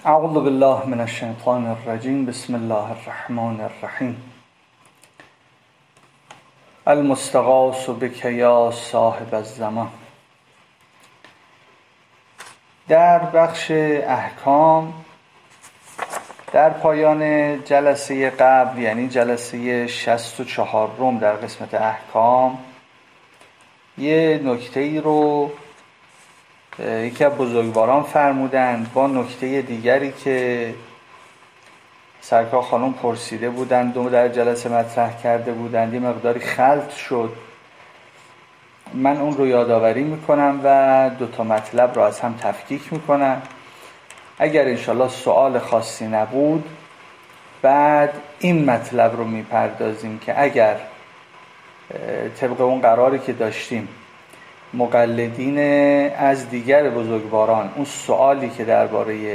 اعوذ بالله من الشیطان الرجیم. بسم الله الرحمن الرحیم. المستغاث بک یا صاحب الزمان. در بخش احکام در پایان جلسه قبل، یعنی جلسه 64 در قسمت احکام، یه نکته‌ای رو یکی از بزرگواران فرمودند با نکته دیگری که سرکار خانم پرسیده بودند و در جلسه مطرح کرده بودند، یه مقداری خلط شد. من اون رو یادآوری میکنم و دوتا مطلب رو از هم تفکیک میکنم. اگر انشالله سوال خاصی نبود، بعد این مطلب رو میپردازیم که اگر طبق اون قراری که داشتیم مقلدین از دیگر بزرگواران اون سوالی که درباره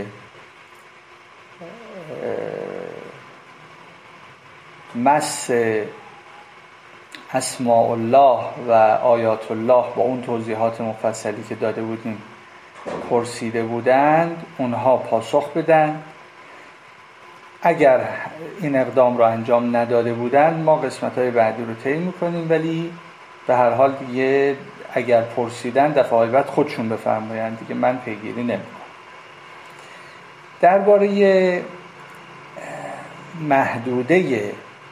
مس اسماء الله و آیات الله با اون توضیحات مفصلی که داده بودیم پرسیده بودند، اونها پاسخ بدن. اگر این اقدام را انجام نداده بودند، ما قسمت‌های بعدی رو طی می‌کنیم، ولی به هر حال دیگه اگر پرسیدن دفعه بعد خودشون بفرمایند دیگه، من پیگیری نمی‌کنم. درباره محدوده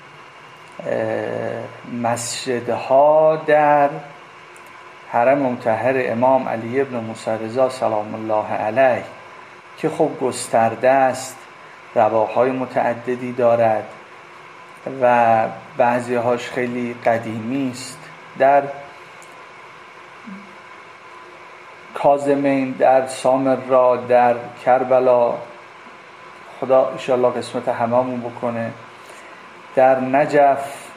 مسجدها در حرم مطهر امام علی ابن موسی رضا سلام الله علیه که خب گسترده است، رواق‌های متعددی دارد و بعضی‌هاش خیلی قدیمی است، در کاظمین، در سامرا، در کربلا، خدا انشاءالله قسمت هممون بکنه، در نجف،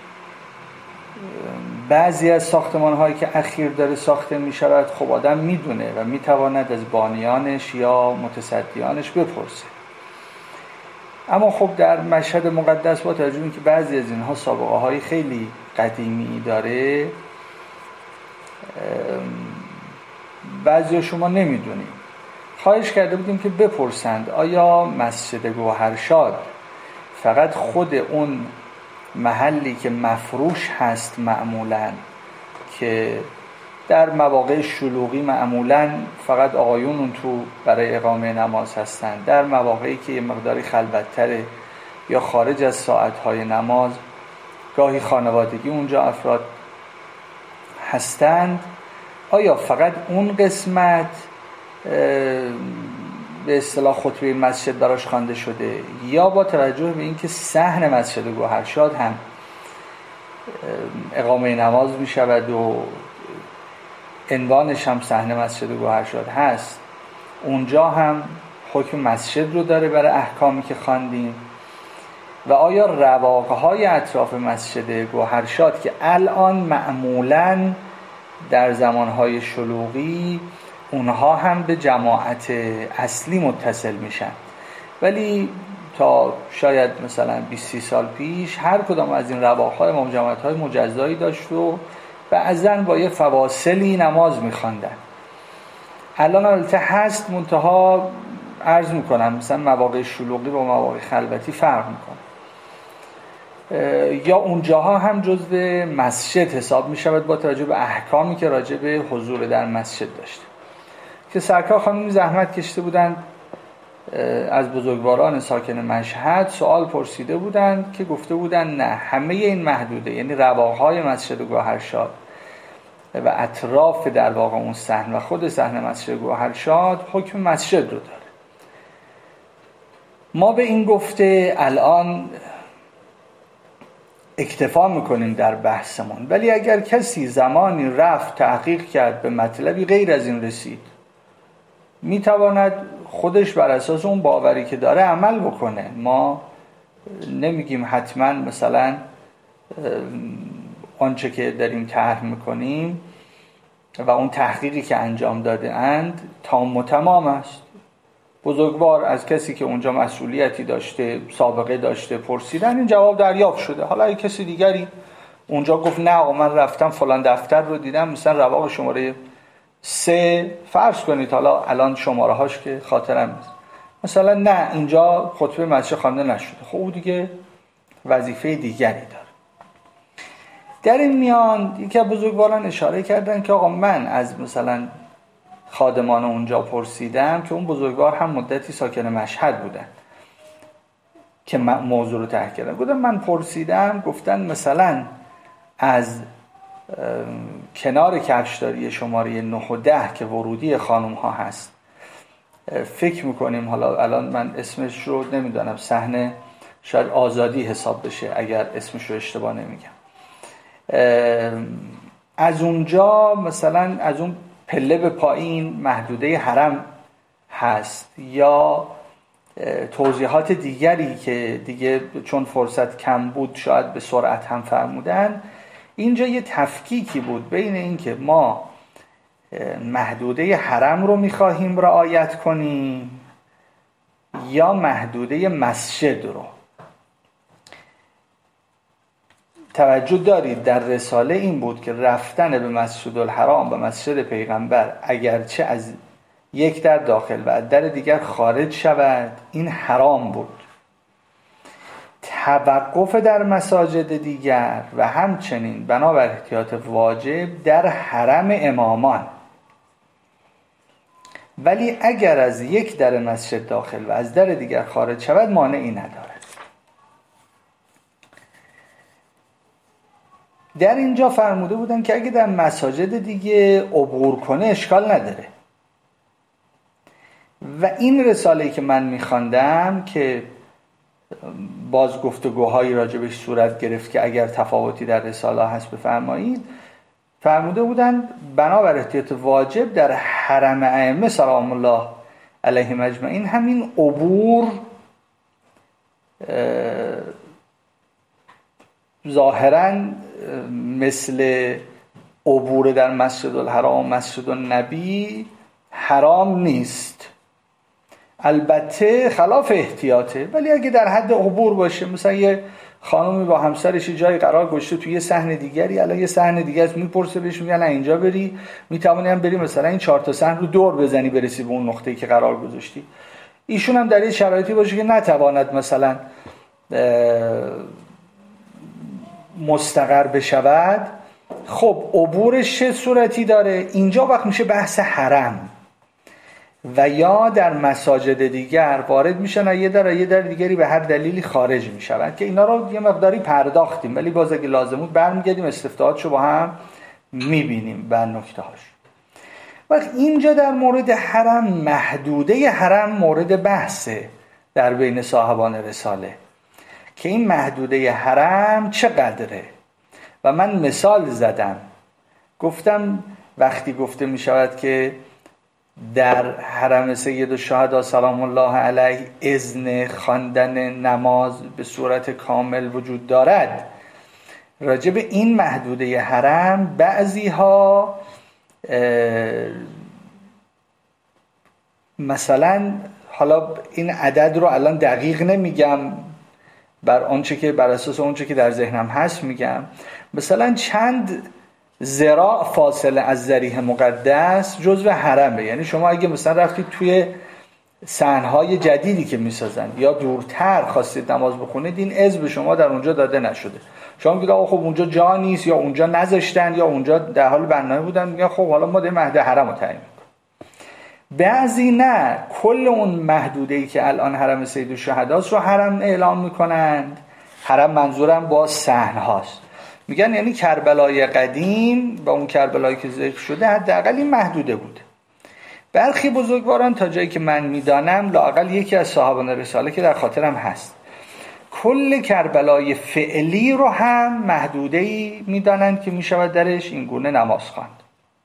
بعضی از ساختمان هایی که اخیر داره ساخته می شود، خب آدم می دونه و می تواند از بانیانش یا متصدیانش بپرسه. اما خب در مشهد مقدس با توجه به اینکه بعضی از اینها سابقه های خیلی قدیمی داره، بعضی شما نمیدونیم. خواهش کرده بودیم که بپرسند آیا مسجد گوهرشاد فقط خود اون محلی که مفروش هست معمولاً، که در مواقع شلوغی معمولاً فقط آقایون اون تو برای اقامه نماز هستند، در مواقعی که یه مقداری خلوت‌تره یا خارج از ساعت‌های نماز گاهی خانوادگی اونجا افراد هستند، آیا فقط اون قسمت به اصطلاح خطبه مسجد براش خوانده شده، یا با توجه به اینکه صحن مسجد گوهرشاد هم اقامه نماز می شود و عنوانش هم صحن مسجد گوهرشاد هست، اونجا هم حکم مسجد رو داره برای احکامی که خواندیم؟ و آیا رواقهای اطراف مسجد گوهرشاد که الان معمولاً در زمانهای شلوغی اونها هم به جماعت اصلی متصل میشن، ولی تا شاید مثلا 20-30 سال پیش هر کدام از این رواق‌ها امام جماعت‌های مجزایی داشت و بعضن با یه فواصلی نماز می‌خواندن. الان البته هست، منتها عرض می‌کنم مثلا مواقع شلوغی با مواقع خلوتی فرق می‌کنه. یا اونجاها هم جزو مسجد حساب می‌شود با توجه به احکامی که راجع به حضور در مسجد داشته. که سرکار خانم زحمت کشته بودند از بزرگواران ساکن مشهد سوال پرسیده بودند که گفته بودند نه، همه این محدوده، یعنی رواقهای مسجد گوهرشاد و اطراف در واقع اون صحن و خود صحن مسجد گوهرشاد حکم مسجد رو داره. ما به این گفته الان اکتفا میکنیم در بحثمون، ولی اگر کسی زمانی رفت تحقیق کرد به مطلبی غیر از این رسید، میتواند خودش بر اساس اون باوری که داره عمل بکنه. ما نمیگیم حتما مثلا آنچه که داریم طرح میکنیم و اون تحقیقی که انجام داده اند تام و تمام است. بزرگوار از کسی که اونجا مسئولیتی داشته، سابقه داشته، پرسیدن، این جواب دریافت شده. حالا اگه کسی دیگری اونجا گفت نه آقا من رفتم فلان دفتر رو دیدم، مثلا رواق شماره 3 فرض کنید، حالا الان شماره هاش که خاطرم نیست، مثلا نه اینجا خطبه مسجد خوانده نشده، خب او دیگه وظیفه دیگری داره. در این میان یکی از بزرگواران اشاره کردن که آقا من از مثلا خادمان اونجا پرسیدم که اون بزرگوار هم مدتی ساکن مشهد بودن که موضوع رو تحقیق کردن. گفتم من پرسیدم، گفتن مثلا از کنار کفشداری شماره 9 و 10 که ورودی خانم ها هست، فکر میکنیم حالا الان من اسمش رو نمیدونم، صحنه شاید آزادی حساب بشه اگر اسمش رو اشتباه نمیگم، از اونجا مثلا از اون پله به پایین محدوده حرم هست یا توضیحات دیگری که دیگه چون فرصت کم بود شاید به سرعت هم فرمودن. اینجا یه تفکیکی بود بین این که ما محدوده حرم رو میخواهیم رعایت کنیم یا محدوده مسجد رو. توجه دارید در رساله این بود که رفتن به مسجد الحرام و مسجد پیغمبر اگرچه از یک در داخل و از در دیگر خارج شود این حرام بود. توقف در مساجد دیگر و همچنین بنابر احتیاط واجب در حرم امامان، ولی اگر از یک در مسجد داخل و از در دیگر خارج شود مانعی ندارد. در اینجا فرموده بودن که اگه در مساجد دیگه عبور کنه اشکال نداره و این رساله‌ای که من می‌خواندم که باز گفتگوهایی راجبش صورت گرفت که اگر تفاوتی در رساله هست بفرمایید، فرموده بودن بنابر احتیاط واجب در حرم ائمه سلام الله علیهم اجمعین همین عبور ظاهراً مثل عبور در مسجد الحرام و مسجد النبی حرام نیست، البته خلاف احتیاطه، ولی اگه در حد عبور باشه، مثلا یه خانومی با همسرش جایی قرار گذاشته توی یه صحن دیگری، الان یه صحن دیگه است، میپرسه بهش میگن اینجا بری، میتونی هم بری مثلا این 4 تا صحن رو دور بزنی برسی به اون نقطه‌ای که قرار گذاشتی. ایشون هم در این شرایطی باشه که نتواند مثلا مستقر بشود، خب عبورش چه صورتی داره؟ اینجا وقت میشه بحث حرم و یا در مساجد دیگر وارد میشن و یه در دیگری به هر دلیلی خارج میشوند که اینا رو یه مقداری پرداختیم، ولی باز اگه لازم بود برمیگردیم استفتاحاتشو با هم میبینیم و نکته هاش. وقت اینجا در مورد حرم، محدوده حرم مورد بحثه در بین صاحبان رساله که این محدوده حرم چقدره و من مثال زدم، گفتم وقتی گفته می شود که در حرم سید الشهدا سلام الله علیه اذن خواندن نماز به صورت کامل وجود دارد، راجع به این محدوده حرم بعضی ها مثلا، حالا این عدد رو الان دقیق نمیگم، بر اساس آنچه که در ذهنم هست میگم، مثلا چند ذراع فاصله از ذریح مقدس جزو حرمه. یعنی شما اگه مثلا رفتید توی صحنهای جدیدی که میسازن یا دورتر خواستید نماز بخونید، این اذن به شما در اونجا داده نشده، شما میگید آقا خب اونجا جا نیست یا اونجا نذاشتن یا اونجا در حال برنامه بودن، میگن خب حالا ما در محدوده حرم رو تعیین میکنیم. بعضی نه، کل اون محدوده‌ای که الان حرم سید الشهداست رو حرم اعلام میکنند. حرم منظورم با صحن هاست، میگن یعنی کربلای قدیم و اون کربلایی که ذکر شده حداقل این محدوده بوده. برخی بزرگواران تا جایی که من میدانم، لااقل یکی از صاحبان رساله که در خاطرم هست، کل کربلای فعلی رو هم محدوده‌ای میدانند که میشود درش این گونه نماز خواند.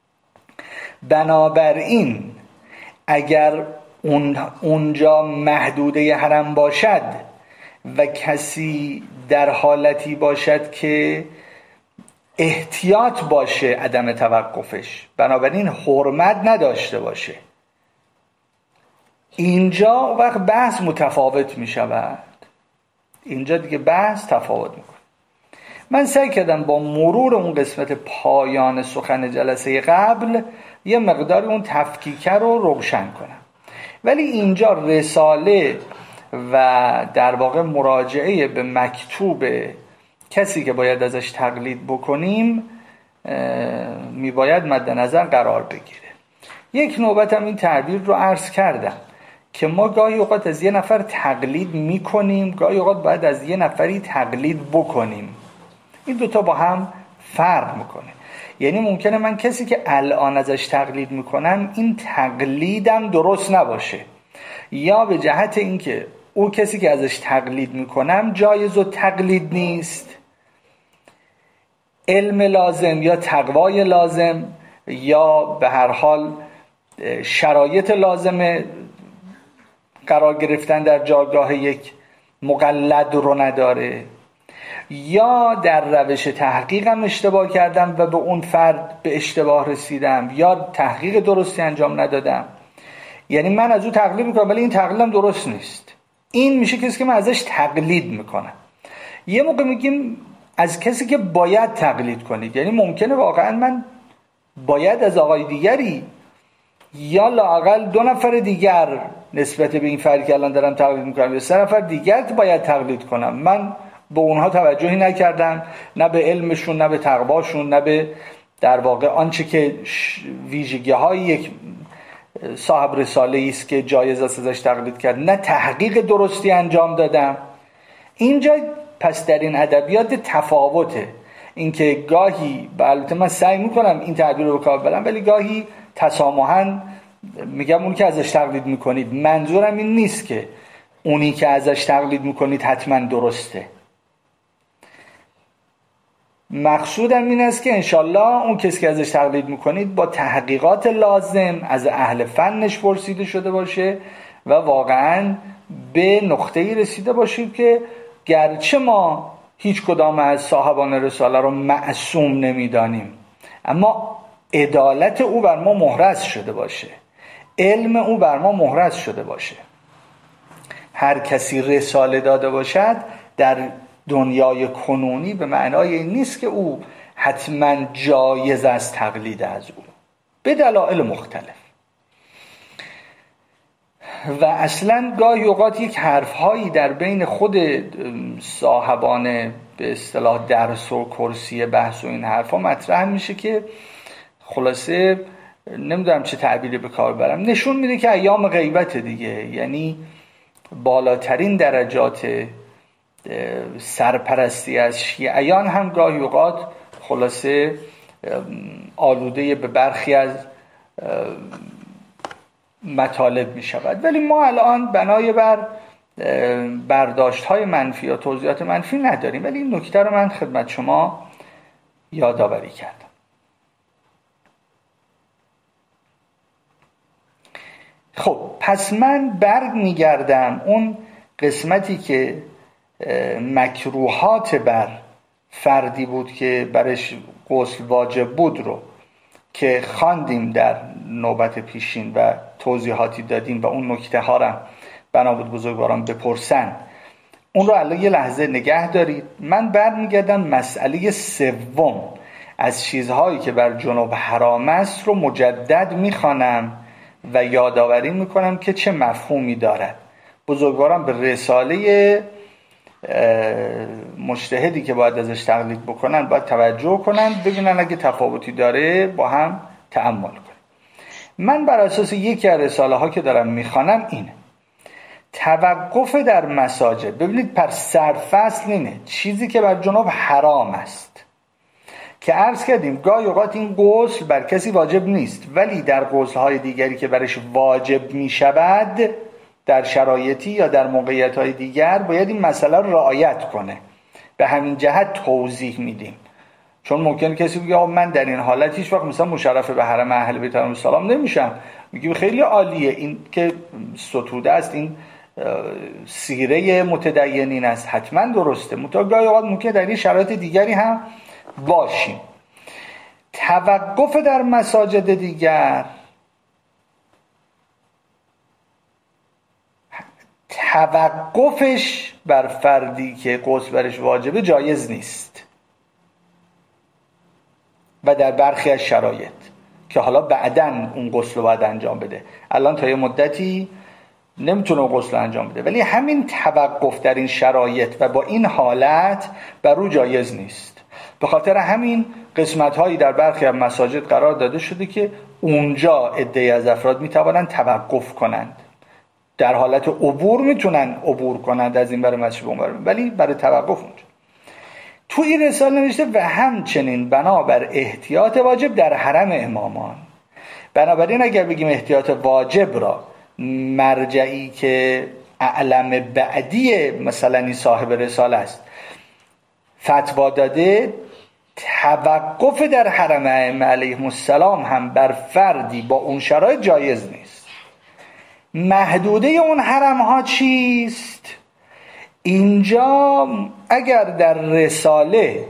بنابراین اگر اونجا محدوده حرم باشد و کسی در حالتی باشد که احتیاط باشه عدم توقفش، بنابراین حرمت نداشته باشه، اینجا وقت بحث متفاوت می شود. اینجا دیگه بحث تفاوت می کنه. من سعی کردم با مرور اون قسمت پایان سخن جلسه قبل یه مقدار اون تفکیک رو روشن کنم. ولی اینجا رساله و در واقع مراجعه به مکتوب کسی که باید ازش تقلید بکنیم میباید مد نظر قرار بگیره. یک نوبت هم این تعبیر رو عرض کردم که ما گاهی اوقات از یه نفر تقلید میکنیم، گاهی اوقات باید از یه نفری تقلید بکنیم. این دوتا با هم فرق میکنه. یعنی ممکنه من کسی که الان ازش تقلید میکنم این تقلیدم درست نباشه، یا به جهت اینکه او کسی که ازش تقلید میکنم جایز و تقلید نیست، علم لازم یا تقوای لازم یا به هر حال شرایط لازم قرار گرفتن در جایگاه یک مقلد رو نداره، یا در روش تحقیقم اشتباه کردم و به اون فرد به اشتباه رسیدم، یا تحقیق درستی انجام ندادم. یعنی من از او تقلید میکنم ولی این تقلیدم درست نیست. این میشه کسی که من ازش تقلید میکنم. یه موقع میگیم از کسی که باید تقلید کنید، یعنی ممکنه واقعا من باید از آقای دیگری یا لااقل 2 نفر دیگر نسبت به این فردی که الان دارم تقلید میکنم یا 3 نفر دیگر باید تقلید کنم، من به اونها توجهی نکردم، نه به علمشون، نه به تقواشون، نه به در واقع آنچه که ویژگی های یک صاحب رساله است که جایز است ازش تقلید کرد، نه تحقیق درستی انجام دادم. اینجا پس در این ادبیات تفاوته. اینکه گاهی البته من سعی میکنم این تعبیر رو به کار ببرم، ولی گاهی تسامحاً میگم اون که ازش تقلید میکنید، منظورم این نیست که اونی که ازش تقلید میکنید حتما درسته. مقصودم این است که انشالله اون کسی که ازش تقلید میکنید با تحقیقات لازم از اهل فنش پرسیده شده باشه و واقعاً به نقطه‌ای رسیده باشید که گرچه ما هیچ کدام از صاحبان رساله رو معصوم نمیدانیم، اما عدالت او بر ما مهرس شده باشه، علم او بر ما مهرس شده باشه. هر کسی رساله داده باشد در دنیای کنونی به معنای این نیست که او حتما جایز است تقلید از او به دلایل مختلف. و اصلا گاهی اوقات یک حرفهایی در بین خود صاحبان به اصطلاح درس و کرسی بحث و این حرفها مطرح میشه که خلاصه نمیدونم چه تعبیری به کار برم، نشون میده که ایام غیبت دیگه، یعنی بالاترین درجات سرپرستی از شیعیان هم گاهی اوقات خلاصه آلوده به برخی از مطالب می شود. ولی ما الان بنای بر برداشت های منفی یا توضیحات منفی نداریم، ولی این نکته رو من خدمت شما یادآوری کردم. خب پس من برگ می گردم اون قسمتی که مکروهات بر فردی بود که برش غسل واجب بود رو که خواندیم در نوبت پیشین و توضیحاتی دادیم و اون نکته ها رو بنا بود بزرگواران بپرسن. اون رو الان یه لحظه نگه دارید. من برمیگردم مسئله سوم از چیزهایی که بر جنوب حرام است رو مجدد میخوانم و یادآوری میکنم که چه مفهومی دارد. بزرگواران به رساله مجتهدی که باید ازش تقلید بکنن باید توجه کنن، ببینن اگه تفاوتی داره با هم تأمل کنن. من بر اساس یکی از رساله ها که دارم میخوانم اینه: توقف در مساجد. ببینید پر سرفصل اینه چیزی که بر جنوب حرام است که عرض کردیم گاهی اوقات این غسل بر کسی واجب نیست، ولی در غسل های دیگری که برش واجب میشود در شرایطی یا در موقعیت های دیگر باید این مسئله رو رعایت کنه. به همین جهت توضیح میدیم، چون ممکن کسی بگه من در این حالت هیچ وقت مثلا مشرف به حرم اهل بیت علیهم السلام نمیشم. میگیم خیلی عالیه، این که ستوده است، این سیره متدینین است، حتما درسته. گاهی اوقات ممکن در این شرایط دیگری هم باشیم. توقف در مساجد دیگر، توقفش بر فردی که غسل برش واجبه جایز نیست و در برخی از شرایط که حالا بعداً اون غسل رو باید انجام بده. الان تا یه مدتی نمیتونه غسل انجام بده، ولی همین توقف در این شرایط و با این حالت بر او جایز نیست. به خاطر همین قسمت هایی در برخی از مساجد قرار داده شده که اونجا عده‌ای از افراد میتوانند توقف کنند. در حالت عبور میتونن عبور کنند از این برای مسجد اون برای، ولی برای توقف اونجا. تو این رساله نوشته و همچنین بنابر احتیاط واجب در حرم امامان. بنابراین اگر بگیم احتیاط واجب را مرجعی که اعلم بعدی مثلا این صاحب رساله است فتوا داده، توقف در حرم ائمه علیهم السلام هم بر فردی با اون شرایط جایز نیست. محدوده اون حرم ها چیست؟ اینجا اگر در رساله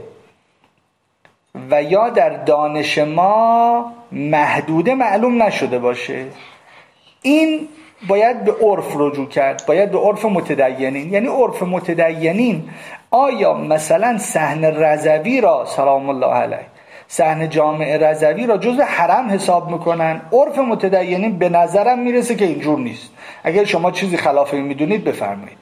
و یا در دانش ما محدوده معلوم نشده باشه، این باید به عرف رجوع کرد، باید به عرف متدینین. یعنی عرف متدینین آیا مثلا صحن رضوی را سلام الله علیه، صحن جامع رضوی را جزء حرم حساب میکنن؟ عرف متدینین به نظرم میرسه که اینجور نیست. اگر شما چیزی خلاف این میدونید بفرمایید.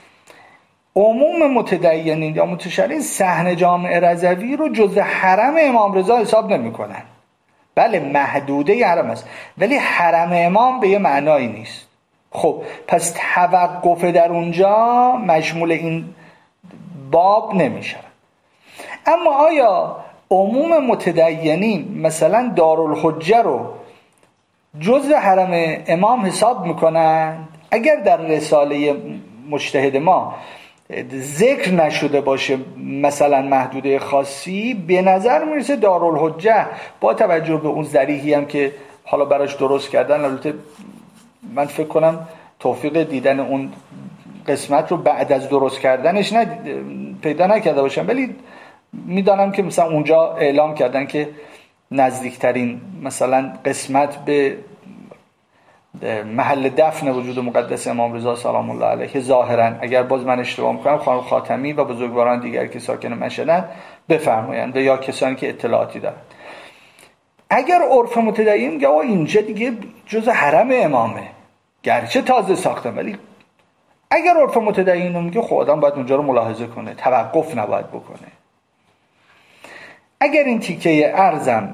عموم متدینین یا متشرعین صحن جامع رضوی رو جزء حرم امام رضا حساب نمیکنن. بله محدوده حرم است، ولی حرم امام به یه معنایی نیست. خب پس توقف در اونجا مشمول این باب نمیشه. اما آیا عموم متدینین مثلا دارالحجه رو جزء حرم امام حساب میکنن؟ اگر در رساله مجتهد ما ذکر نشده باشه مثلا محدوده خاصی، به نظر میرسه دارالحجه با توجه به اون ذریحی هم که حالا براش درست کردن، البته من فکر کنم توفیق دیدن اون قسمت رو بعد از درست کردنش پیدا نکرده باشم، ولی میدانم که مثلا اونجا اعلام کردن که نزدیکترین مثلا قسمت به محل دفن وجود مقدس امام رضا سلام الله علیه ظاهرا، اگر باز من اشتباه میکنم خانم خاتمی و بزرگواران دیگر که ساکن مشهدن بفرمایند و یا کسانی که اطلاعاتی دارن. اگر عرف متدین میگه اینجا دیگه جز حرم امامه، گرچه تازه ساختن، ولی اگر عرف متدین میگه خب آدم باید اونجا رو ملاحظه کنه، توقف نباید بکنه. اگر این تیکه ارزم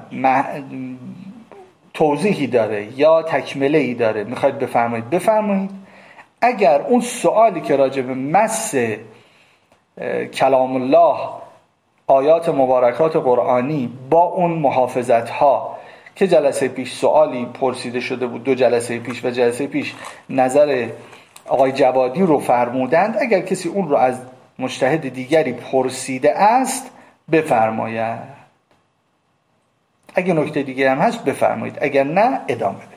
توضیحی داره یا تکمله ای داره میخواید بفرمایید. اگر اون سوالی که راجع به مس کلام الله، آیات مبارکات قرآنی با اون محافظت ها که جلسه پیش سوالی پرسیده شده بود، 2 جلسه پیش و جلسه پیش نظر آقای جوادی رو فرمودند، اگر کسی اون رو از مجتهد دیگری پرسیده است بفرماید. اگه نکته دیگه هم هست بفرمایید، اگر نه ادامه بدیم.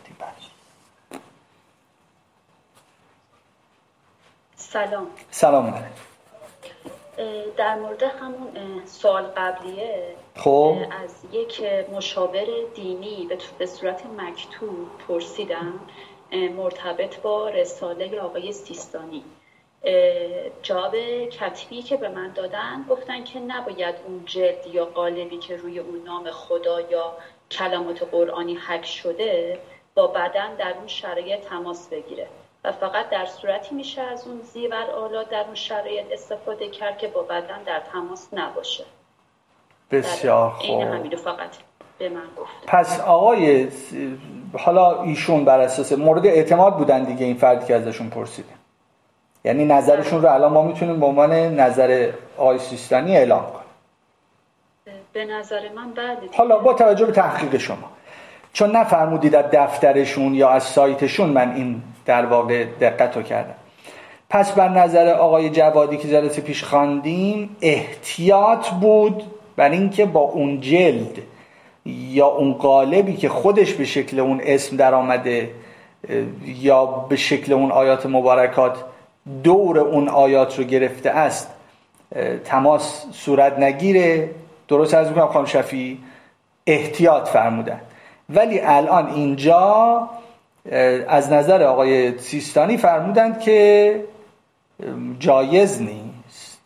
سلام علیکم. در مورد همون سوال قبلیه، خب از یک مشاور دینی به صورت مکتوب پرسیدم مرتبط با رساله آقای سیستانی. جواب کتبی که به من دادن گفتن که نباید اون جلد یا قالبی که روی اون نام خدا یا کلمات قرآنی حک شده با بدن در اون شرایط تماس بگیره و فقط در صورتی میشه از اون زیور آلات در اون شرایط استفاده کرد که با بدن در تماس نباشه. بسیار خوب. این همین رو فقط به من گفت. پس آقای حالا ایشون بر اساس مورد اعتماد بودن دیگه این فردی که ازشون پرسیده، یعنی نظرشون رو الان ما میتونیم به عنوان نظر آقای سیستانی اعلام کنیم. به نظر من بله. حالا با توجه به تحقیق شما، چون نفرمودید از دفترشون یا از سایتشون، من این در واقع دقت رو کردم. پس بر نظر آقای جوادی که جلسه پیش خواندیم احتیاط بود بر این که با اون جلد یا اون قالبی که خودش به شکل اون اسم در آمده یا به شکل اون آیات مبارکات دور اون آیات رو گرفته است تماس صورت نگیره. درست عرض می‌کنم خانم شفیعی؟ احتیاط فرمودن. ولی الان اینجا از نظر آقای سیستانی فرمودند که جایز نیست.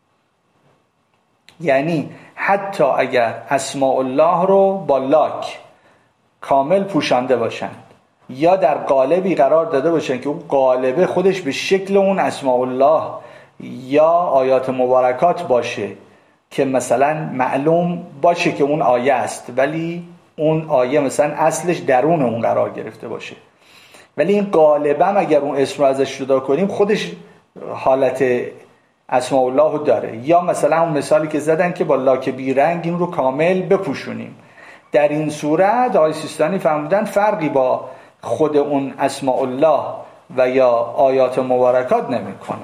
یعنی حتی اگر اسماء الله رو با لاک کامل پوشانده باشند یا در قالبی قرار داده باشن که اون قالبه خودش به شکل اون اسماء الله یا آیات مبارکات باشه که مثلا معلوم باشه که اون آیه است ولی اون آیه مثلا اصلش درون اون قرار گرفته باشه، ولی این قالبه هم اگر اون اسم رو ازش جدا کنیم خودش حالت اسماء الله رو داره. یا مثلا اون مثالی که زدن که با لاک بیرنگ این رو کامل بپوشونیم، در این صورت آقای سیستانی فرمودن فرقی با خود اون اسماء الله و یا آیات مبارکات نمی‌کنه.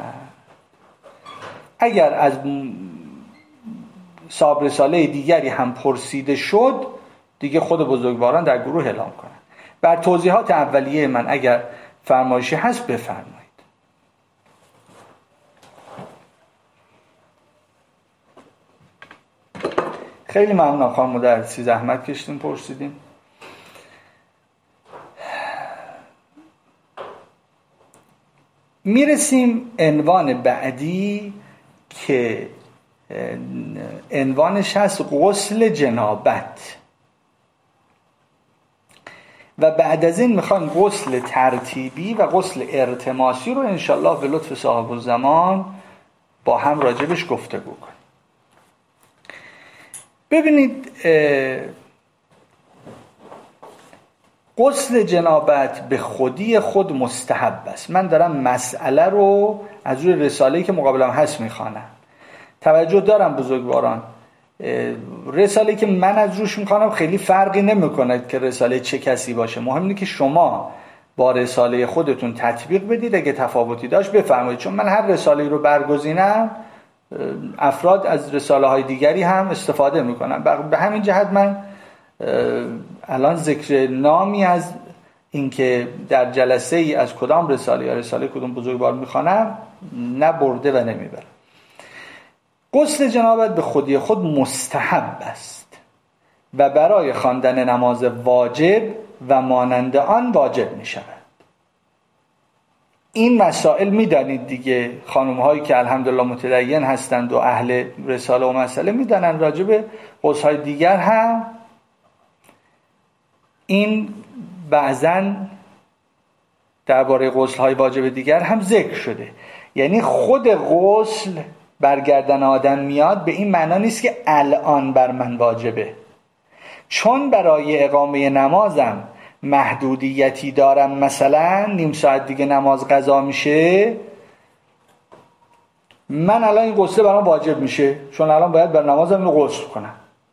اگر از صاحب رساله دیگری هم پرسیده شد دیگه خود بزرگواران در گروه اعلام کنن. بر توضیحات اولیه من اگر فرمایشی هست بفرمایید. خیلی ممنون خانم مدرسی، زحمت کشیدین پرسیدین. میرسیم عنوان بعدی که عنوانش هست غسل جنابت و بعد از این میخوایم غسل ترتیبی و غسل ارتماسی رو انشالله به لطف صاحب الزمان با هم راجبش گفتگو کنیم. ببینید غسل جنابت به خودی خود مستحب است. من دارم مسئله رو از روی رساله‌ای که مقابلم هست میخوانم. توجه دارم بزرگواران، رساله‌ای که من از روش میخوانم خیلی فرقی نمیکنه که رساله چه کسی باشه. مهم اینه که شما با رساله خودتون تطبیق بدید، اگه تفاوتی داشت بفرمایید، چون من هر رساله‌ای رو برگزینم افراد از رساله های دیگری هم استفاده میکنن. به همین جهت من الان ذکر نامی از اینکه در جلسه ای از کدام رساله یا رساله کدوم بزرگوار میخوانم نبرده و نمیبرم. غسل جنابت به خودی خود مستحب است و برای خواندن نماز واجب و مانند آن واجب میشود. این مسائل میدانید دیگه، خانم هایی که الحمدلله متدین هستند و اهل رساله و مسئله میدانند. راجع به غسل های دیگر هم این بعضاً درباره غسل های واجب دیگر هم ذکر شده. یعنی خود غسل برگردن آدم میاد به این معنا نیست که الان بر من واجبه، چون برای اقامه نمازم محدودیتی دارم، مثلا نیم ساعت دیگه نماز قضا میشه، من الان این غسل برام واجب میشه چون الان باید بر نمازم رو غسل کنم.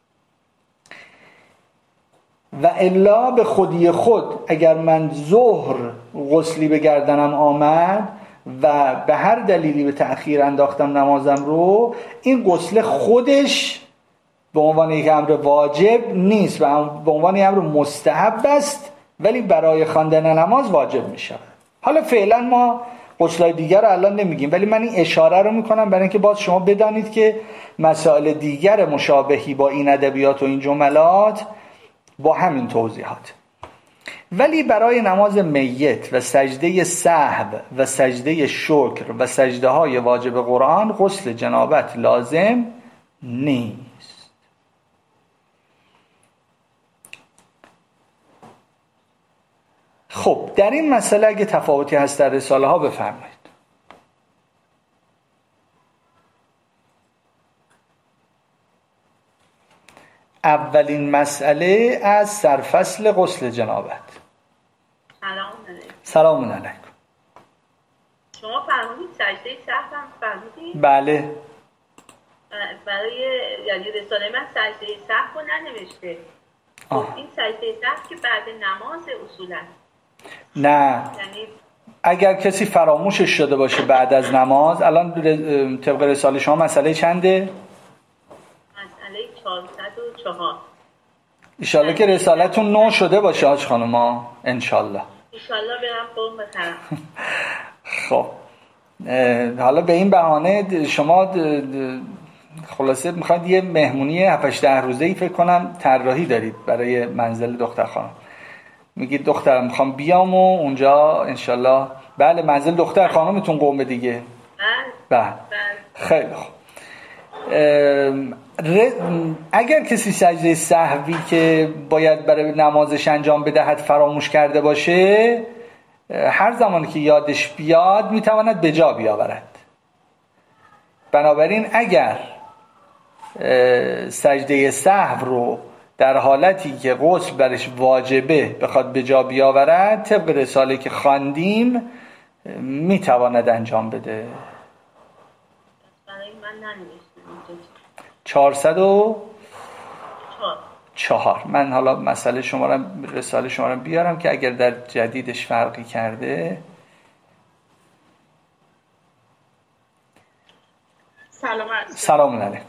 و الا به خودی خود اگر من ظهر غسلی به گردنم آمد و به هر دلیلی به تأخیر انداختم نمازم رو، این غسل خودش به عنوان یک امر واجب نیست و به عنوان یک امر مستحب است، ولی برای خواندن نماز واجب می شود. حالا فعلا ما غسل‌های دیگر رو الان نمیگیم، ولی من این اشاره رو میکنم برای اینکه باز شما بدانید که مسائل دیگر مشابهی با این ادبیات و این جملات با همین توضیحات. ولی برای نماز میت و سجده سهو و سجده شکر و سجده های واجب قرآن غسل جنابت لازم نیست. خب در این مسئله اگه تفاوتی هست در رساله ها بفرمایید. اولین مسئله از سرفصل غسل جنابت. سلام علیکم. شما فرمودید سجده سهو هم فرمودید؟ بله. برای یعنی رساله من سجده سهو ننوشته. این سجده سهو که بعد نماز اصولا نه، یعنی اگر کسی فراموشش شده باشه بعد از نماز، الان طبق رساله شما مسئله چنده؟ مسئله 404. انشالله که رسالتون نو شده باشه حاج خانوما، انشالله. انشالله برم قوم بخرم. خب حالا به این بهانه شما خلاصه میخواید یه مهمونی 7-8 روزه‌ای فکر کنم طراحی دارید برای منزل دختر خانم. میگید دخترم میخوام بیام و اونجا انشالله. بله منزل دختر خانمتون قوم دیگه. بله. خیلی خوب. اگر کسی سجده سهوی که باید برای نمازش انجام بدهد فراموش کرده باشه، هر زمانی که یادش بیاد میتواند به جا بیاورد. بنابراین اگر سجده سهو رو در حالتی که غسل برش واجبه بخواد به جا بیاورد، طبق رساله که خواندیم میتواند انجام بده. برای من ننوشتم 404. من حالا مسئله رساله شما رو بیارم که اگر در جدیدش فرقی کرده. سلام علیکم.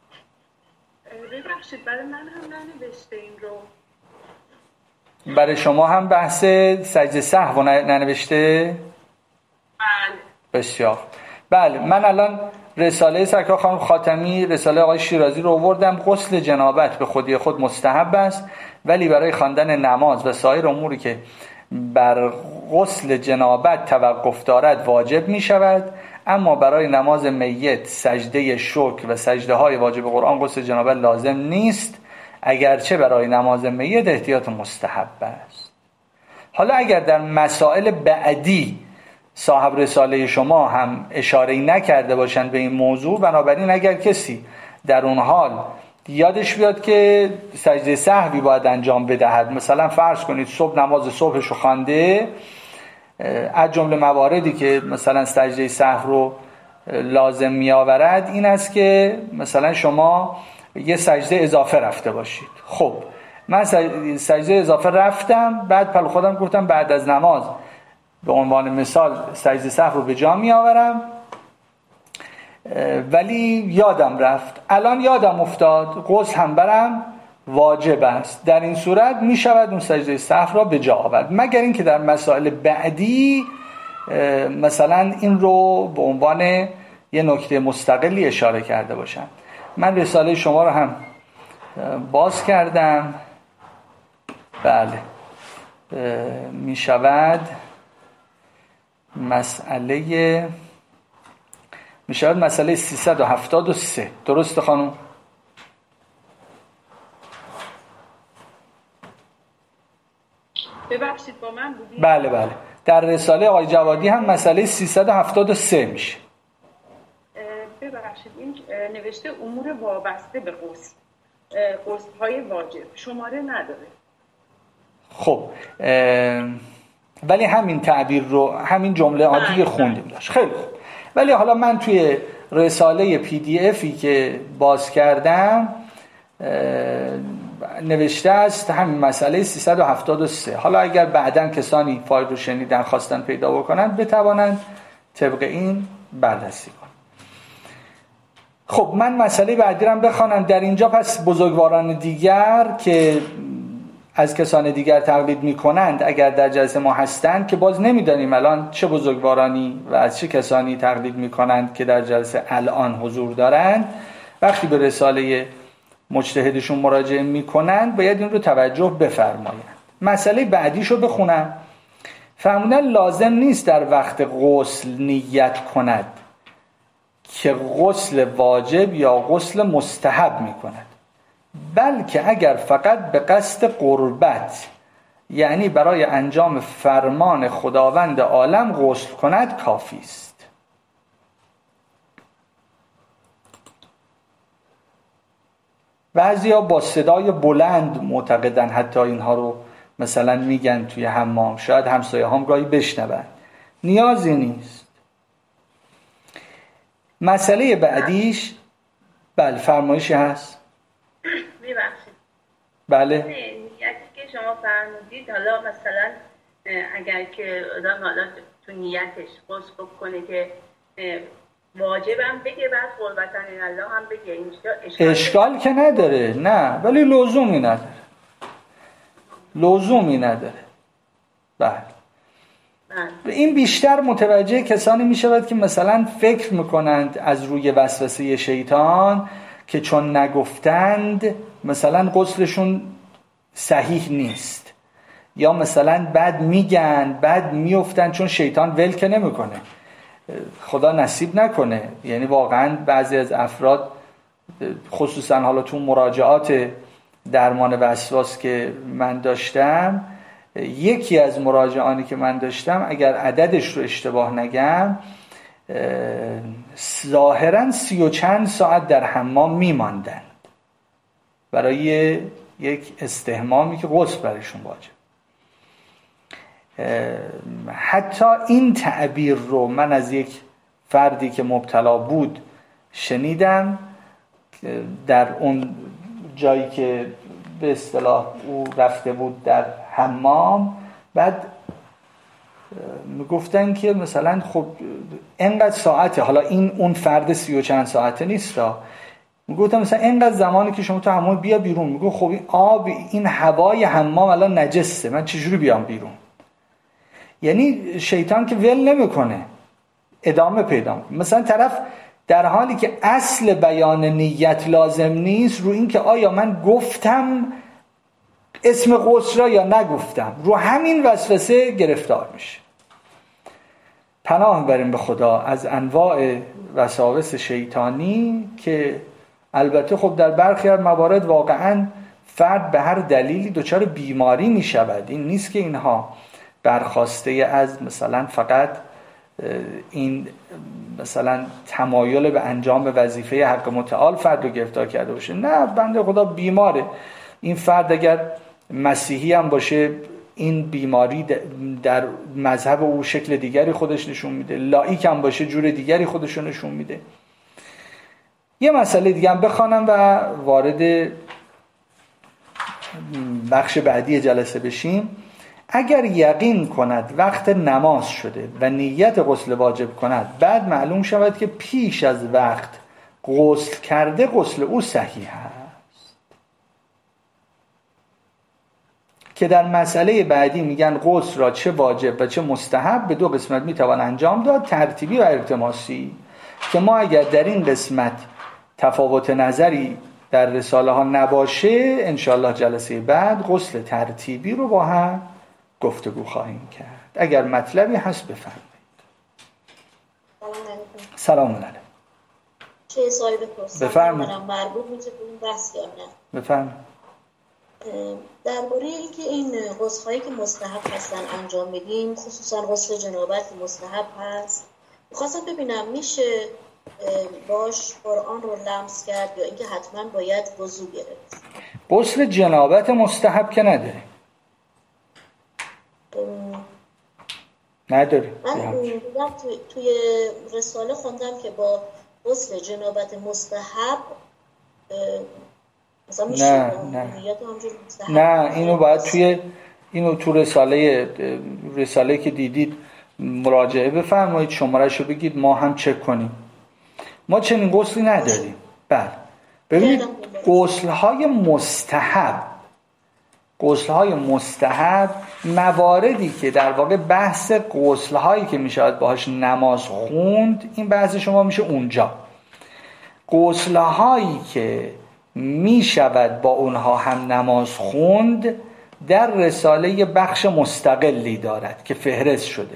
ببخشید برای من هم ننوشته این رو. برای شما هم بحث سجده سهو ننوشته؟ بله. بسیار. بله، من الان رساله سرکار خانم خاتمی، رساله آقای شیرازی رو آوردم. غسل جنابت به خودی خود مستحب است، ولی برای خواندن نماز و سایر اموری که بر غسل جنابت توقف دارد واجب می شود. اما برای نماز میت، سجده شکر و سجده های واجب قرآن غسل جنابت لازم نیست، اگرچه برای نماز میت احتیاط مستحب است. حالا اگر در مسائل بعدی صاحب رساله شما هم اشاره نکرده باشند به این موضوع، بنابراین اگر کسی در اون حال یادش بیاد که سجده سهوی باید انجام بدهد، مثلا فرض کنید صبح نماز صبحشو خوانده، از جمله مواردی که مثلا سجده سهو رو لازم می آورد این است که مثلا شما یه سجده اضافه رفته باشید. خب من سجده اضافه رفتم، بعد پر خودم گفتم بعد از نماز به عنوان مثال سجده سهو رو به جا می آورم، ولی یادم رفت. الان یادم افتاد، غسل هم برم واجب است. در این صورت می شود اون سجده سهو را به جا آورد، مگر اینکه در مسائل بعدی مثلا این رو به عنوان یه نکته مستقلی اشاره کرده باشم. من رساله شما رو هم باز کردم. بله، می شود مسئله 373. درسته خانم؟ ببخشید با من بودید؟ بله بله، در رساله آقای جوادی هم مسئله 373 میشه. ببخشید این نوشته امور وابسته به غسل، غسل‌های واجب شماره نداره. خب ولی همین تعبیر رو، همین جمله عادی خوندیم داشت. خیلی خوب. ولی حالا من توی رساله PDF که باز کردم نوشته است همین مسئله 373. حالا اگر بعداً کسانی فایل رو شنیدن خواستن پیدا بکنن بتوانند طبق این بررسی کنن. خب من مسئله بعدی رو بخوانم. در اینجا پس بزرگواران دیگر که از کسان دیگر تقلید میکنند اگر در جلسه ما هستند، که باز نمیدانیم الان چه بزرگوارانی و از چه کسانی تقلید میکنند که در جلسه الان حضور دارند، وقتی به رساله مجتهدشون مراجعه میکنند باید این رو توجه بفرمایند. مسئله بعدیشو بخونم. فرمودن لازم نیست در وقت غسل نیت کند که غسل واجب یا غسل مستحب میکند، بلکه اگر فقط به قصد قربت، یعنی برای انجام فرمان خداوند عالم غسل کند کافی است. بعضیا با صدای بلند معتقدن، حتی اینها رو مثلا میگن توی حمام، شاید همسایه هم گاهی بشنون. نیازی نیست. مسئله بعدیش بله فرمایشی هست؟ میبخشید. بله. نیتی که شما فرمودید، حالا مثلا اگر که آدم حالا تو نیتش غسل کنه که واجبم بگه بعد قربتن الله هم بگه، اینجا اشکال که نداره، نه، ولی لزومی نداره. بله. این بیشتر متوجه کسانی می شود که مثلا فکر میکنند از روی وسوسه شیطان که چون نگفتند مثلا غسلشون صحیح نیست، یا مثلا بد میگن بد میافتن، چون شیطان ول که نمیکنه، خدا نصیب نکنه. یعنی واقعا بعضی از افراد خصوصا حالا تو مراجعات درمان وسواس که من داشتم، یکی از مراجعانی که من داشتم اگر عددش رو اشتباه نگم ظاهراً 30 و چند ساعت در حمام میماندن برای یک استحمامی که غسل برایشون واجب. حتی این تعبیر رو من از یک فردی که مبتلا بود شنیدم، در اون جایی که به اصطلاح او رفته بود در حمام، بعد میگفتن که مثلا خب اینقدر ساعته، حالا این اون فرد 30 و چند ساعته نیستا، میگفتن مثلا اینقدر زمانی که شما تو حمام بیا بیرون. میگو خب این آب، این هوای حمام الان نجسه، من چجوری بیام بیرون؟ یعنی شیطان که ول نمیکنه، ادامه پیدا میکنه. مثلا طرف در حالی که اصل بیان نیت لازم نیست، رو این که آیا من گفتم اسم غسل را یا نگفتم، رو همین وسوسه گرفتار میشه. پناه بریم به خدا از انواع وساوس شیطانی که البته خب در برخی از موارد واقعا فرد به هر دلیلی دچار بیماری میشود. این نیست که اینها برخواسته از مثلا فقط این مثلا تمایل به انجام وظیفه حق متعال فرد رو گرفتار کرده باشه. نه، بنده خدا بیماره. این فرد اگر مسیحی هم باشه، این بیماری در مذهب او شکل دیگری خودش نشون میده، لایک هم باشه جور دیگری خودش رو نشون میده. یه مسئله دیگه هم بخوانم و وارد بخش بعدی جلسه بشیم. اگر یقین کند وقت نماز شده و نیت غسل واجب کند، بعد معلوم شود که پیش از وقت غسل کرده، غسل او صحیح است. که در مسئله بعدی میگن غسل را چه واجب و چه مستحب به 2 قسمت میتوان انجام داد، ترتیبی و التماسی، که ما اگر در این قسمت تفاوت نظری در رساله ها نباشه، انشاءالله جلسه بعد غسل ترتیبی رو با هم گفتگو خواهیم کرد. اگر مطلبی هست بفرمایید. سلام علیکم. چه سوالی بپرسم؟ بفرمایید. مربوط میشه به این بحث یا نه؟ بفرمایید. درباره اینکه این غسل‌هایی که مستحب هستن انجام بدیم، خصوصا غسل جنابت مستحب هست، می‌خواستم ببینم میشه باش قرآن رو لمس کرد یا اینکه حتما باید وضو گرفت؟ غسل جنابت مستحب که نداره. نداره. من توی رساله خوندم که با غسل جنابت مستحب مثلا میشه نه اینو باید اینو تو رساله که دیدید مراجعه بفرمایید، شماره‌شو بگید ما هم چک کنیم. ما چنین غسلی نداریم. بله ببینید، غسل‌های مستحب مواردی که در واقع بحث غسل‌هایی که میشود باهاش نماز خوند، این بحث شما میشه اونجا. غسل‌هایی که میشود با اونها هم نماز خوند در رساله بخش مستقلی دارد که فهرست شده.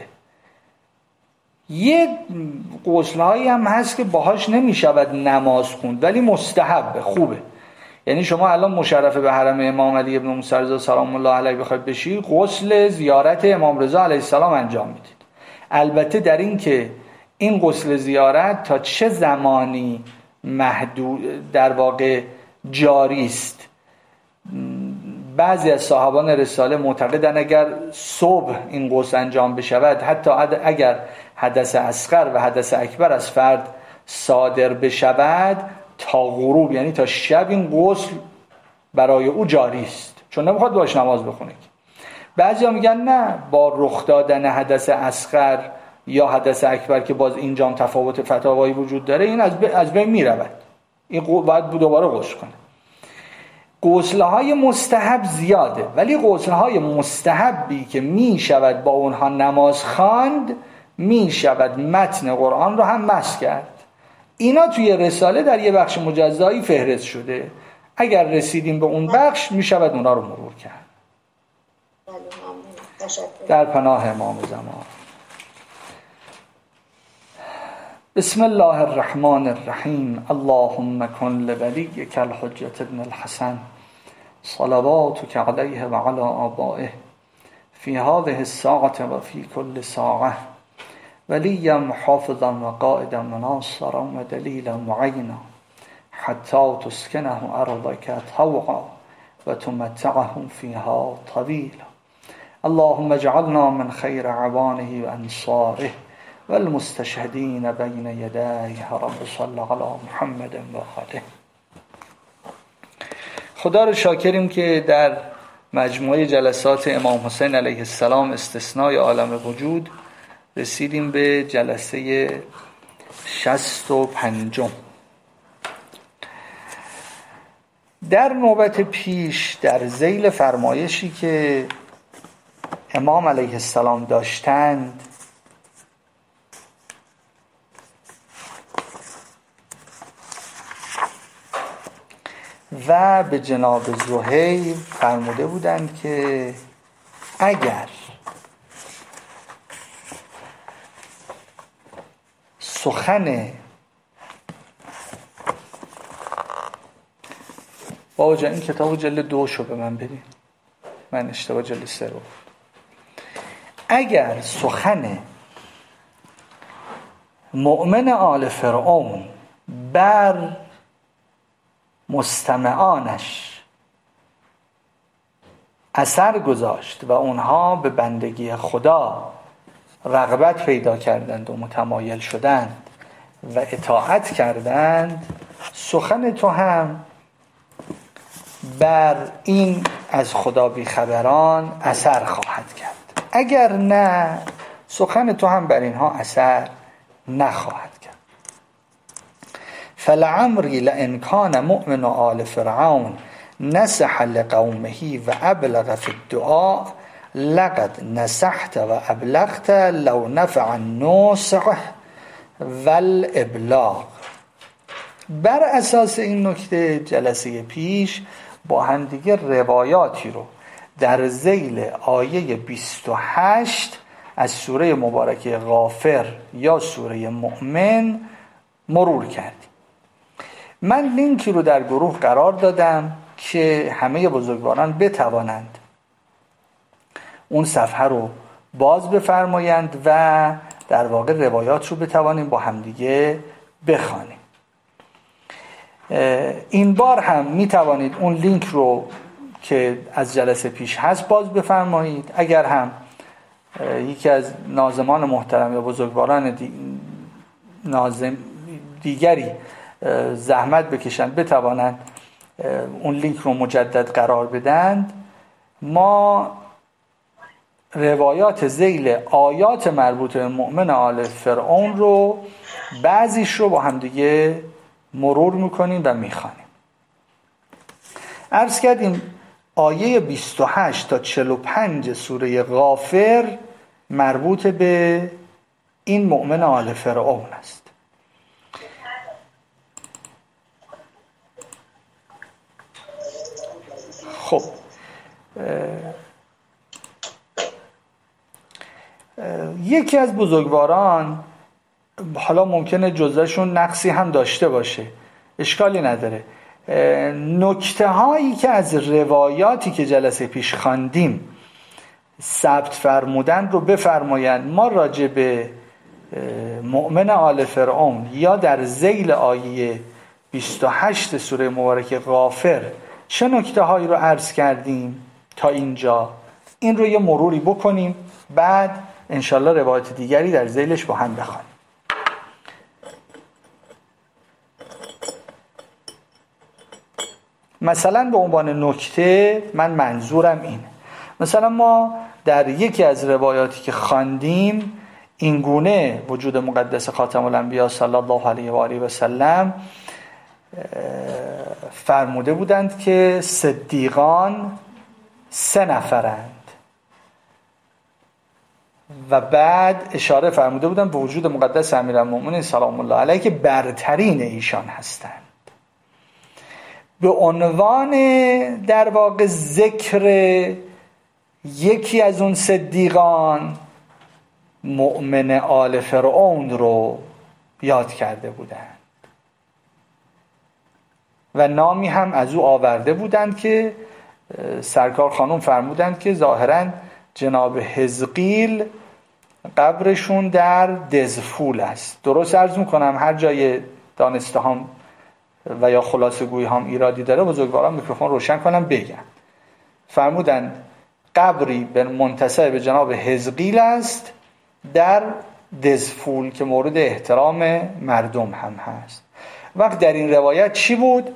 یه غسل‌هایی هم هست که باهاش نمیشود نماز خوند ولی مستحبه، خوبه. یعنی شما الان مشرف به حرم امام علی ابن موسی رضا سلام الله علیه بخواید بشی، غسل زیارت امام رضا علیه السلام انجام میدید. البته در این که این غسل زیارت تا چه زمانی محدود در واقع جاری است، بعضی از صاحبان رساله معتقدن اگر صبح این غسل انجام بشود، حتی اگر حدث اصغر و حدث اکبر از فرد صادر بشود، تا غروب یعنی تا شب این غسل برای او جاری است، چون نمیخواد باش نماز بخونه. بعضیا میگن نه، با رخ دادن حدث اصغر یا حدث اکبر که باز اینجا تفاوت فتاوایی وجود داره، این از بین میرود، این باید دوباره غسل کنه. غسل‌های مستحب زیاده، ولی غسل‌های مستحبی که میشود با اونها نماز خواند، میشود متن قرآن رو هم مس کرد. اینا توی رساله در یه بخش مجزایی فهرست شده. اگر رسیدیم به اون بخش میشود اونا رو مرور کرد. در پناه امام زمان. بسم الله الرحمن الرحیم. اللهم کن لولیک الحجة ابن الحسن صلواتک علیه و علی آبائه فی هذه الساعة و فی کل ساعة ولیا محافظا و قائدا و ناصرا و دلیلا معینا حتی تسکنه ارضک طوعا و تمتعه فیها طویلا. اللهم اجعلنا من خیر عوانه و انصاره والمستشهدین بین یدیه. رب صل علی محمد و آله. خدا رو شاکریم که در مجموعه جلسات امام حسین علیه السلام استثنای عالم وجود رسیدیم به جلسه 65. در نوبت پیش در ذیل فرمایشی که امام علیه السلام داشتند و به جناب زهیر فرموده بودند که اگر سخن بابا جان این کتاب جلد 2 شو به من بدین، من اشتباه جلد 3 رو. اگر سخن مؤمن آل فرعون بر مستمعانش اثر گذاشت و اونها به بندگی خدا رغبت پیدا کردند و متمایل شدند و اطاعت کردند، سخن تو هم بر این از خدا بیخبران اثر خواهد کرد. اگر نه، سخن تو هم بر اینها اثر نخواهد کرد. فلعمری لئن کان مؤمن آل فرعون نصح لقومه و ابلغ فی الدعاء لقد نصحت و ابلغت لو نفع النصح والابلاغ. بر اساس این نکته جلسه پیش با هم دیگه روایاتی رو در ذیل آیه 28 از سوره مبارکه غافر یا سوره مؤمن مرور کردیم. من لینکی رو در گروه قرار دادم که همه بزرگواران بتوانند اون صفحه رو باز بفرمایند و در واقع روایات رو بتوانیم با همدیگه بخوانیم. این بار هم میتوانید اون لینک رو که از جلسه پیش هست باز بفرمایید. اگر هم یکی از ناظمان محترم یا بزرگواران دیگری زحمت بکشند بتوانند اون لینک رو مجدد قرار بدند، ما روایات ذیل آیات مربوط به مؤمن آل فرعون رو بعضیش رو با هم دیگه مرور میکنیم و میخوانیم. عرض کردیم آیه 28 تا 45 سوره غافر مربوط به این مؤمن آل فرعون است. خب یکی از بزرگواران، حالا ممکنه جزءشون نقصی هم داشته باشه، اشکالی نداره، نکته هایی که از روایاتی که جلسه پیش خواندیم ثبت فرمودن رو بفرمایند. ما راجع به مؤمن آل فرعون یا در ذیل آیه 28 سوره مبارکه غافر چه نکته هایی رو عرض کردیم تا اینجا، این رو یه مروری بکنیم، بعد انشالله روایت دیگری در ذیلش با هم بخوانیم. مثلا به عنوان نکته من منظورم اینه، مثلا ما در یکی از روایاتی که خواندیم اینگونه وجود مقدس خاتم الانبیا صلی الله علیه و آله و سلم فرموده بودند که صدیقان 3 نفرند و بعد اشاره فرموده بودند به وجود مقدس امیرالمومنین سلام الله علیه که برترین ایشان هستند. به عنوان در واقع ذکر یکی از اون صدیقان مؤمن آل فرعون رو یاد کرده بودند و نامی هم از او آورده بودند که سرکار خانم فرمودند که ظاهراً جناب حزقیل قبرشون در دزفول است. درست عرض میکنم هر جای دانسته هم و یا خلاصه گویی هم ایرادی داره بزرگواران میکروفون روشن کنم بگم. فرمودند قبری به منتسب به جناب حزقیل است در دزفول که مورد احترام مردم هم هست. وقت در این روایت چی بود؟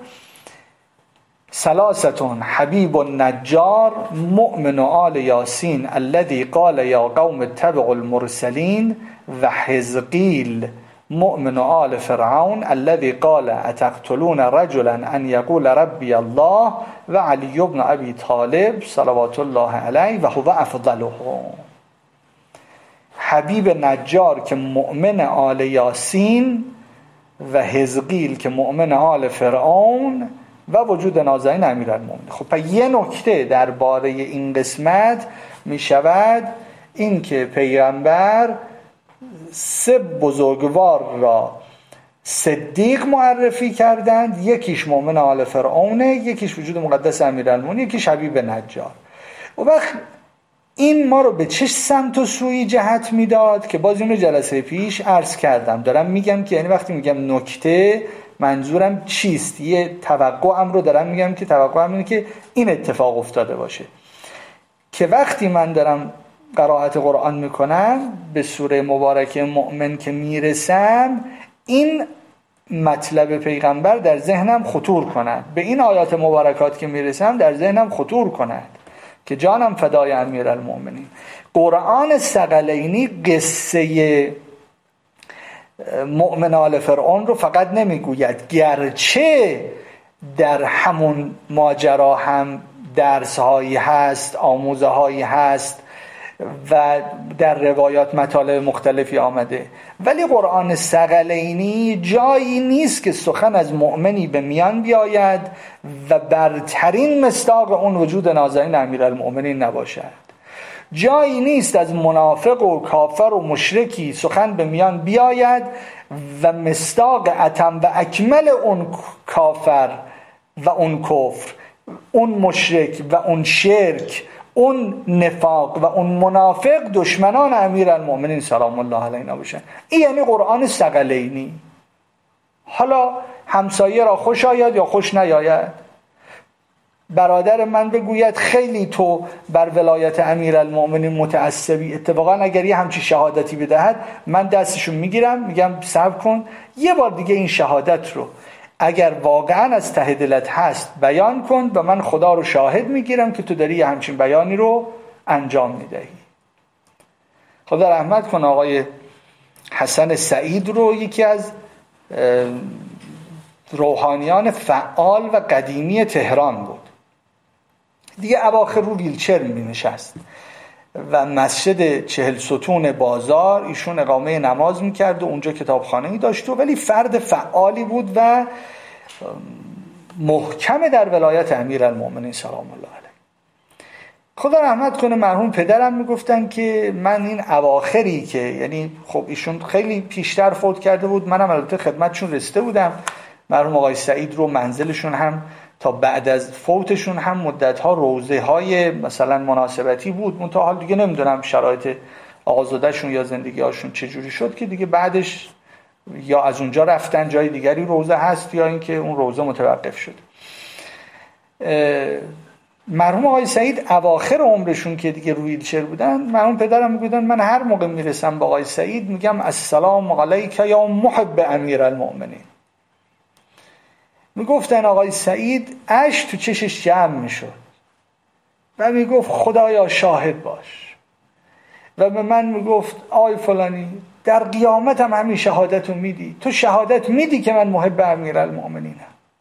ثلاثتون حبیب النجار مؤمن آل یاسین الذي قال یا قوم اتبعوا المرسلین و حزقیل مؤمن آل فرعون الذي قال اتقتلون رجلا ان يقول ربي الله و علی بن ابی طالب صلوات الله علیه و هو افضلهم. حبیب نجار که مؤمن آل یاسین و حزقیل که مؤمن آل فرعون و وجود نازنین امیرالمومنین. خب پس یه نکته درباره این قسمت می شود این که پیغمبر 3 بزرگوار را صدیق معرفی کردند، یکیش مؤمن آل فرعونه، یکیش وجود مقدس امیرالمومنین، یکیش حبیب نجار. و وقت این ما رو به چه سمت و سوی جهت میداد که باز اینو جلسه پیش عرض کردم. دارم میگم که یعنی وقتی میگم نکته منظورم چیست، یه توقعم رو دارم میگم که توقعم اینه که این اتفاق افتاده باشه که وقتی من دارم قرائت قرآن میکنم به سوره مبارکه مؤمن که میرسم این مطلب پیغمبر در ذهنم خطور کند، به این آیات مبارکات که میرسم در ذهنم خطور کند که جانم فدای امیرالمومنین. قرآن ثقلینی قصه مؤمن آل فرعون رو فقط نمیگوید، گرچه در همون ماجرا هم درس‌هایی هست، آموزه‌هایی هست و در روایات مطالب مختلفی آمده، ولی قرآن ثقلینی جایی نیست که سخن از مؤمنی به میان بیاید و برترین مصداق اون وجود نازنین امیرالمومنین نباشد. جایی نیست از منافق و کافر و مشرکی سخن به میان بیاید و مصداق اتم و اکمل اون کافر و اون کفر، اون مشرک و اون شرک، اون نفاق و اون منافق دشمنان امیرالمومنین سلام الله علیه باشن. این یعنی قرآن ثقلینی. حالا همسایه را خوش آید یا خوش نیاید، برادر من بگوید خیلی تو بر ولایت امیرالمومنین متعصبی، اتفاقا اگر یه همچی شهادتی بدهد من دستشون میگیرم میگم صبر کن یه بار دیگه این شهادت رو اگر واقعا از ته دلت هست بیان کن و من خدا رو شاهد میگیرم که تو داری یه همچین بیانی رو انجام میدهی. خدا رحمت کن آقای حسن سعید رو، یکی از روحانیان فعال و قدیمی تهران بود. دیگه اواخر رو ویلچر می نشست و مسجد 40 ستون بازار ایشون اقامه نماز می کرد و اونجا کتابخانه‌ای داشت، ولی فرد فعالی بود و محکم در ولایت امیرالمومنین سلام الله علیه. خدا رحمت کنه مرحوم پدرم می گفتن که من این اواخری که یعنی خب ایشون خیلی پیشتر فوت کرده بود، منم البته خدمتشون رسیده بودم، مرحوم آقای سعید رو منزلشون هم تا بعد از فوتشون هم مدت‌ها روضه‌های مثلا مناسبتی بود، منتها حال دیگه نمیدونم شرایط آقازاده‌شون یا زندگی‌هاشون چجوری شد که دیگه بعدش یا از اونجا رفتن جای دیگری روضه هست یا اینکه اون روضه متوقف شد. مرحوم آقای سعید اواخر عمرشون که دیگه روی ویلچر بودن، مرحوم پدرم میگفتن من هر موقع میرسم با آقای سعید میگم السلام علیک یا محب امیرالمومنین. میگفتن آقای سعید اشک تو چشش جمع میشد و میگفت خدایا شاهد باش، و به من میگفت آی فلانی در قیامت هم همین شهادتو میدی، تو شهادت میدی که من محب امیرالمومنینم.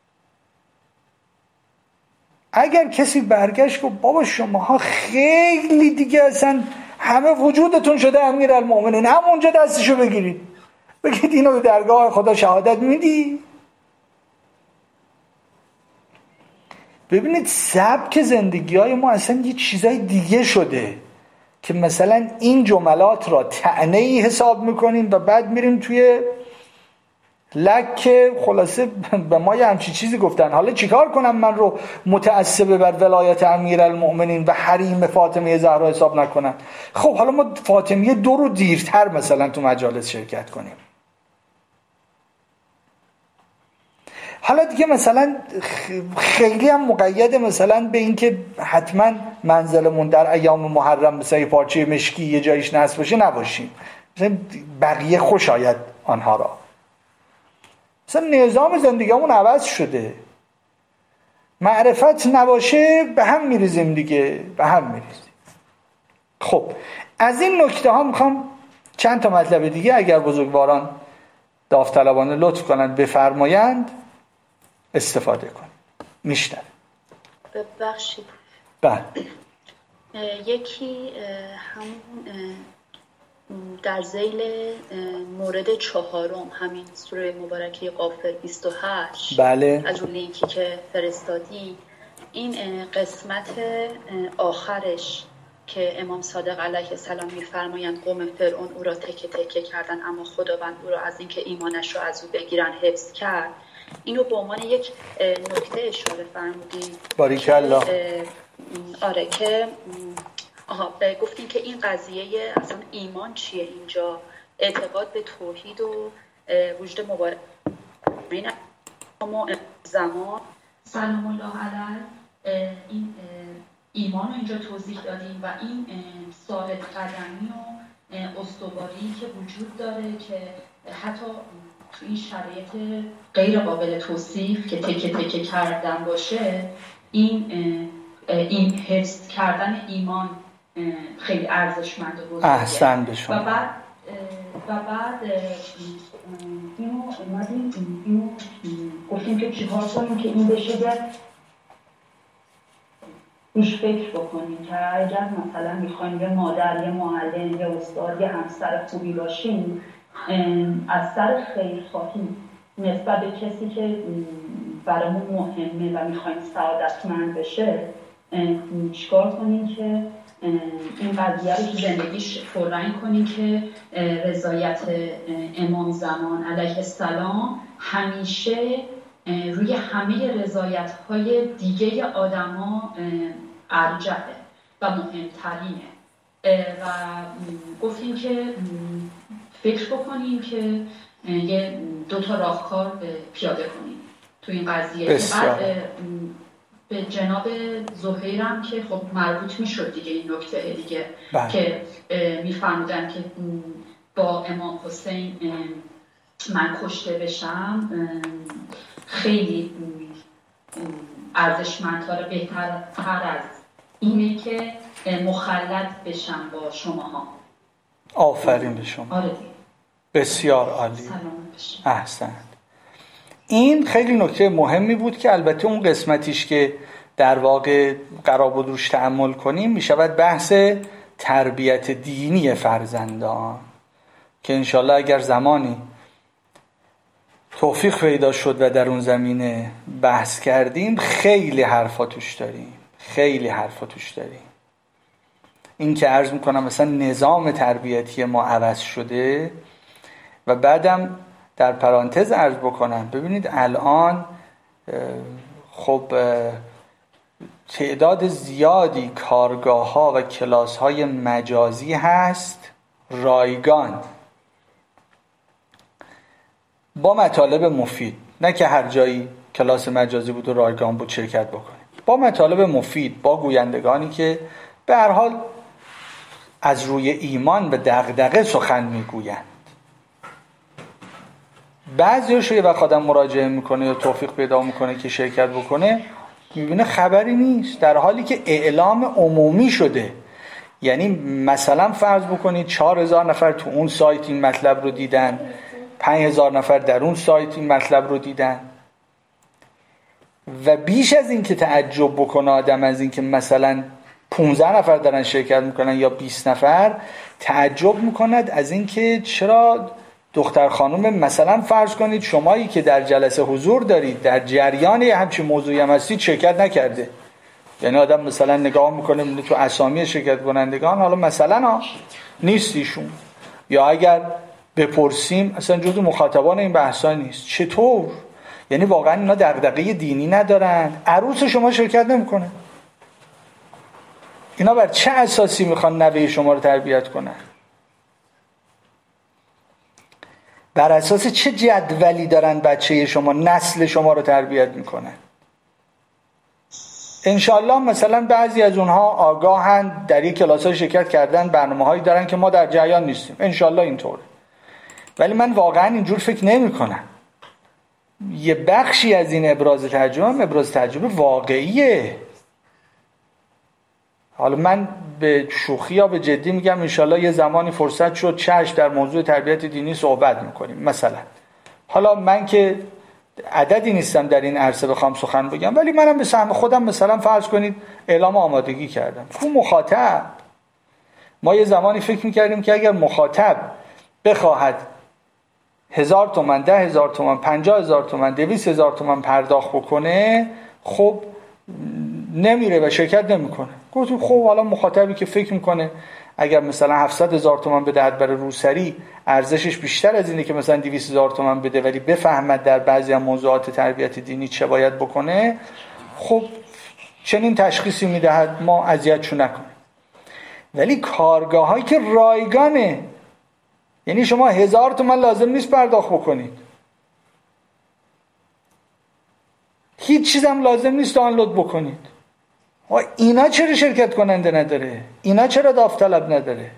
اگر کسی برگشت گفت بابا شماها خیلی دیگه اصلا همه وجودتون شده امیرالمومنین، همونجا دستشو بگیرید بگید اینو به درگاه خدا شهادت میدی. ببینید سبک زندگی‌های ما اصلا یه چیزای دیگه شده که مثلا این جملات را طعنه‌ای حساب میکنیم و بعد میریم توی لکه خلاصه به ما یه همچی چیزی گفتن. حالا چیکار کنم من رو متعصب بر ولایت امیرالمؤمنین و حریم فاطمه زهرا حساب نکنم؟ خب حالا ما فاطمیه 2 رو دیرتر مثلا تو مجالس شرکت کنیم. حالا دیگه مثلا خیلی هم مقیده مثلا به این که حتما منزلمون در ایام محرم مثلا یه پارچه مشکی یه جایش نصب باشه نباشیم، مثلا بقیه خوش آید آنها را. مثلا نظام زندگیمون عوض شده، معرفت نباشه به هم میریزیم دیگه، به هم میریزیم. خب از این نکته ها میخوام چند تا مطلب دیگه اگر بزرگواران داوطلبانه لطف کنند بفرمایند استفاده کنیم. میشتر ببخشید. بله. یکی همون در ذیل مورد 4 همین سوره مبارکه غافر 28 بله. از اون لینکی که فرستادی، این قسمت آخرش که امام صادق علیه السلام میفرمایند قوم فرعون او را تکه تکه کردن اما خداوند او را از اینکه ایمانش را از او بگیرن حفظ کرد، اینو به عنوان یک نکته اشاره فرمودید. باریکالله. آره که گفتین که این قضیه اصلا ایمان چیه اینجا، اعتقاد به توحید و وجود مبارک زمان سلام الله علیه، این ایمان رو اینجا توضیح دادیم و این ثابت قدمی و استواری که وجود داره که حتی تو این شرایط غیر قابل توصیف که تکه تکه کردن باشه، این حفظ کردن ایمان خیلی ارزشمند و بزرگه. احسن به شما. و بعد اینو اومدیم اینو گفتیم که چیکار کنیم که این بشه روش فکر بکنیم که اگر مثلا میخوایم یه مادر، یه معلم، یه استاد، یه همسر خوبی باشیم، از سر خیرخواهی نسبت به کسی که برامون مهمه و میخوایم سعادتمند بشه چیکار کنیم که این قضیه رو تو زندگیش پررنگ کنیم که رضایت امام زمان علیه السلام همیشه روی همه رضایت‌های دیگه آدما ارجحه و مهمترینه. و گفتیم که فکر بکنیم که یه 2 تا راهکار پیاده کنیم تو این قضیه. بعد به جناب زهیرم که خب مربوط میشد دیگه این نکته دیگه که میفرمودن که با امام حسین من کشته بشم خیلی ارزشمندتر، بهتر از اینه که مخلد بشم با شماها. آفرین به شما. آره بسیار عالی. سلام بشم. احسنت. این خیلی نکته مهمی بود که البته اون قسمتیش که در واقع قرار بود روش تأمل کنیم میشود بحث تربیت دینی فرزندان که انشالله اگر زمانی توفیق پیدا شد و در اون زمینه بحث کردیم خیلی حرفا توش داریم، خیلی حرفا توش داریم. این که عرض میکنم مثلا نظام تربیتی ما عوض شده. و بعدم در پرانتز عرض بکنم ببینید الان خب تعداد زیادی کارگاه ها و کلاس های مجازی هست رایگان با مطالب مفید، نه که هر جایی کلاس مجازی بود و رایگان بود شرکت بکنید، با مطالب مفید، با گویندگانی که به هر حال از روی ایمان و دغدغه سخن میگویند. بعضیش یه وقت آدم مراجعه میکنه یا توفیق پیدا میکنه که شرکت بکنه میبینه خبری نیست، در حالی که اعلام عمومی شده. یعنی مثلا فرض بکنید 4000 نفر تو اون سایت این مطلب رو دیدن، 5000 نفر در اون سایت این مطلب رو دیدن. و بیش از این که تعجب بکنه آدم از این که مثلا 15 نفر دارن شرکت میکنن یا 20 نفر، تعجب میکند از این که چرا دختر خانم مثلا فرض کنید شمایی که در جلسه حضور دارید در جریان همچین موضوعی هم هستید شرکت نکرده. یعنی آدم مثلا نگاه میکنه تو اسامی شرکت کنندگان حالا مثلا نیست ایشون، یا اگر بپرسیم اصلا جزو مخاطبان این بحثا نیست. چطور؟ یعنی واقعا اینا دغدغه دینی ندارن؟ عروس شما شرکت نمیکنه. اینا بر چه اساسی میخوان نوه شما رو تربیت کنن؟ بر اساس چه جدولی دارن بچه شما، نسل شما رو تربیت میکنن؟ انشالله مثلا بعضی از اونها آگاهند، در یک کلاس های شرکت کردن، برنامه هایی دارن که ما در جریان نیستیم، انشالله اینطوره. ولی من واقعا اینجور فکر نمی کنم. یه بخشی از این ابراز تجربه واقعیه. حالا من به شوخی یا به جدی میگم انشالله یه زمانی فرصت شد چشم در موضوع تربیت دینی صحبت میکنیم مثلا. حالا من که عددی نیستم در این عرصه بخوام سخن بگم، ولی منم به سهم خودم مثلا فرض کنید اعلام آمادگی کردم. خب مخاطب، ما یه زمانی فکر میکردیم که اگر مخاطب بخواهد 1000 تومان، 10,000 تومان، 50,000 تومان، 200,000 تومان پرداخت بکنه، خب نمیره و شرکت نمیکنه. گفتیم خب حالا مخاطبی که فکر میکنه اگر مثلا 700,000 تومان بدهد برای روسری ارزشش بیشتر از اینه که مثلا 200,000 تومان بده، ولی بفهمد در بعضی از موضوعات تربیت دینی چه باید بکنه، خب چنین تشخیصی میدهد، ما اذیتشو نکنیم. ولی کارگاه هایی که رایگانه، یعنی شما 1000 تومان لازم نیست پرداخت بکنید، هیچ چیزم لازم نیست دانلود بکنید، اینا چرا شرکت کننده نداره؟ اینا چرا داوطلب نداره؟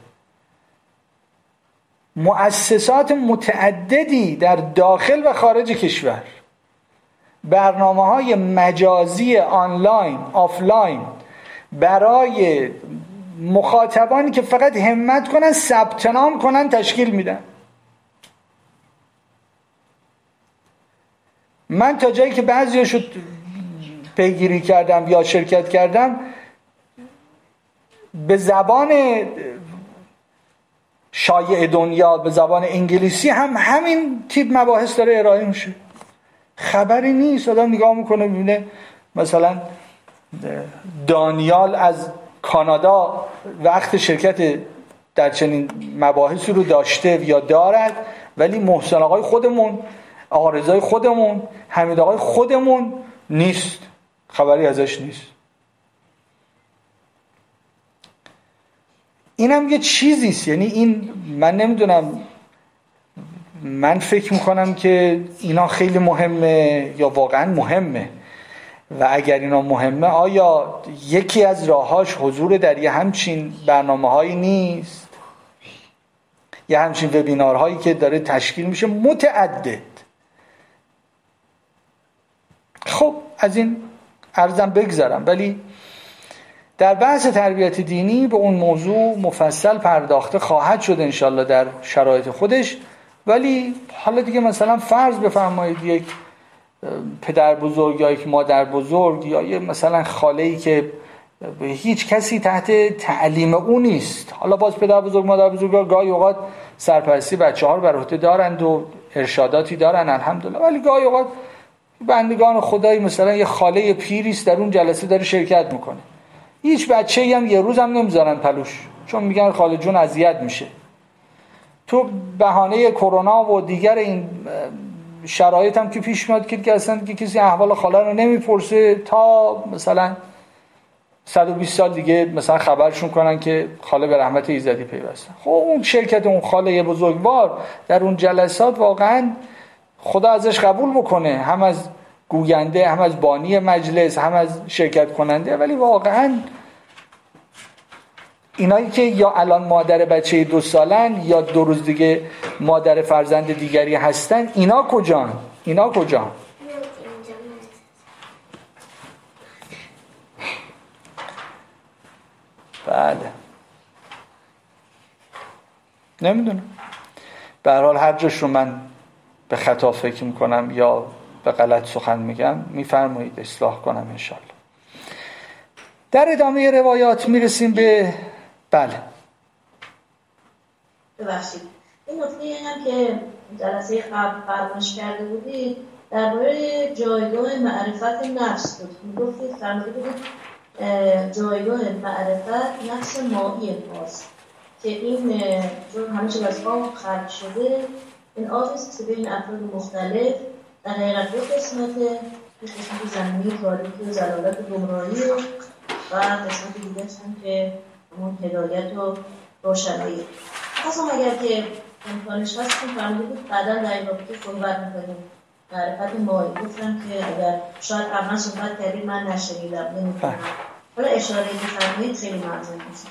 مؤسسات متعددی در داخل و خارج کشور برنامه‌های مجازی آنلاین، آفلاین برای مخاطبانی که فقط همت کنن ثبت نام کنن تشکیل میدن. من تا جایی که بعضیاشو پیگیری کردم یا شرکت کردم، به زبان شایع دنیا، به زبان انگلیسی هم همین تیپ مباحث داره ارائه میشه. خبری نیست، آدم نگاه میکنه میبینه مثلا دانیال از کانادا وقت شرکت در چنین مباحثی رو داشته یا دارد، ولی محسن آقای خودمون، آقا رضای خودمون، حمید آقای خودمون نیست، خبری ازش نیست. اینم یه چیزیست. یعنی این من نمیدونم، من فکر میکنم که اینا خیلی مهمه یا واقعا مهمه، و اگر اینا مهمه آیا یکی از راهاش حضور در یه همچین برنامه هایی نیست؟ یه همچین وبینارهایی که داره تشکیل میشه متعدد. خب از این عرضم بگذارم، ولی در بحث تربیت دینی به اون موضوع مفصل پرداخته خواهد شد انشالله در شرایط خودش. ولی حالا دیگه مثلا فرض بفرمایید یک پدر بزرگ یا یک مادر بزرگ یا یه مثلا خاله‌ای که هیچ کسی تحت تعلیم او نیست، حالا باز پدر بزرگ مادر بزرگ گاهی اوقات سرپرستی بچه‌ها رو بر عهده دارند و ارشاداتی دارن الحمدلله، ولی گاهی اوقات بندگان خدایی مثلا یه خاله پیریست در اون جلسه داره شرکت میکنه، هیچ بچه‌ای هم یه روز هم نمیذارن پلوش، چون میگن خاله جون اذیت میشه. تو بهانه کرونا و دیگر این شرایط هم که پیش میاد که اصلا کسی احوال خاله رو نمیپرسه تا مثلا 120 سال دیگه مثلا خبرشون کنن که خاله به رحمت ایزدی پیوسته. خب اون شرکت اون خاله بزرگوار در اون جلسات واقعا خدا ازش قبول بکنه، هم از گوینده، هم از بانی مجلس، هم از شرکت کننده. ولی واقعا اینایی که یا الان مادر بچه 2 سالن یا 2 روز دیگه مادر فرزند دیگری هستن، اینا کجان؟ اینا کجان؟ بله نمیدونم، به هر حال هر جاش رو من به خطا فکر میکنم یا به غلط سخن میگم میفرمایید اصلاح کنم انشالله. در ادامه روایات میرسیم به بله ببخشید این نکته هم که جلسه قبل فرمایش کرده بودید درباره جایگاه معرفت نفس بود. میگفتید فرموده بودید جایگاه معرفت نفس ماهی ماست که این چون همه چیز از آب خلق شده، این آب است که بین افراد مختلف در حقیقت دو قسمته، یک قسمت زمینی تاریکی و ضلالت و گمراهی و قسمت دیگه هم که همون هدایت و روشنایی. خواستم اگر که امکانش هست که فرمودید بعدا در این رابطه صحبت می‌کنیم. معرفت مایی گفتم که اگر شاید قبلا صحبت کردید من نشنیدم نمی‌کنم. حالا اشاره می‌فرمایید خیلی ممنون می‌شم.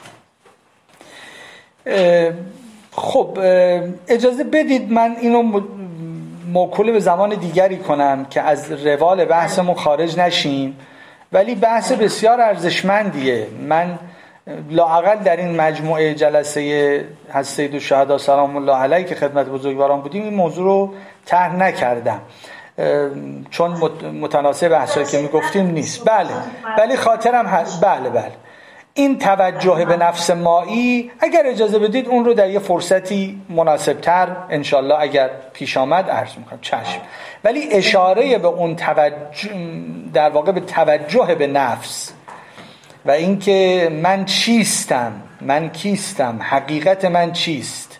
خب اجازه بدید من اینو موکول به زمان دیگری کنم که از روال بحثمون خارج نشیم، ولی بحث بسیار ارزشمندیه. من لااقل در این مجموعه جلسه از سید الشهدا سلام الله علیه که خدمت بزرگواران بودیم این موضوع رو طرح نکردم چون متناسب بحثایی که میگفتیم نیست. بله ولی خاطرم هست. بله این توجه به نفس مایی اگر اجازه بدید اون رو در یه فرصتی مناسبتر انشالله اگر پیش آمد عرض میکنم. چشم. ولی اشاره به اون توجه، در واقع به توجه به نفس و اینکه من چیستم، من کیستم، حقیقت من چیست،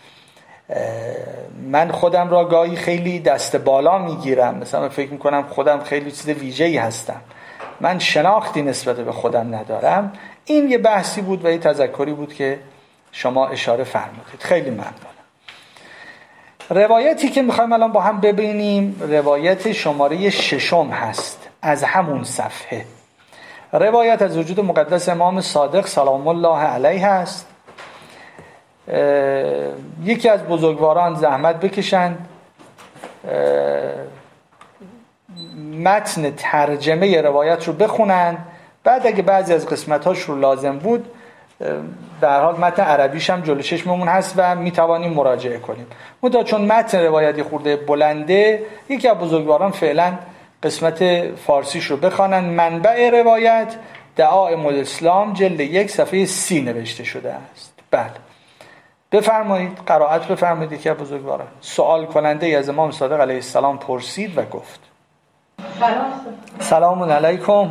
من خودم را گاهی خیلی دست بالا میگیرم، مثلا فکر میکنم خودم خیلی چیز ویژه‌ای هستم، من شناختی نسبت به خودم ندارم. این یه بحثی بود و یه تذکری بود که شما اشاره فرمودید. خیلی ممنونم. روایتی که میخوایم الان با هم ببینیم روایت شماره 6 هست از همون صفحه. روایت از وجود مقدس امام صادق سلام الله علیه هست. یکی از بزرگواران زحمت بکشند متن ترجمه روایت رو بخونن، بعد اگه بعضی از قسمتاش رو لازم بود در حال متن عربیش هم جلو چشممون هست و میتوانیم مراجعه کنیم. منتها چون متن روایتی خورده بلنده یکی از بزرگواران فعلا قسمت فارسیش رو بخوانن. منبع روایت دعائم الاسلام جلد 1 صفحه 30 نوشته شده است. بله بفرمایید قرائت بفرمایید. که بزرگواران سوال کننده از امام صادق علیه السلام پرسید و گفت سلام علیکم.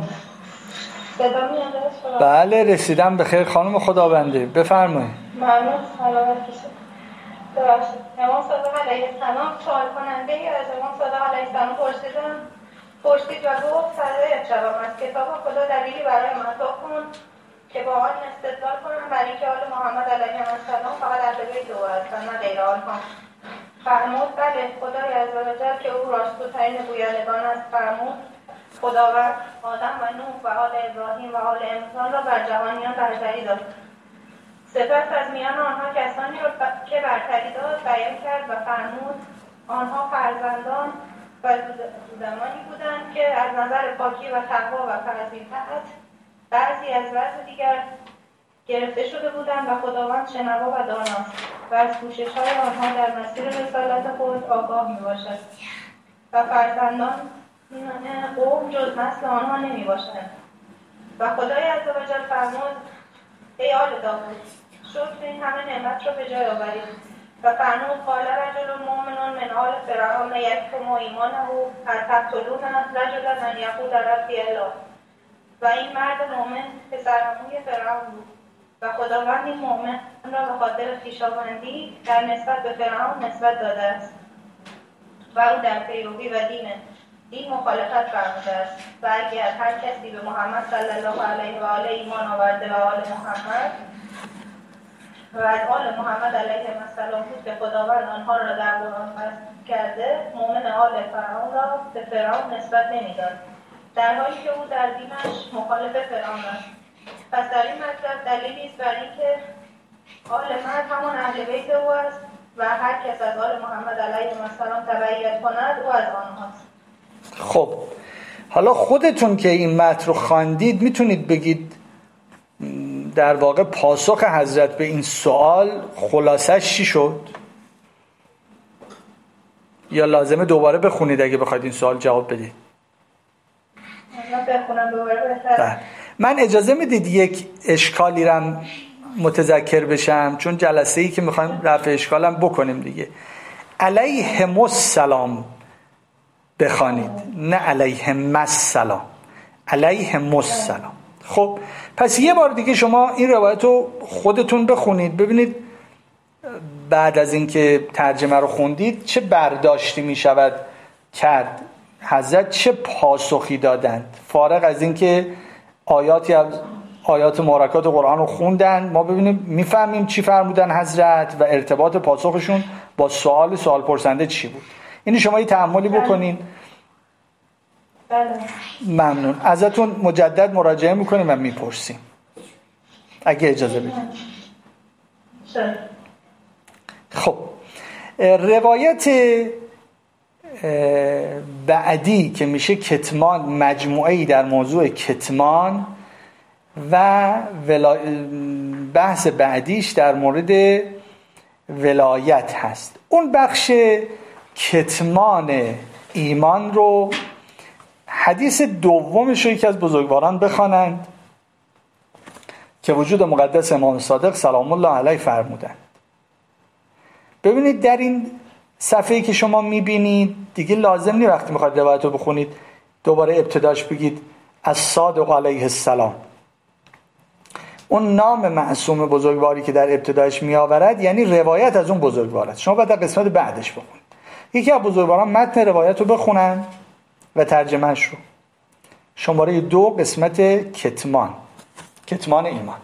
بله رسیدم به خیر خانم خداونده بفرمایید. ممنون. سلامت باشید. امام صادق علیه السلام سوال کننده از امام صادق علیه السلام پرسید و گفت صدایت شوم از کتاب خدا دلیلی برای من تو کن که با آن استدلال کنم برای اینکه آل محمد علیه السلام فقط اهل بیت او هستند نه غیر آنها. فرمود بله خدای عزوجل که او راستوترین گویندگان است. فرمود خداوند آدم و نوح و آل ابراهیم و آل عمران را بر جهانیان برتری داد. سپس از میان آنها کسانی را که برتری داد بیان کرد و فرمود آنها فرزندان و زمانی بودند که از نظر پاکی و تقوا و فضیلت بعضی از بعض دیگر گرفته شده بودند و خداوند شنوا و داناست و از کوشش‌های آنها در مسیر رسالت خود آگاه میباشد و فرزندان قوم جز نسل آنها نمی باشند. و خدای عزوجل فرمود ای آل داوود شکر این همه نعمت را به جای آورید. و فرمود قال رجل مؤمن من آل فرعون یکتم ایمانه اتقتلون رجلا ان یقول ربی اله. و این مرد مؤمن پسرعموی فرعون بود و خداوند این مؤمن را به خاطر خویشاوندی در نسبت به فرعون نسبت داده است و او در پیروی و دین مخالفت فرموده است. و اگر هر کسی به محمد صلی الله علیه و آله ایمان آورده و آل محمد و از آل محمد علیه السلام بود که خداوند آنها را در قرآن فصل کرده مؤمن آل فرعون را به فرعون نسبت نمیداد در حالی که او در دینش مخالف فرعون است. پس در این مطلب دلیلی است بر اینکه آل مرد همان اهل بیت او است و هر کس از آل محمد علیه السلام تبعیت کند او از آنهاست. خب حالا خودتون که این متن رو خواندید میتونید بگید در واقع پاسخ حضرت به این سوال خلاصش چی شد؟ یا لازمه دوباره بخونید اگه بخواید این سوال جواب بدید؟ من اجازه میدید یک اشکالی رم متذکر بشم چون جلسه ای که میخوایم رفع اشکالم بکنیم دیگه. علیهم السلام بخوانید نه علیهم السلام. علیهم السلام. خب پس یه بار دیگه شما این روایت رو خودتون بخونید، ببینید بعد از اینکه ترجمه رو خوندید چه برداشتی می شود کرد، حضرت چه پاسخی دادند، فارغ از اینکه آیات مبارکات قرآن رو خوندن ما ببینیم میفهمیم چی فرمودن حضرت و ارتباط پاسخشون با سوال پرسنده چی بود. اینو شما یه تأملی بکنین. ممنون ازتون. مجدد مراجعه میکنیم و میپرسیم اگه اجازه بدید. خب روایت بعدی که میشه کتمان، مجموعه‌ای در موضوع کتمان و بحث بعدیش در مورد ولایت هست. اون بخش کتمان ایمان رو حدیث دومش رو یکی از بزرگواران بخوانند که وجود مقدس امام صادق سلام الله علیه فرمودند. ببینید در این صفحه‌ای که شما میبینید دیگه لازم نیست وقتی میخواید روایت رو بخونید دوباره ابتداش بگید الصادق علیه السلام. اون نام معصوم بزرگواری که در ابتداش میآورد یعنی روایت از اون بزرگوار است. شما باید در قسمت بعدش بخونید. یکی از بزرگواران متن روایت رو بخونن و ترجمهش رو. شماره 2 قسمت کتمان ایمان.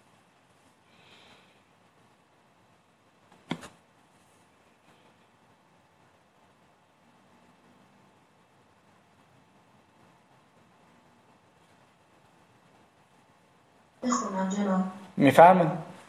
بخونم جناب. میفرمایید.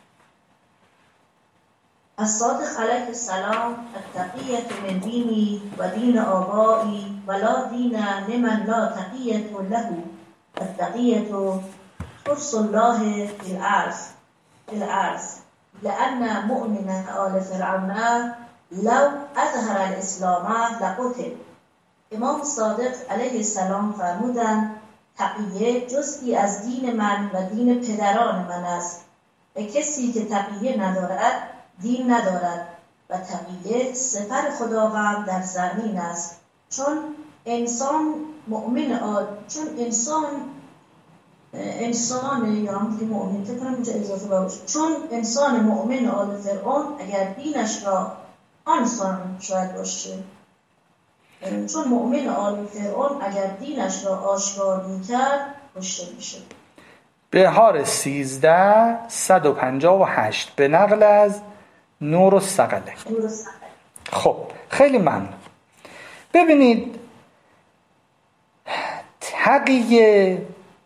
الصادق علیه السلام التقیة من دینی و دین آبایی ولا دین لمن لا تقیة له التقیة ترس الله فی الارض لأن مؤمن آل فرعون لو اظهر الاسلام لقتل. امام صادق علیه السلام فرمودند تقیه جزئی از دین من و دین پدران من است و کسی که تقیه ندارد دین ندارد و تقیه سپر خداوند در زمین است. چون انسان مؤمن چون انسان مؤمن آل فرعون اگر دینش را چون مؤمن آل فرعون اگر دینش را آشکار می‌کرد کشته می‌شد. بهار 13158 به نقل از نور الثقله. خب خیلی ممنون. ببینید تقیه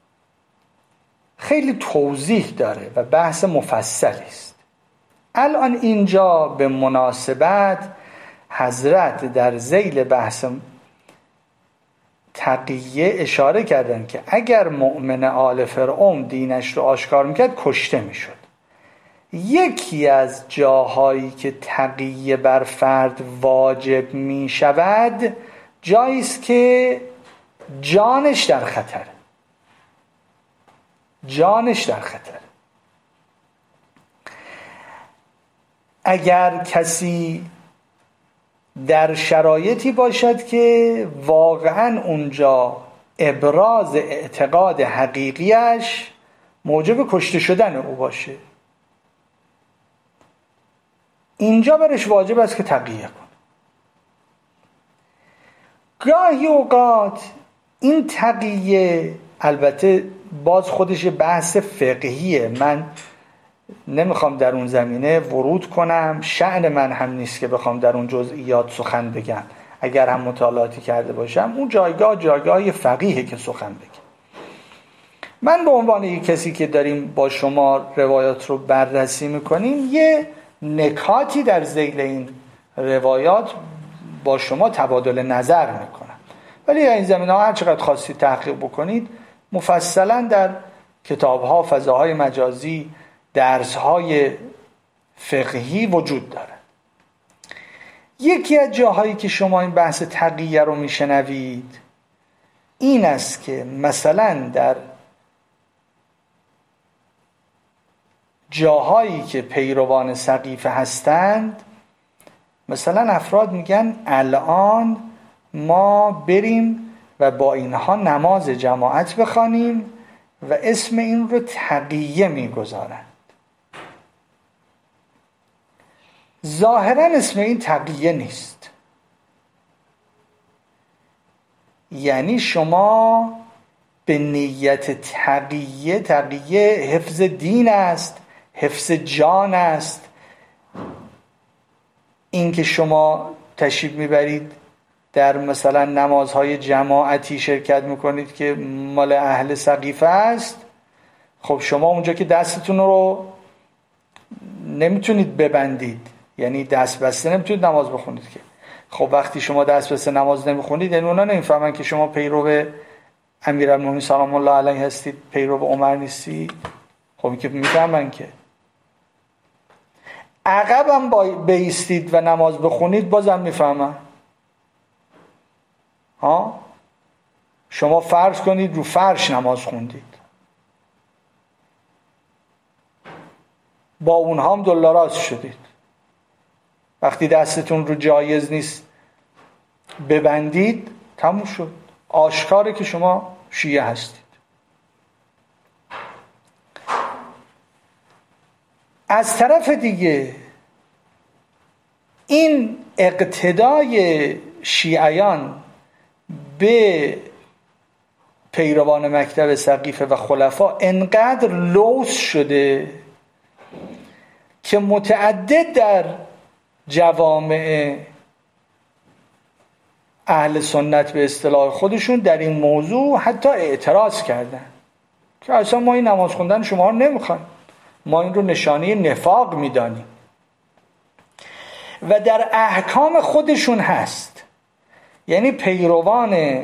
خیلی توضیح داره و بحث مفصلی است. الان اینجا به مناسبت حضرت در ذیل بحث تقیه اشاره کردن که اگر مؤمن آل فرعون دینش رو آشکار میکرد کشته میشد. یکی از جاهایی که تقیه بر فرد واجب میشود جایی است که جانش در خطر. اگر کسی در شرایطی باشد که واقعا اونجا ابراز اعتقاد حقیقیش موجب کشته شدن او باشه، اینجا برش واجب است که تقیه کن. گاهی اوقات این تقیه البته باز خودش بحث فقهیه، من نمیخوام در اون زمینه ورود کنم، شأن من هم نیست که بخوام در اون جزئیات سخن بگم. اگر هم مطالعاتی کرده باشم اون جایگاه فقیهه که سخن بگم. من به عنوان یک کسی که داریم با شما روایات رو بررسی میکنیم یه نکاتی در ذیل این روایات با شما تبادل نظر میکنم، ولی این زمینه ها هر چقدر خواستید تحقیق بکنید مفصلا در کتاب‌ها، فضاهای مجازی، درس‌های فقهی وجود داره. یکی از جاهایی که شما این بحث تقیه رو میشنوید این است که مثلا در جاهایی که پیروان سقیفه هستند مثلا افراد میگن الان ما بریم و با اینها نماز جماعت بخوانیم و اسم این رو تقیه میگذارند. ظاهرا اسم این تقیه نیست، یعنی شما به نیت تقیه حفظ دین است، حفظ جان است. این که شما تشریف میبرید در مثلا نمازهای جماعتی شرکت میکنید که مال اهل سقیفه است، خب شما اونجا که دستتون رو نمیتونید ببندید، یعنی دست بسته نمیتونید نماز بخونید که. خب وقتی شما دست بسته نماز نمیخونید، یعنی اونا نمیفهمن که شما پیرو امیرالمومنین سلام الله علیه هستید، پیرو عمر نیستی. خب این که میفهمن که. عقبم بایستید و نماز بخونید بازم میفهمن. شما فرض کنید رو فرش نماز خوندید، با اونها هم دلاراز شدید. وقتی دستتون رو جایز نیست ببندید تموم شد، آشکاره که شما شیعه هستید. از طرف دیگه این اقتدای شیعیان به پیروان مکتب سقیفه و خلفا انقدر لوث شده که متعدد در جوامع اهل سنت به اصطلاح خودشون در این موضوع حتی اعتراض کردن که اصلا ما این نماز خوندن شما رو نمیخوایم، ما این رو نشانه نفاق میدانیم. و در احکام خودشون هست، یعنی پیروان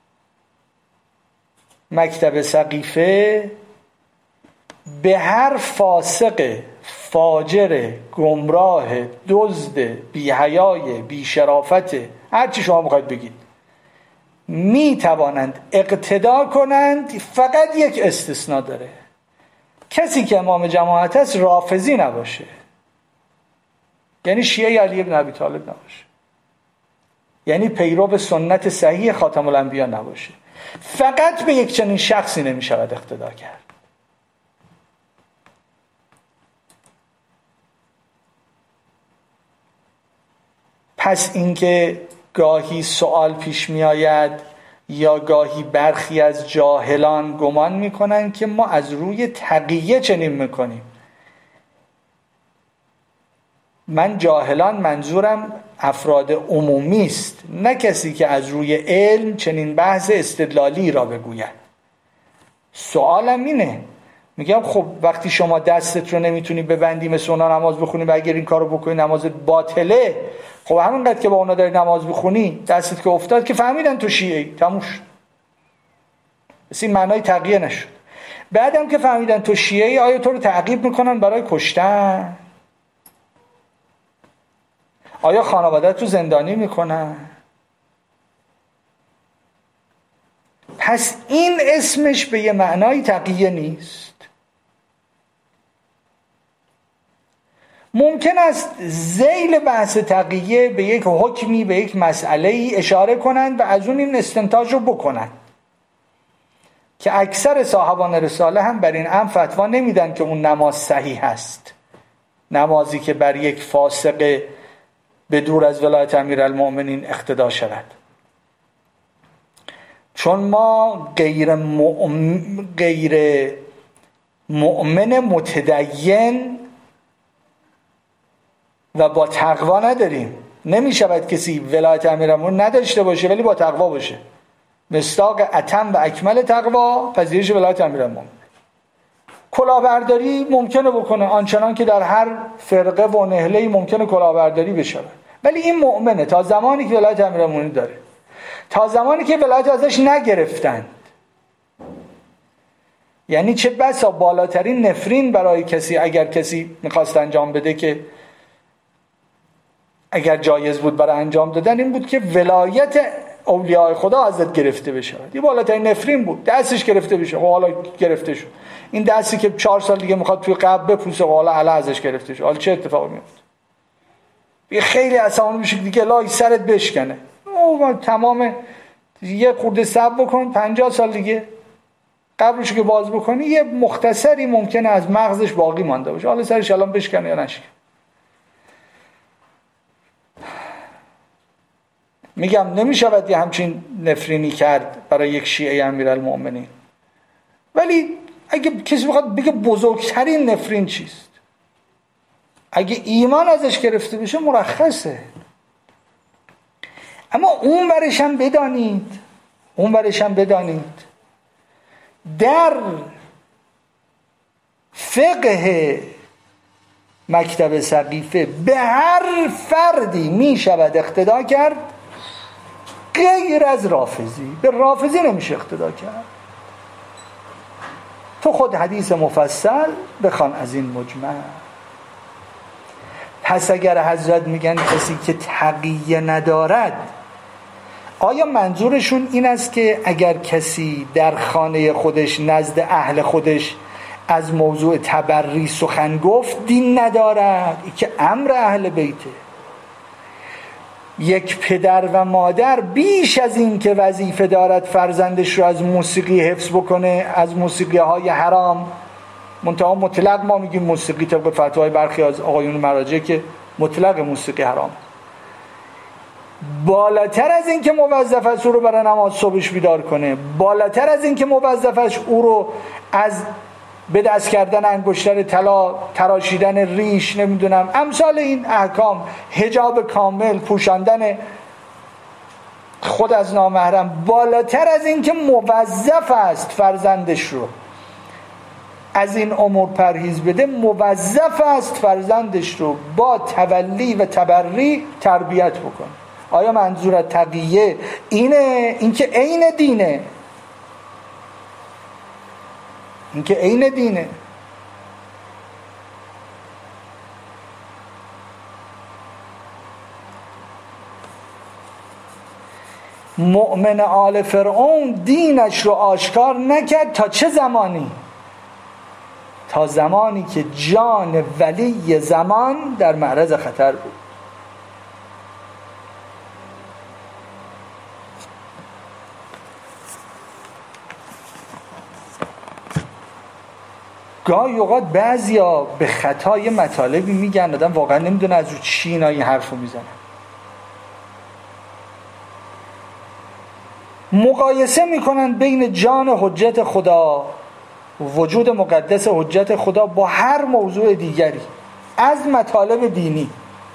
مکتب سقیفه به هر فاسق، فاجر، گمراه، دزد، بی‌حیای، بی‌شرافت، هر چی شما بخواید بگید، می توانند اقتدا کنند. فقط یک استثناء داره، کسی که امام جماعت است رافضی نباشه، یعنی شیعه علی بن ابی طالب نباشه، یعنی پیرو سنت صحیح خاتم الانبیا نباشه. فقط به یک چنین شخصی نمی شود اقتدا کرد. پس اینکه گاهی سوال پیش می آید یا گاهی برخی از جاهلان گمان می کنند که ما از روی تقیه چنین می کنیم. من جاهلان منظورم افراد عمومی است، نه کسی که از روی علم چنین بحث استدلالی را بگوید. سوالم اینه، میگم خب وقتی شما دستت رو نمیتونی ببندی مثل اونا نماز بخونی و اگر این کارو بکنی نمازت باطله، خب همینقدر که با اونا داری نماز بخونی دستت که افتاد که فهمیدن تو شیعه‌ای، تموم شد. بس این معنای تقیه نشد. بعدم که فهمیدن تو شیعه‌ای، آیا تو رو تعقیب میکنن برای کشتن؟ آیا خانواده‌ت رو زندانی میکنن؟ پس این اسمش به یه معنای تقیه نیست. ممکن است ذیل بحث تقیه به یک حکمی، به یک مسئله‌ای اشاره کنند و از اون این استنتاج رو بکنند که اکثر صاحبان رساله هم بر این امر فتوا نمیدن که اون نماز صحیح است، نمازی که بر یک فاسق به دور از ولایت امیرالمؤمنین اقتدا شود. چون ما غیر مؤمن متدین و با تقوا نداریم. نمی شود کسی ولایت امیرالمؤمنین نداشته باشه ولی با تقوا باشه. مصداق اتم و اکمل تقوا پذیرش ولایت امیرالمؤمنین. کلاهبرداری ممکنه بکنه، آنچنان که در هر فرقه و نهله‌ای ممکنه کلاهبرداری بشه، ولی این مؤمنه تا زمانی که ولایت امیرالمؤمنین داره، تا زمانی که ولایت ازش نگرفتند. یعنی چه بسا بالاترین نفرین برای کسی اگر کسی میخواست انجام بده، که اگر جایز بود برای انجام دادن، این بود که ولایت اولیاء خدا ازت گرفته بشه. این بالاترین نفرین بود، دستش گرفته بشه. خب حالا گرفته شد، این دستی که 4 سال دیگه میخواد توی قبر بپوسه، حالا ازش گرفته شد، حالا چه اتفاقی میفته؟ یه خیلی عصبانی میشه دیگه، لای سرت بشکنه. او تمام یه خورده صبر بکن، 50 سال دیگه قبرشو که باز بکنی یه مختصری ممکنه از مغزش باقی مانده باشه، حالا سرش الان بشکنه یا نشکنه. میگم نمیشود یه همچین نفرینی کرد برای یک شیعه امیرالمؤمنین، ولی اگه کسی بخواد بگه بزرگترین نفرین چیست، اگه ایمان ازش گرفته بشه مرخصه. اما اون برشم بدانید در فقه مکتب سقیفه به هر فردی می شود اقتدا کرد غیر از رافضی. به رافضی نمیشه اقتدا کرد. تو خود حدیث مفصل بخوان از این مجمع. پس اگر حضرت میگن کسی که تقیه ندارد، آیا منظورشون این است که اگر کسی در خانه خودش نزد اهل خودش از موضوع تبری سخن گفت دین ندارد؟ این که امر اهل بیته. یک پدر و مادر بیش از این که وظیفه دارد فرزندش رو از موسیقی حفظ بکنه، از موسیقی های حرام، منتها مطلق ما میگیم موسیقی طبق فتوای برخی از آقایون مراجع که مطلق موسیقی حرام، بالاتر از این که موظف است او رو برای نماز صبحش بیدار کنه، بالاتر از این که موظف است او رو از به دست کردن انگشتر طلا، تراشیدن ریش، نمیدونم امثال این احکام، حجاب کامل، پوشاندن خود از نامحرم، بالاتر از این که موظف است فرزندش رو از این امور پرهیز بده، موظف است فرزندش رو با تولی و تبری تربیت بکنه. آیا منظور تقیه اینه؟ این که عین دینه، این که عین دینه. مؤمن آل فرعون دینش رو آشکار نکرد تا چه زمانی؟ تا زمانی که جان ولی زمان در معرض خطر بود. گاهی اوقات بعضیا به خطا یه مطالبی میگن آدم واقعا نمیدونه از رو چی اینا این حرفو میزنن. مقایسه میکنن بین جان حجت خدا، وجود مقدس حجت خدا با هر موضوع دیگری از مطالب دینی.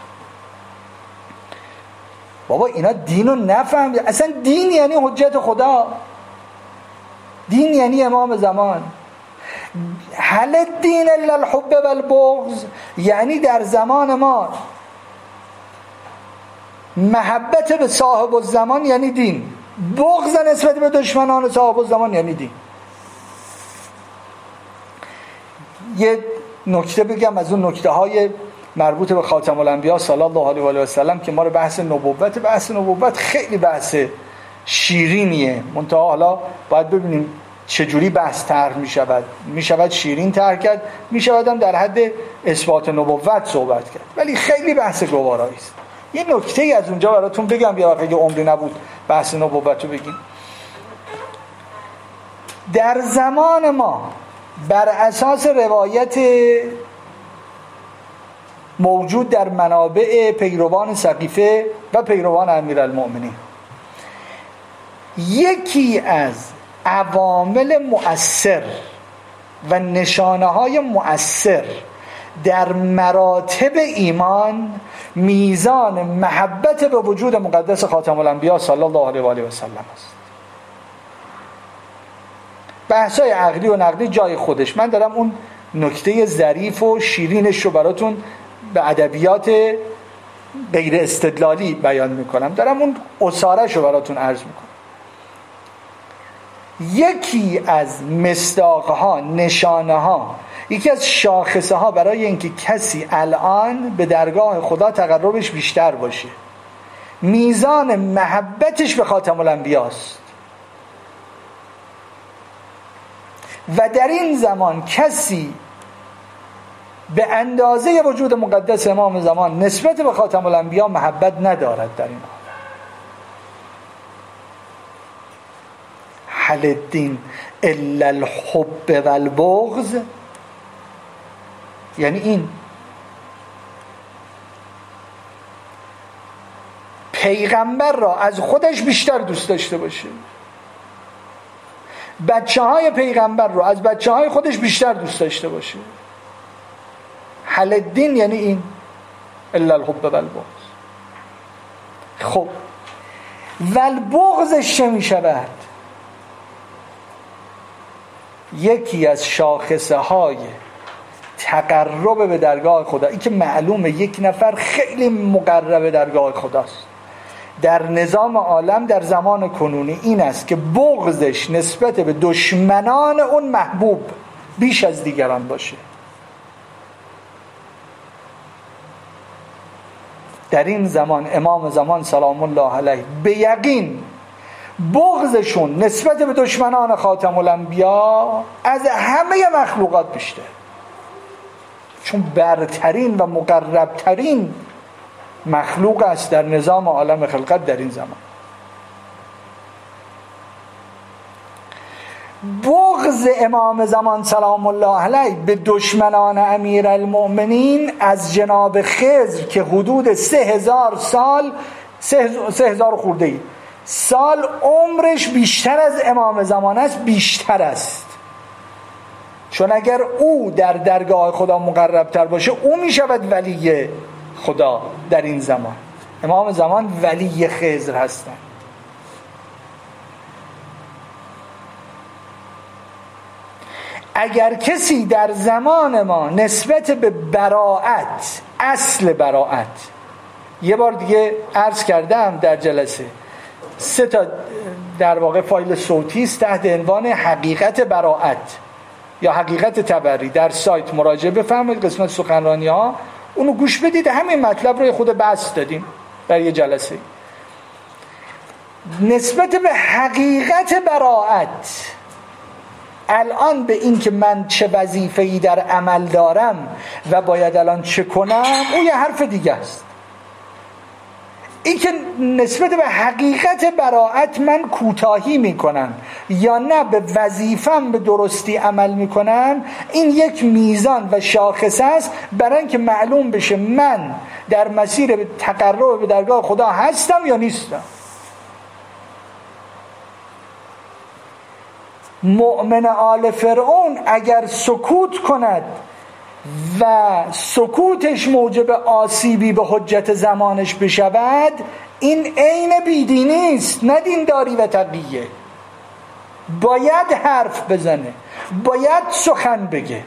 بابا اینا دینو نفهمید. اصلا دین یعنی حجت خدا، دین یعنی امام زمان. هل الدین الا الحب والبغض، یعنی در زمان ما محبت به صاحب الزمان یعنی دین، بغض نسبت به دشمنان صاحب الزمان یعنی دین. یه نکته بگم از اون نکته های مربوط به خاتم الانبیا صلی الله علیه و آله و سلم که ما رو بحث نبوت خیلی بحث شیرینیه، منتها حالا باید ببینیم چجوری بحث طرح می شود شیرین طرح کرد، می شود هم در حد اثبات نبوت صحبت کرد، ولی خیلی بحث گوارایی است. یه نکته ای از اونجا براتون بگم، یا اگه عمری نبود بحث نبوت رو بگیم. در زمان ما بر اساس روایت موجود در منابع پیروان سقیفه و پیروان امیرالمؤمنین، یکی از عوامل مؤثر و نشانه‌های مؤثر در مراتب ایمان میزان محبت به وجود مقدس خاتم الانبیا صلی الله علیه و آله و سلم است. بحث‌های عقلی و نقلی جای خودش، من دارم اون نکته ظریف و شیرینش رو براتون به ادبیات غیر استدلالی بیان میکنم، دارم اون اصاره‌ش رو براتون عرض میکنم. یکی از مصداقها، نشانه‌ها، یکی از شاخصه ها برای اینکه کسی الان به درگاه خدا تقربش بیشتر باشه، میزان محبتش به خاتم الانبیا است. و در این زمان کسی به اندازه وجود مقدس امام زمان نسبت به خاتم الانبیا محبت ندارد. در این حال هل الدین الا الحب و البغض، یعنی این پیغمبر را از خودش بیشتر دوست داشته باشه، بچه های پیغمبر را از بچه های خودش بیشتر دوست داشته باشه. هل الدین یعنی این الا الحب و البغض. خب و البغضش چه می شود؟ یکی از شاخصه های تقرب به درگاه خدا، این که معلومه یک نفر خیلی مقرب به درگاه خداست در نظام عالم در زمان کنونی، این است که بغضش نسبت به دشمنان اون محبوب بیش از دیگران باشه. در این زمان امام زمان سلام الله علیه به یقین بغضشون نسبت به دشمنان خاتم الانبیا از همه مخلوقات بیشتر، چون برترین و مقربترین مخلوق است در نظام عالم خلقت در این زمان. بغض امام زمان سلام الله علیه به دشمنان امیرالمؤمنین از جناب خضر که حدود 3000 سال 3000 خورده سال عمرش بیشتر از امام زمان است، بیشتر است. چون اگر او در درگاه خدا مقربتر باشه او می شود ولی خدا در این زمان. امام زمان ولی خضر هستند. اگر کسی در زمان ما نسبت به براءت، اصل براءت، یه بار دیگه عرض کردم در جلسه 3 تا در واقع فایل صوتی است تحت عنوان حقیقت براءت یا حقیقت تبری، در سایت مراجعه بفرمایید قسمت سخنرانی ها اونو گوش بدید. همین مطلب رو خود بحث دادیم در یه جلسه. نسبت به حقیقت براءت، الان به این که من چه وظیفه‌ای در عمل دارم و باید الان چه کنم، اون یه حرف دیگه است. این که نسبت به حقیقت براءت من کوتاهی میکنم یا نه به وظیفم به درستی عمل میکنم، این یک میزان و شاخصه است برای اینکه معلوم بشه من در مسیر تقرب به درگاه خدا هستم یا نیستم. مؤمن آل فرعون اگر سکوت کند و سکوتش موجب آسیبی به حجت زمانش بشود، این عین بیدینی است، نه دینداری و تقیه. باید حرف بزنه، باید سخن بگه.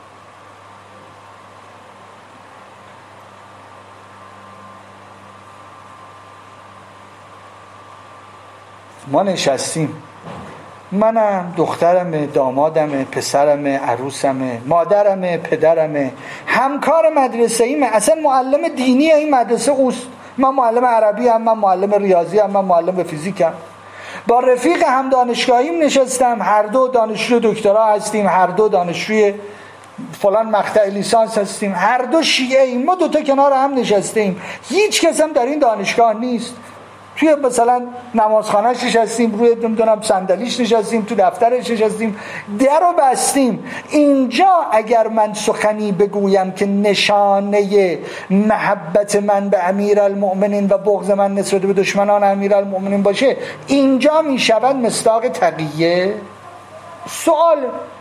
ما نشستیم، منم، دخترم، دامادم، پسرم، عروسم، مادرم، پدرم، همکار مدرسه ایم، اصلا معلم دینی این مدرسه اوست. من معلم عربی هم، من معلم ریاضی هم، من معلم فیزیکم. با رفیق هم دانشگاهیم نشستم، هر دو دانشجوی دکترا هستیم، هر دو دانشجوی فلان مقطع لیسانس هستیم، هر دو شیعه ایم. ما 2 تا کنار هم نشستیم، هیچ کس هم در این دانشگاه نیست. توی مثلا نمازخانه‌اش نشستیم، روی نمیدونم صندلیش نشستیم، تو دفترش نشستیم، درو بستیم. اینجا اگر من سخنی بگویم که نشانه محبت من به امیرالمؤمنین و بغض من نسبت به دشمنان امیرالمؤمنین باشه، اینجا میشود مصداق تقیه؟ سوال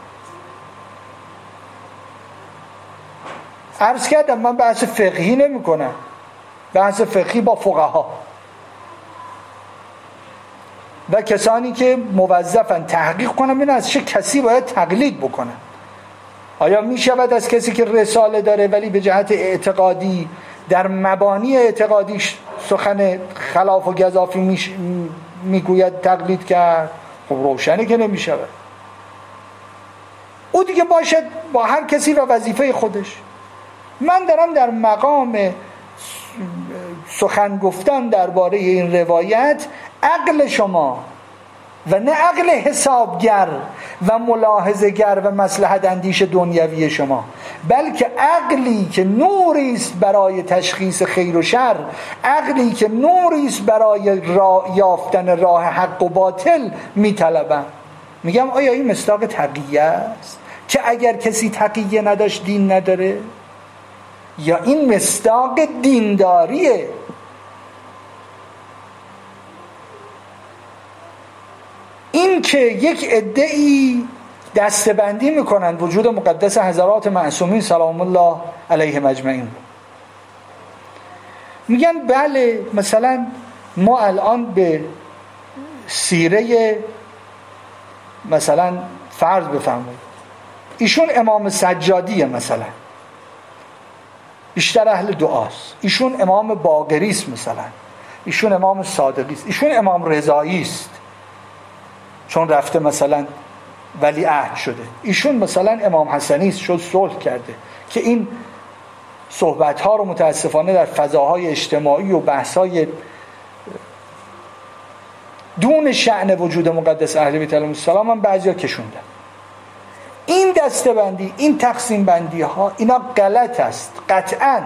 عرض کردم، من بحث فقهی نمی کنم، بحث فقهی با فقها و کسانی که موظفن تحقیق کنن ببینن از چه کسی باید تقلید بکنن. آیا می شود از کسی که رساله داره ولی به جهت اعتقادی در مبانی اعتقادیش سخن خلاف و گزافی میگوید تقلید کرد؟ خب روشنه که نمی شود. او دیگه باشد با هر کسی و وظیفه خودش. من دارم در مقام سخن گفتن درباره این روایت عقل شما و نه عقل حسابگر و ملاحظه‌گر و مصلحت اندیش دنیوی شما، بلکه عقلی که نوری است برای تشخیص خیر و شر، عقلی که نوری است برای یافتن راه حق و باطل میطلبم. میگم آیا این مصداق تقیه است که اگر کسی تقیه نداشت دین نداره، یا این مصداق دینداریه؟ این که یک عده‌ای دسته‌بندی میکنن وجود مقدس حضرات معصومین سلام الله علیهم اجمعین، میگن بله مثلا ما الان به سیره مثلا فرض بفرمایید ایشون امام سجادیه، مثلا بیشتر اهل دعاست، ایشون امام باقری است، مثلا ایشون امام صادقی است، ایشون امام رضایی است چون رفته مثلا ولی عهد شده، ایشون مثلا امام حسنی است شد صلح کرده، که این صحبت ها رو متاسفانه در فضاهای اجتماعی و بحث‌های دون شأن وجود مقدس اهل بیت علیهم السلام هم بعضیا کشوندن. این دسته‌بندی، این تقسیم بندی ها، اینا غلط است قطعاً.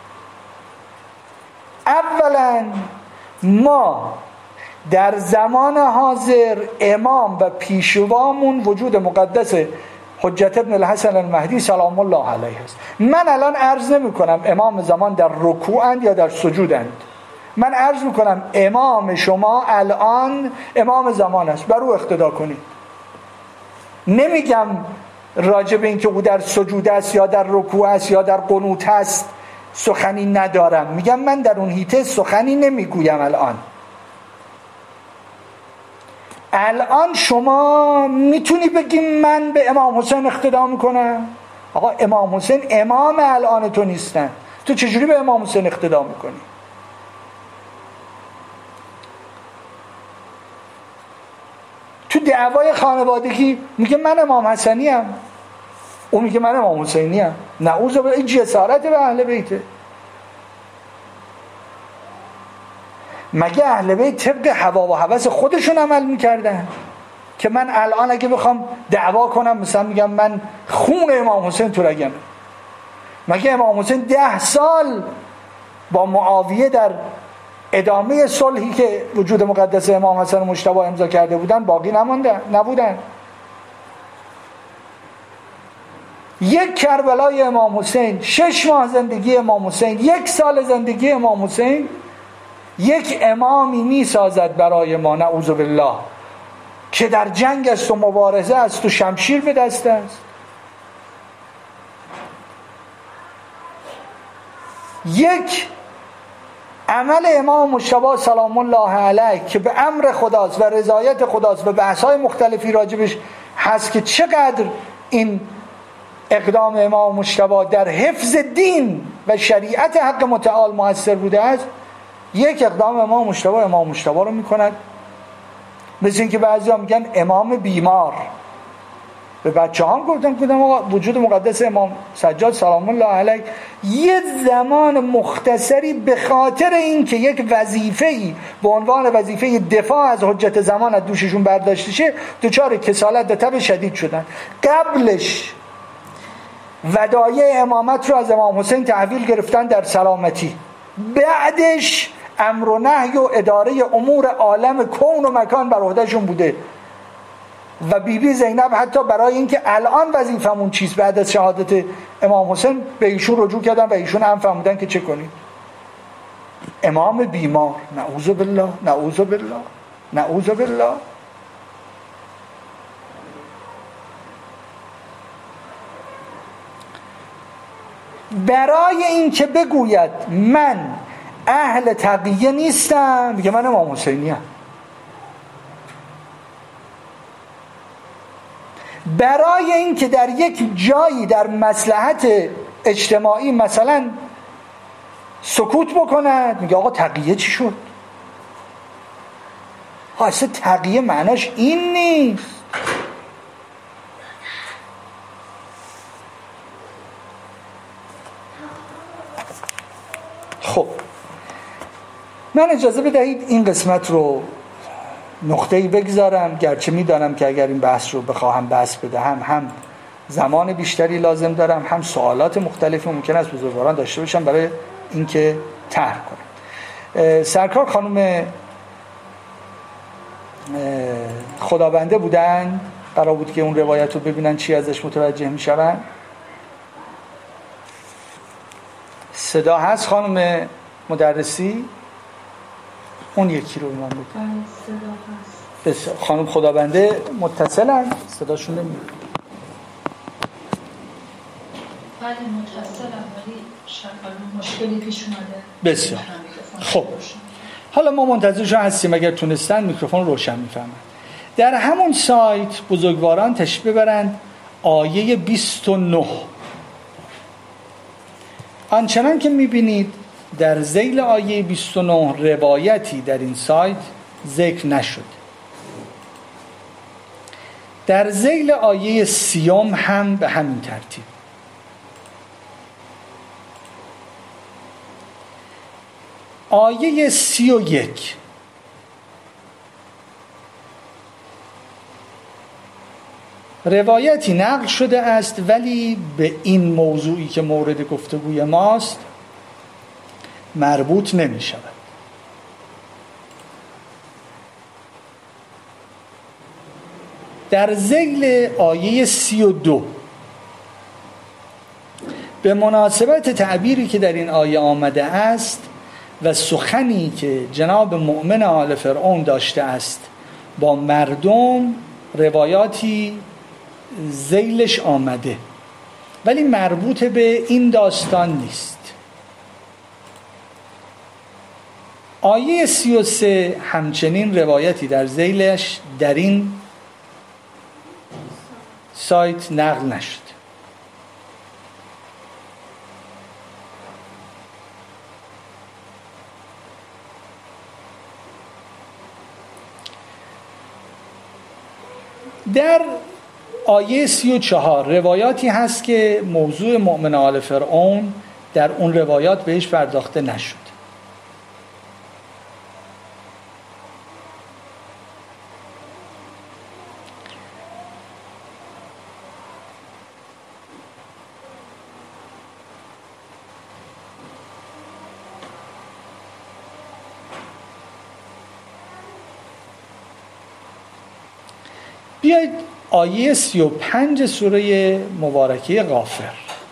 اولا ما در زمان حاضر امام و پیشوامون وجود مقدس حجت ابن الحسن المهدی سلام الله علیه است. من الان عرض نمی کنم امام زمان در رکوعند یا در سجودند، من عرض می کنم امام شما الان امام زمان است، بر او اقتدا کنید. نمیگم راجع به این که او در سجود است یا در رکوع است یا در قنوت است سخنی ندارم، میگم من در اون حیطه سخنی نمیگویم. الان شما میتونی بگی من به امام حسین اقتدا میکنم؟ آقا امام حسین امام الان تو نیستن، تو چجوری به امام حسین اقتدا میکنی؟ تو دعوای خانوادگی میگه من امام حسنی ام، او میگه من امام حسینی ام. نعوذ بالله، این جسارت به اهل بیته. مگه اهل بیت طبق هوا و هوس خودشون عمل میکردن؟ که من الان اگه بخوام دعوا کنم مثلا میگم من خون امام حسین تو رگمه. مگه امام حسین 10 سال با معاویه در ادامه صلحی که وجود مقدس امام حسن و مجتبی امضا کرده بودن باقی نبودن؟ یک کربلای امام حسین، 6 ماه زندگی امام حسین، 1 سال زندگی امام حسین، یک امامی می سازد برای ما نعوذ بالله که در جنگ است و مبارزه است و شمشیر به دست است. یک عمل امام مجتبی سلام الله علیه که به امر خداست و رضایت خداست و بحث‌های مختلفی راجبش هست که چقدر این اقدام امام مجتبی در حفظ دین و شریعت حق متعال مؤثر بوده است. یک اقدام امام مجتبی رو میکند، مثل اینکه بعضیا میگن امام بیمار. به بچه هم گفتم وجود مقدس امام سجاد سلام الله علیه یه زمان مختصری به خاطر اینکه یک وظیفه‌ای به عنوان وظیفه دفاع از حجت زمان از دوششون برداشته شه دچار کسالت و تب شدید شدن. قبلش ودایع امامت رو از امام حسین تحویل گرفتن در سلامتی، بعدش امر و نهی و اداره امور عالم کون و مکان بر عهدهشون بوده. و بیبی زینب حتی برای اینکه الان وظیفمون چیست بعد از شهادت امام حسین به ایشون رجوع کردن و ایشون هم فهمیدن که چه کنید. امام بیمار، نعوذ بالله نعوذ بالله نعوذ بالله. برای اینکه بگوید من اهل تقیه نیستم میگه من امام حسینی ام. برای اینکه در یک جایی در مصلحت اجتماعی مثلا سکوت بکند میگه آقا تقیه چی شد؟ اصلا تقیه معناش این نیست. خب من اجازه بدهید این قسمت رو نقطه‌ای بگذارم، گرچه میدانم که اگر این بحث رو بخواهم بحث بدهم هم زمان بیشتری لازم دارم، هم سوالات مختلفی ممکن است بزرگواران داشته باشم برای اینکه طرح کنم. سرکار خانم خدابنده بودن قرار بود که اون روایت رو ببینن چی ازش متوجه میشن. صدا هست خانم مدرسی؟ اون یکی رو من بگم. صدا هست. خانم خدابنده متصلن؟ صداشون نمیاد. بله متصلم، ولی شکل مشکلی پیش اومده. بسیار خب، حالا ما منتظرشون هستیم اگر تونستن میکروفون روشن میفهمن. در همون سایت بزرگواران تشریف ببرند آیه 29. آنچنان که میبینید در ذیل آیه 29 روایتی در این سایت ذکر نشد. در ذیل آیه 30 هم به همین ترتیب. آیه 31 روایتی نقل شده است ولی به این موضوعی که مورد گفتگوی ماست مربوط نمی شود. در ذیل آیه 32 به مناسبت تعبیری که در این آیه آمده است و سخنی که جناب مؤمن آل فرعون داشته است با مردم، روایاتی ذیلش آمده ولی مربوط به این داستان نیست. آیه 33 همچنین روایتی در ذیلش در این سایت نقل نشد. در آیه 34 روایاتی هست که موضوع مؤمن آل فرعون در اون روایات بهش پرداخته نشد. بیایید آیه 35 سوره مبارکه غافر.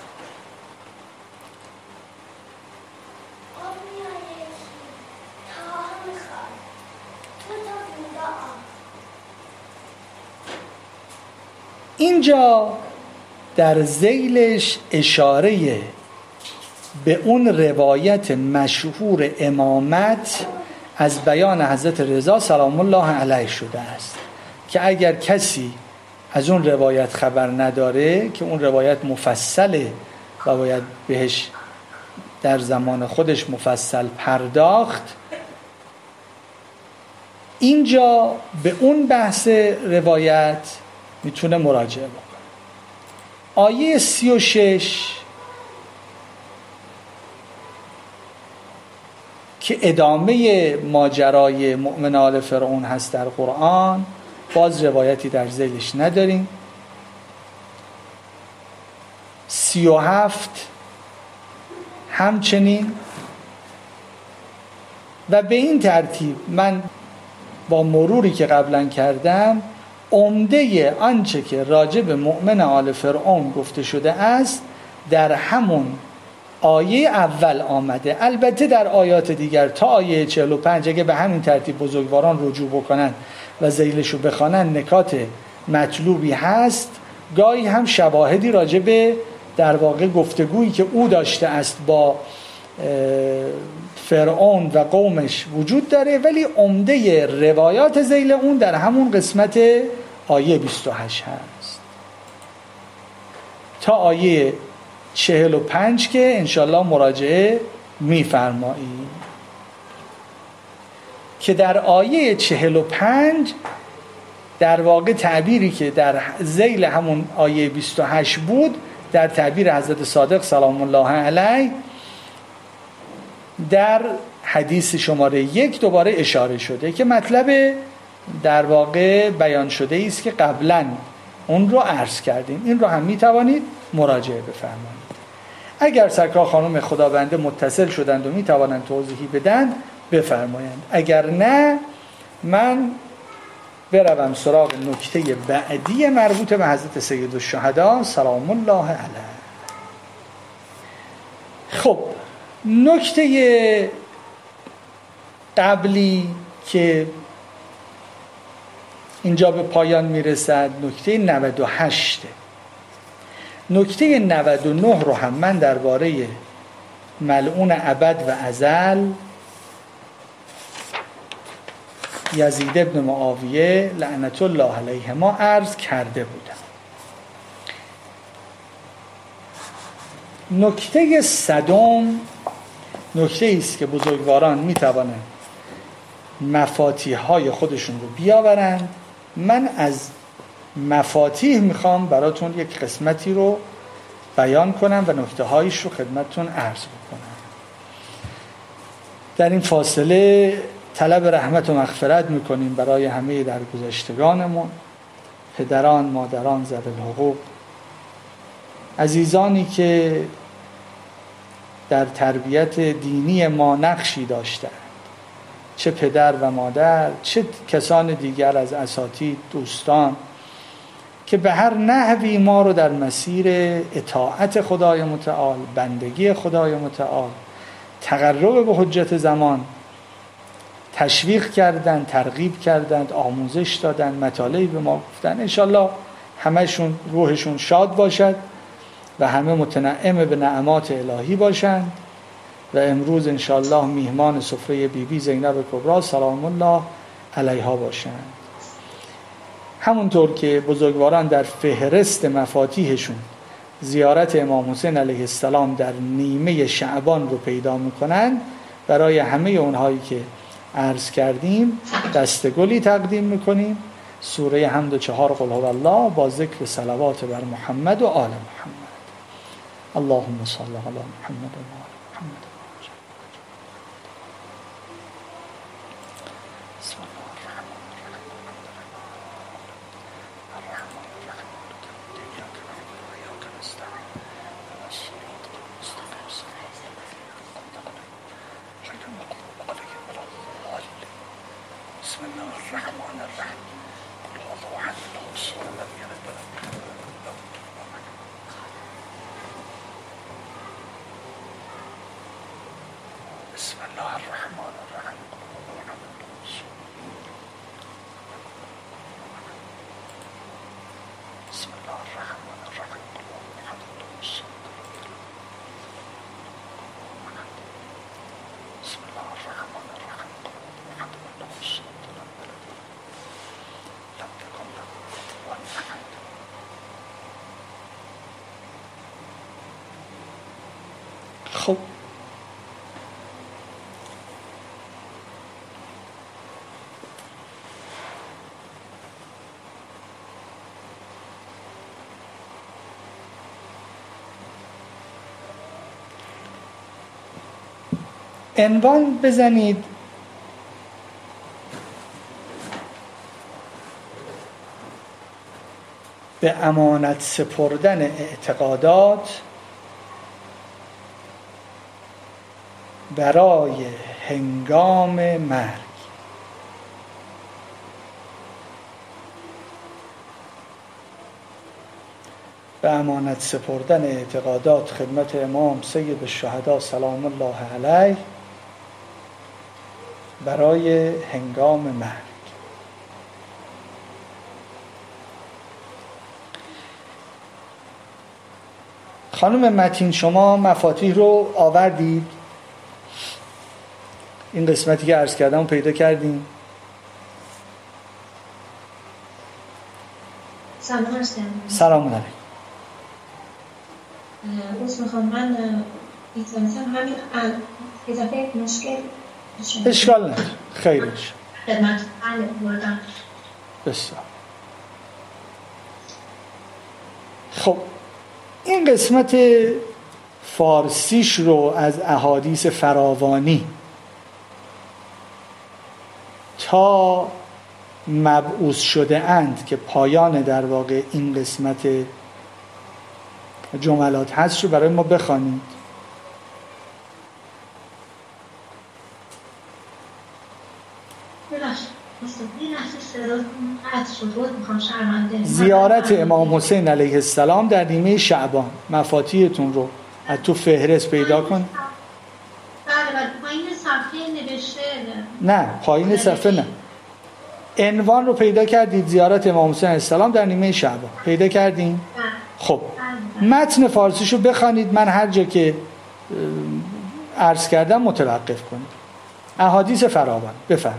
اینجا در ذیلش اشاره به اون روایت مشهور امامت از بیان حضرت رضا سلام الله علیه شده است که اگر کسی از اون روایت خبر نداره که اون روایت مفصله و باید بهش در زمان خودش مفصل پرداخت، اینجا به اون بحث روایت میتونه مراجعه بکنه. آیه 36 که ادامه ماجرای مؤمن آل فرعون هست در قرآن، باز روایتی در ذیلش نداریم. 37 همچنین. و به این ترتیب من با مروری که قبلا کردم عمده آنچه که راجع به مؤمن آل فرعون گفته شده است در همون آیه اول آمده. البته در آیات دیگر تا آیه 45 اگه به همین ترتیب بزرگواران رجوع بکنن و ذیلشو بخوانن نکات مطلوبی هست. گاهی هم شواهدی راجع به در واقع گفتگویی که او داشته است با فرعون و قومش وجود داره، ولی عمده روایات ذیل اون در همون قسمت آیه 28 هست تا آیه 45 که انشالله مراجعه می‌فرمایید. که در آیه 45 در واقع تعبیری که در ذیل همون آیه 28 بود در تعبیر حضرت صادق سلام الله علیه در حدیث شماره 1 دوباره اشاره شده که مطلب در واقع بیان شده است که قبلا اون رو عرض کردیم. این رو هم میتوانید مراجعه بفرمایید. اگر سرکار خانم خدابنده متصل شدند و میتوانند توضیحی بدن بفرمایند، اگر نه من بروم سراغ نکته بعدی مربوط به حضرت سید الشهدا سلام الله علیه. خب نکته قبلی که اینجا به پایان میرسد نکته 98. نکته 99 رو هم من درباره ملعون ابد و ازل یزید ابن معاویه لعنت الله علیه ما عرض کرده بودم. نکته 100 نکته است که بزرگواران میتوانند مفاتیح های خودشون رو بیاورند. من از مفاتیح میخوام براتون یک قسمتی رو بیان کنم و نکته هایش رو خدمتتون عرض بکنم. در این فاصله طلب رحمت و مغفرت میکنیم برای همه درگذشتگانمون، پدران، مادران، ذوی الحقوق، عزیزانی که در تربیت دینی ما نقشی داشتند، چه پدر و مادر، چه کسان دیگر از اساتید، دوستان که به هر نحوی ما رو در مسیر اطاعت خدای متعال، بندگی خدای متعال، تقرب به حجت زمان تشویق کردند، ترغیب کردند، آموزش دادند، مطالعی به ما گفتند. انشالله همشون روحشون شاد باشد و همه متنعم به نعمات الهی باشند و امروز انشالله میهمان سفره بیبی زینب کبری سلام الله علیها باشند. همونطور که بزرگواران در فهرست مفاتیحشون زیارت امام حسین علیه السلام در نیمه شعبان رو پیدا میکنند، برای همه اونهایی که عرض کردیم دستگلی تقدیم میکنیم، سوره حمد و 4 قل هو الله با ذکر صلوات بر محمد و آل محمد. اللهم صل علی محمد و آل محمد. خب عنوان بزنید به امانت سپردن اعتقادات برای هنگام مرگ. به امانت سپردن اعتقادات خدمت امام سید الشهدا سلام الله علیه برای هنگام مرگ. خانم متین شما مفاتیح رو آوردید؟ این قسمتی که عرض کردم پیدا کردیم؟ سلام علیکم. بس میخوام من همین اضافه مشکل اشکال نداره، خیرش خدمت حل بردم. بسیار خب. این قسمت فارسیش رو از احادیث فراوانی تا مبعوث شده اند که پایان در واقع این قسمت جملات هست رو برای ما بخوانید. زیارت امام حسین علیه السلام در نیمه شعبان. مفاتیحتون رو از تو فهرست پیدا کن. بله پایین صفحه نوشته. نه پایین صفحه نه. عنوان رو پیدا کردید، زیارت امام حسین علیه السلام در نیمه شعبان. پیدا کردین؟ خب متن فارسیشو بخوانید، من هر جا که عرض کردم متوقف کنید. احادیث فراوان بفرم.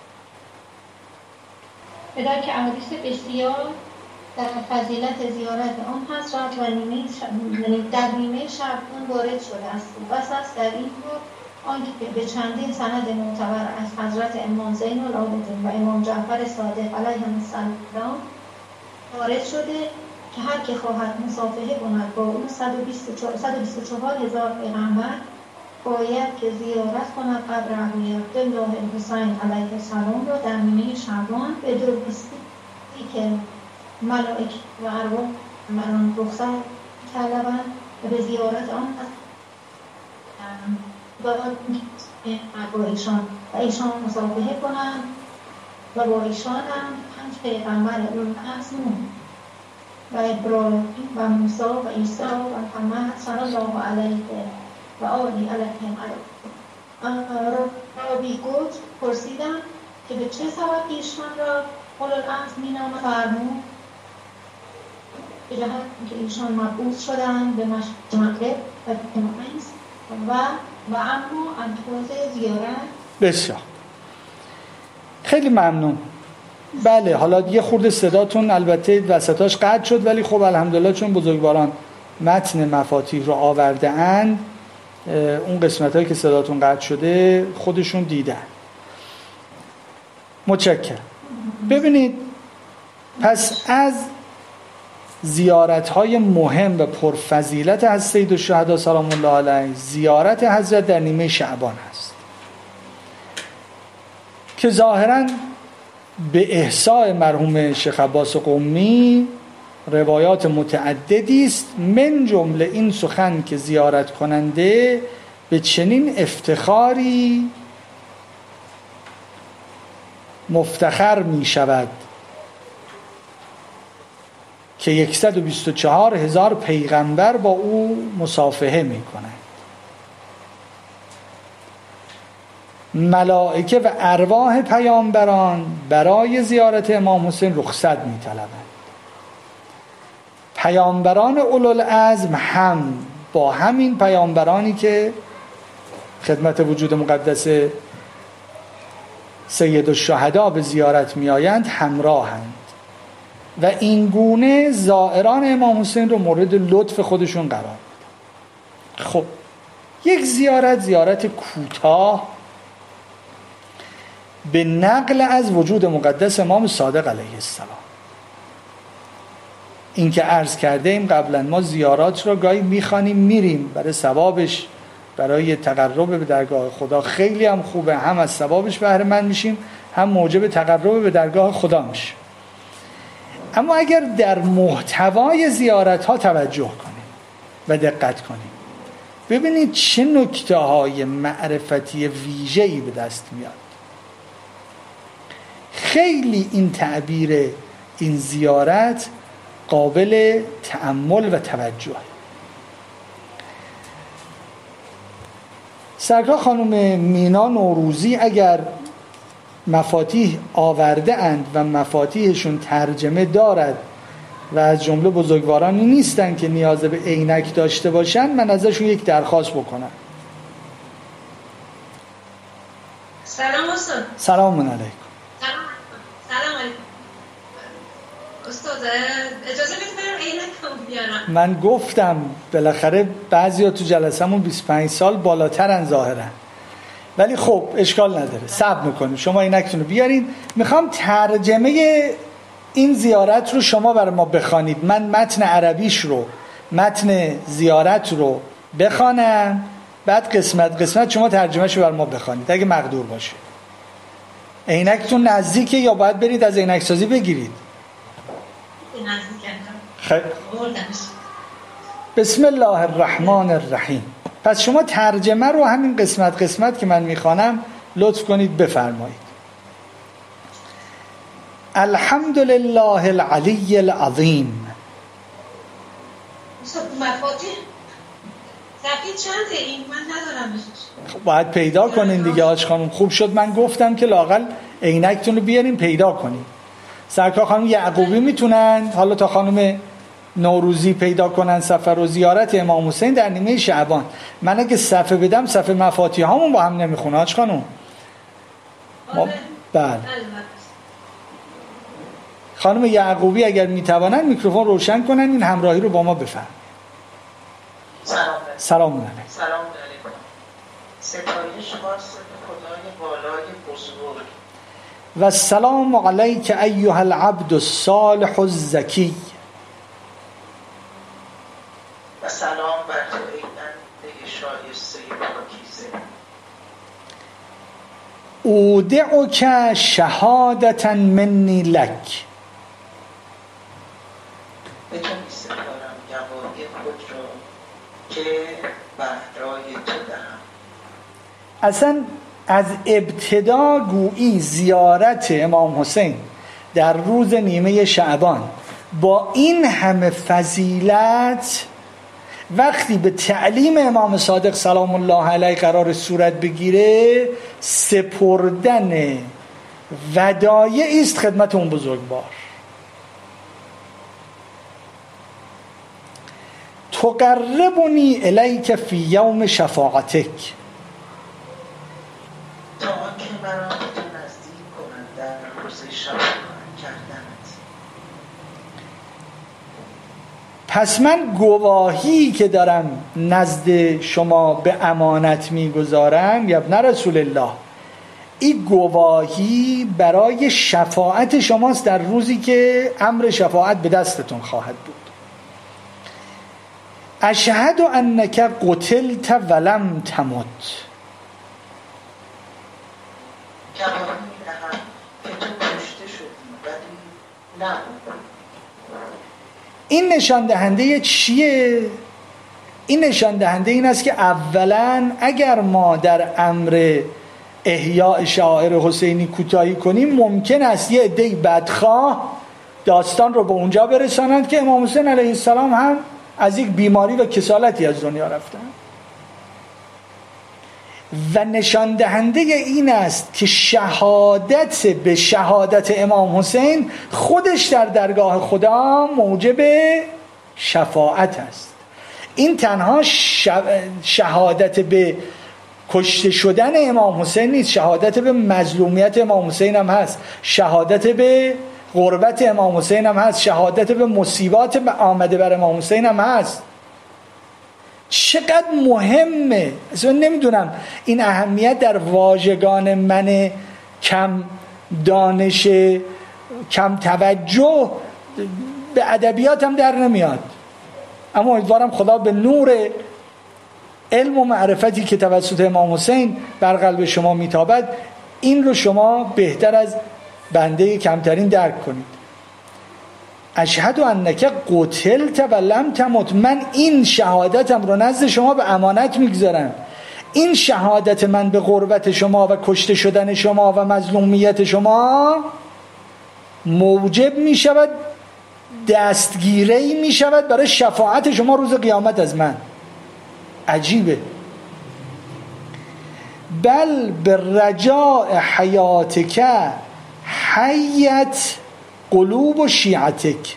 بدان که احادیث بسیار در فضیلت زیارت آن حضرت و در نیمه شعبان وارد شده است. بس است در این رو آنکه به چندین سند معتبر از حضرت امام زین العابدین و امام جعفر صادق علیهم السلام وارد شده که هر که خواهد مصافحه کند با اون 124,000 پیغمبر باید که زیارت کند قبر ابی عبدالله الحسین علیه السلام را در نیمه شعبان به درستی که ملائکه و ارواح مران رخصت طلبند و به زیارت آن با ایشان و ایشان مصافحه کنند و با ایشان هم 5 پیغمبر اولوالعزم و ابراهیم و موسی و عیسی و محمد صلی الله علیه و آله علیهم رابی گفت پرسیدم که به چه سبب ایشان را اولوالعزم می‌نامند؟ فرمود به جهت که ایشان مبعوث شدند به مغرب و مقدس و اما انطوز زیارت. بسیار خیلی ممنون. بله حالا یه خورده صداتون البته وسطاش قطع شد، ولی خب الحمدلله چون بزرگواران متن مفاتیح رو آورده اند، اون قسمت هایی که صداتون قطع شده خودشون دیدن. متشکرم. ببینید پس از زیارت های مهم و پرفضیلت از سید الشهدا سلام الله علیه زیارت حضرت در نیمه شعبان است که ظاهراً به احساء مرحوم شیخ عباس قمی روایات متعددی است، من جمله این سخن که زیارت کننده به چنین افتخاری مفتخر می شود که 124,000 پیغمبر با او مصافحه می کنند. ملائکه و ارواح پیامبران برای زیارت امام حسین رخصت می طلبند. پیامبران اولوالعزم هم با همین پیامبرانی که خدمت وجود مقدس سید الشهدا به زیارت می آیند همراهند و این گونه زائران امام حسین رو مورد لطف خودشون قرار دادند. خب یک زیارت کوتاه به نقل از وجود مقدس امام صادق علیه السلام. این که عرض کرده ایم قبلا، ما زیارات را گاهی میخوانیم میریم برای ثوابش، برای تقرب به درگاه خدا خیلی هم خوبه، هم از ثوابش بهره مند میشیم، هم موجب تقرب به درگاه خدا میشه. اما اگر در محتوای زیارت ها توجه کنیم و دقت کنیم، ببینید چه نکته های معرفتی ویژه‌ای به دست میاد. خیلی این تعبیر این زیارت قابل تأمل و توجه. سرکار خانم مینا نوروزی اگر مفاتیح آورده اند و مفاتیحشون ترجمه دارد و از جمله بزرگوارانی نیستن که نیاز به عینک داشته باشن، من ازشون یک درخواست بکنم. سلام استاد. سلام علیکم. سلام علیکم استاد. اجازه بدید برم عینکم بیارم. من گفتم بالاخره بعضیا تو جلسه‌مون 25 سال بالاترن ظاهرا، ولی خب اشکال نداره، صبر میکنیم. شما عینکتون رو بیارین. میخوام ترجمه این زیارت رو شما برای ما بخوانید. من متن عربیش رو، متن زیارت رو بخوانم، بعد قسمت شما ترجمهش رو برای ما بخوانید اگه مقدور باشه. عینکتون نزدیکه یا باید برید از عینک سازی بگیرید؟ خیلی. بسم الله الرحمن الرحیم. پس شما ترجمه رو همین قسمت که من میخوانم لطف کنید بفرمایید. الحمد لله العلی العظیم. مفاتیح صفحه چنده این؟ من ندارم بسش. خب باید پیدا کنین دیگه حاج خانم. خوب شد من گفتم که لااقل عینکتون رو بیارین پیدا کنین. سرکار خانم یعقوبی میتونن حالا تا خانم نوروزی پیدا کنن سفر و زیارت امام حسین در نیمه شعبان. من اگه صفحه بدم صفحه مفاتیح هامون با هم نمیخونه حاج خانم. بله. خانم یعقوبی اگر میتوانن میکروفون روشن کنن این همراهی رو با ما بفرمایید. سلام علیکم. سلام علیکم. ستایش خاص خدای بالای بزرگ و السلام علیک ایها العبد الصالح الزکی. و سلام بر تو ای بنده شایسته پاکیزه. اودعک شهادة منی لک. به تو می سپارم گواهی خود را که برای تو دهم. اصلا از ابتدا گویی زیارت امام حسین در روز نیمه شعبان با این همه فضیلت وقتی به تعلیم امام صادق سلام الله علیه قرار صورت بگیره سپردن ودایعی است خدمت اون بزرگوار. تقربنی الیک فی یوم شفاعتک. تا آنکه مرا به تو نزدیک کنند در روز شفاعت کردنت. پس من گواهی که دارم نزد شما به امانت میگذارم یا ابن رسول الله، این گواهی برای شفاعت شماست در روزی که امر شفاعت به دستتون خواهد بود. اشهد انک قتلت ولم تمت. گواهی می‌دهم که تو کشته شدی ولی نمردی. این نشان دهنده چیه؟ این نشان دهنده این است که اولا اگر ما در امر احیاء شعائر حسینی کوتاهی کنیم ممکن است یه عده بدخواه داستان رو به اونجا برسانند که امام حسین علیه السلام هم از یک بیماری و کسالتی از دنیا رفتن. و نشان دهنده این است که شهادت به شهادت امام حسین خودش در درگاه خدا موجب شفاعت است. این تنها شهادت به کشته شدن امام حسین نیست، شهادت به مظلومیت امام حسین هم هست، شهادت به غربت امام حسین هم هست، شهادت به مصیبات آمده بر امام حسین هم هست. چقدر مهمه. اصلا نمیدونم این اهمیت در واژگان من کم دانش کم توجه به ادبیاتم در نمیاد، اما امیدوارم خدا به نور علم و معرفتی که توسط امام حسین بر قلب شما میتابد این رو شما بهتر از بنده کمترین درک کنید. اشهد انک قتلت ولم تمت. من این شهادتم رو نزد شما به امانت میگذارم. این شهادت من به غربت شما و کشته شدن شما و مظلومیت شما موجب می شود، دستگیری می شود برای شفاعت شما روز قیامت از من. عجیبه. بل بالرجاء حیاتک حیت قلوب و شیعتک.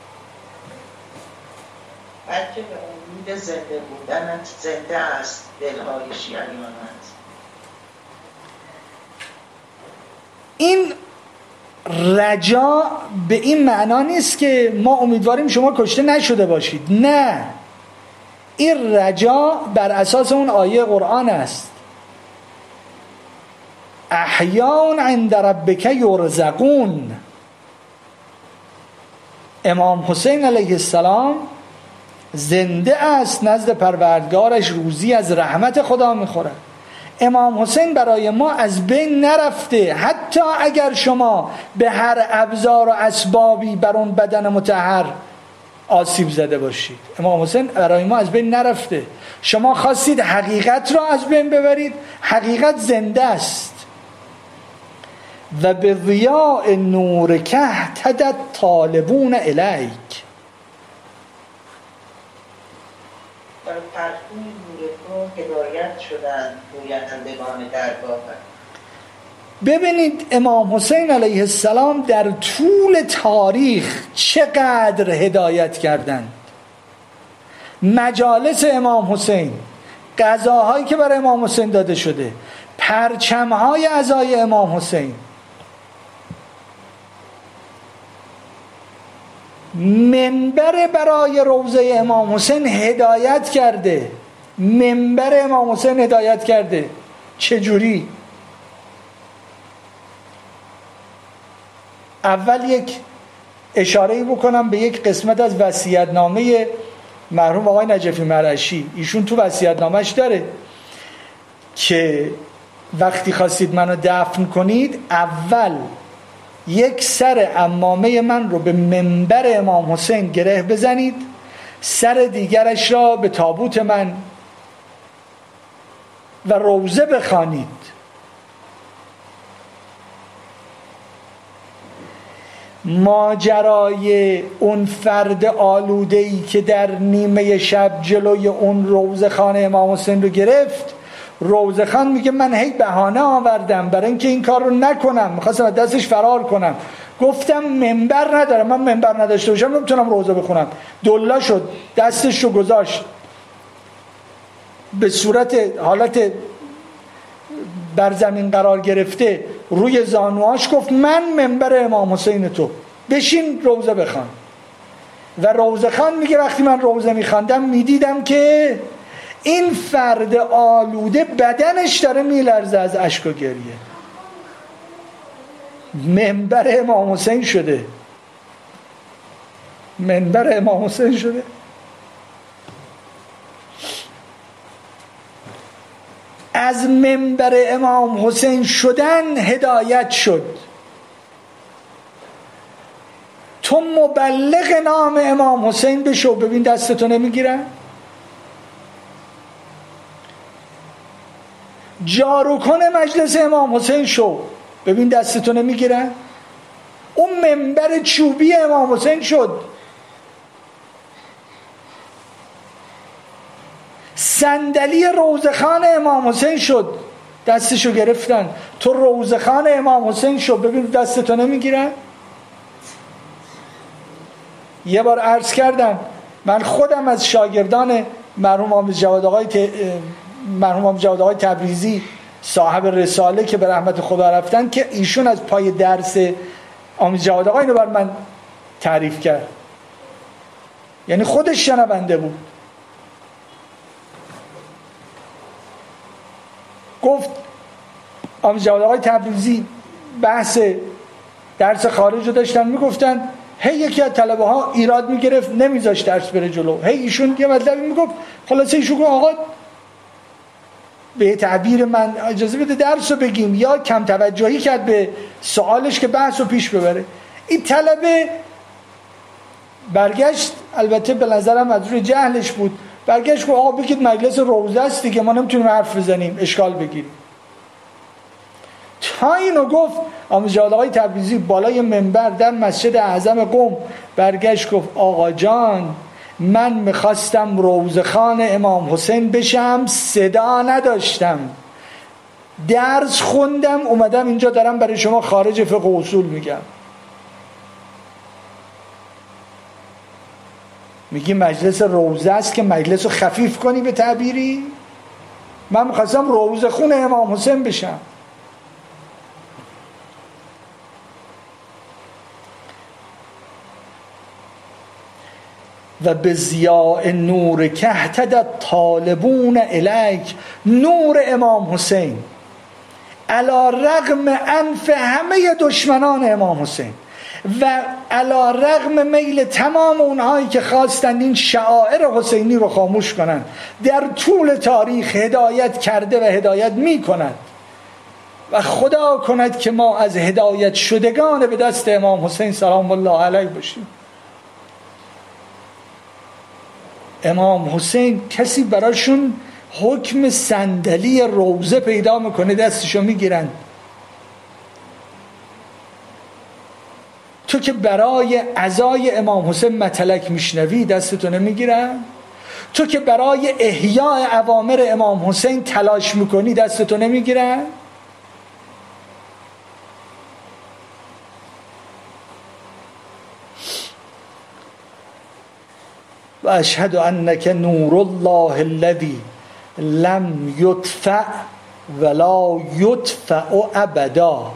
بلکه به امید زنده بودنت زنده است دلهای شیعیانت. این رجا به این معنا نیست که ما امیدواریم شما کشته نشده باشید، نه، این رجا بر اساس اون آیه قرآن است. احیاء عند ربک یرزقون. امام حسین علیه السلام زنده است، نزد پروردگارش روزی از رحمت خدا میخوره. امام حسین برای ما از بین نرفته، حتی اگر شما به هر ابزار و اسبابی بر اون بدن مطهر آسیب زده باشید، امام حسین برای ما از بین نرفته. شما خواستید حقیقت را از بین ببرید، حقیقت زنده است. و به ضیاء نور که اهتدت طالبون الیک. بر فرسوی نور تو هدایت شدند گویندگان درگاهت. ببینید امام حسین علیه السلام در طول تاریخ چقدر هدایت کردند. مجالس امام حسین، غذاهایی که برای امام حسین داده شده، پرچمهای عزای امام حسین، منبر برای روضه امام حسین هدایت کرده. منبر امام حسین هدایت کرده. چجوری؟ اول یک اشاره‌ای بکنم به یک قسمت از وصیت‌نامه مرحوم آقای نجفی مرعشی. ایشون تو وصیت‌نامه‌اش داره که وقتی خواستید منو دفن کنید اول یک سر عمامه من رو به منبر امام حسین گره بزنید، سر دیگرش را به تابوت من و روضه بخوانید. ماجرای اون فرد آلوده‌ای که در نیمه شب جلوی اون روضه خانه امام حسین رو گرفت، روضه خان میگه من هی بهانه آوردم برای اینکه این کار رو نکنم، میخواستم از دستش فرار کنم، گفتم منبر ندارم، من منبر نداشته باشم نمیتونم روضه بخونم. دلا شد، دستش رو گذاشت به صورت حالت بر زمین قرار گرفته روی زانوهاش، گفت من منبر امام حسین تو، بشین روضه بخوان. و روضه خان میگه وقتی من روضه میخواندم میدیدم که این فرد آلوده بدنش داره میلرزه از اشک و گریه. منبر امام حسین شده. منبر امام حسین شده. از منبر امام حسین شدن هدایت شد. تو مبلغ نام امام حسین بشو، ببین دستتو نمیگیرن. جارو کن مجلس امام حسین شو، ببین دستتو نمیگیرن. اون منبر چوبی امام حسین شد. صندلی روضه‌خان امام حسین شد، دستشو گرفتن. تو روضه‌خان امام حسین شو، ببین دستتو نمیگیرن. یه بار عرض کردم من خودم از شاگردان مرحوم آموز جواد آقای تبریزی صاحب رساله که به رحمت خدا رفتن، که ایشون از پای درس آموز جواد آقای اینو بر من تعریف کرد، یعنی خودش شنونده بود. گفت آموز جواد آقای تبریزی بحث درس خارج رو داشتن میگفتن، هی یکی از طلبه ها ایراد میگرفت نمیذاشت درس بره جلو، هی ایشون یه مطلبی میگفت، خلاصه ایشون گفت آقا به تعبیر من اجازه بده درس رو بگیم، یا کم توجهی کرد به سوالش که بحث رو پیش ببره. این طلبه برگشت، البته به نظرم از روی جهلش بود، برگشت گفت آقا بگید مجلس روضه است دیگه، ما نمیتونیم حرف بزنیم اشکال بگیریم. تا اینو گفت آموز جواد آقای تبریزی بالای منبر در مسجد اعظم قم برگشت گفت آقا جان من میخواستم روضه‌خان امام حسین بشم، صدا نداشتم، درس خوندم اومدم اینجا دارم برای شما خارج فقه و اصول میگم. میگی مجلس روضه است که مجلس رو خفیف کنی به تعبیری؟ من میخواستم روضه خون امام حسین بشم. و به ضیاء نور که اهتدت طالبون الیک. نور امام حسین علی رغم انف همه دشمنان امام حسین و علی رغم میل تمام اونهایی که خواستند این شعائر حسینی رو خاموش کنند، در طول تاریخ هدایت کرده و هدایت می کند و خدا کند که ما از هدایت شدگان به دست امام حسین سلام الله علیه باشیم. امام حسین کسی براشون حکم صندلی روضه پیدا میکنه دستشو میگیرن، تو که برای عزای امام حسین متلک میشنوی دستتو نمیگیرن؟ تو که برای احیاء اوامر امام حسین تلاش میکنی دستتو نمیگیرن؟ و اشهد انک نور الله الذی لم یطفأ ولا یطفأ ابدا.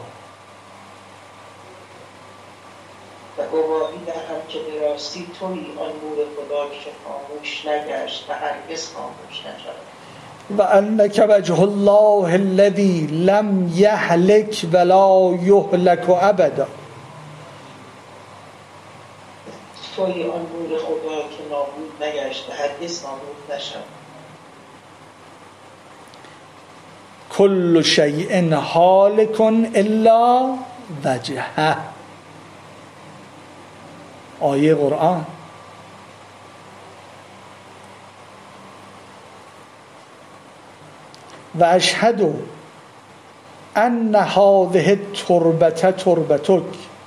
و گواهی دهم که به راستی تویی آن نور خدا که خاموش نگشت و هرگز خاموش نشود. و انک وجه الله الذی لم یهلک ولا یهلک ابدا. تویی آن نور خدا که نابود نگشت و هرگز نابود نشود. کل شیء هالک الا وجهه. آیه قرآن. و اشهد ان هذه التربه تربتک.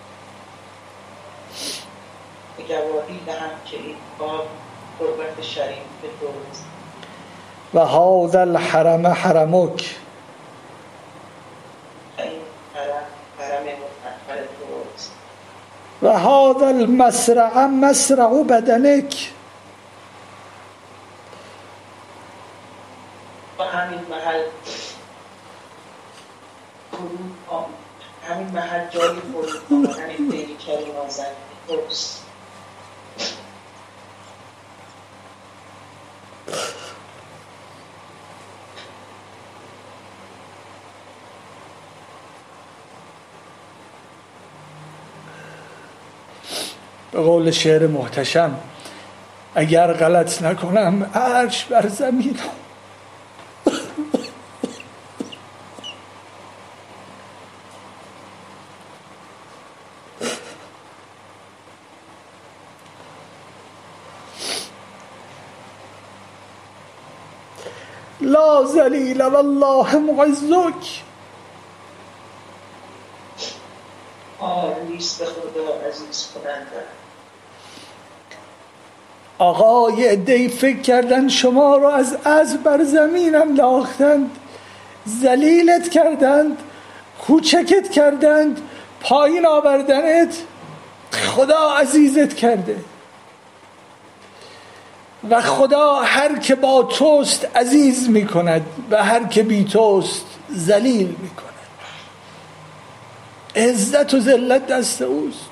گواهی دهم که این آب تربت شریف توست. و هذا الحرم حرمک. این حرم مطهر توست. و هذا المسرع مسرع بدنک. و همین محل جایی فرود آمدن پیکر نازنین توست. به قول شعر محتشم اگر غلط نکنم عرش بر زمین. لا ذلیل والله معزک. نیست به خدا عزیز کننده. آقای عده‌ای فکر کردن شما رو از بر زمین انداختند، ذلیلت کردند، کوچکت کردند، پایین آوردنت. خدا عزیزت کرده و خدا هر که با توست عزیز می کند و هر که بی توست ذلیل می کند. عزت و ذلت دست اوست.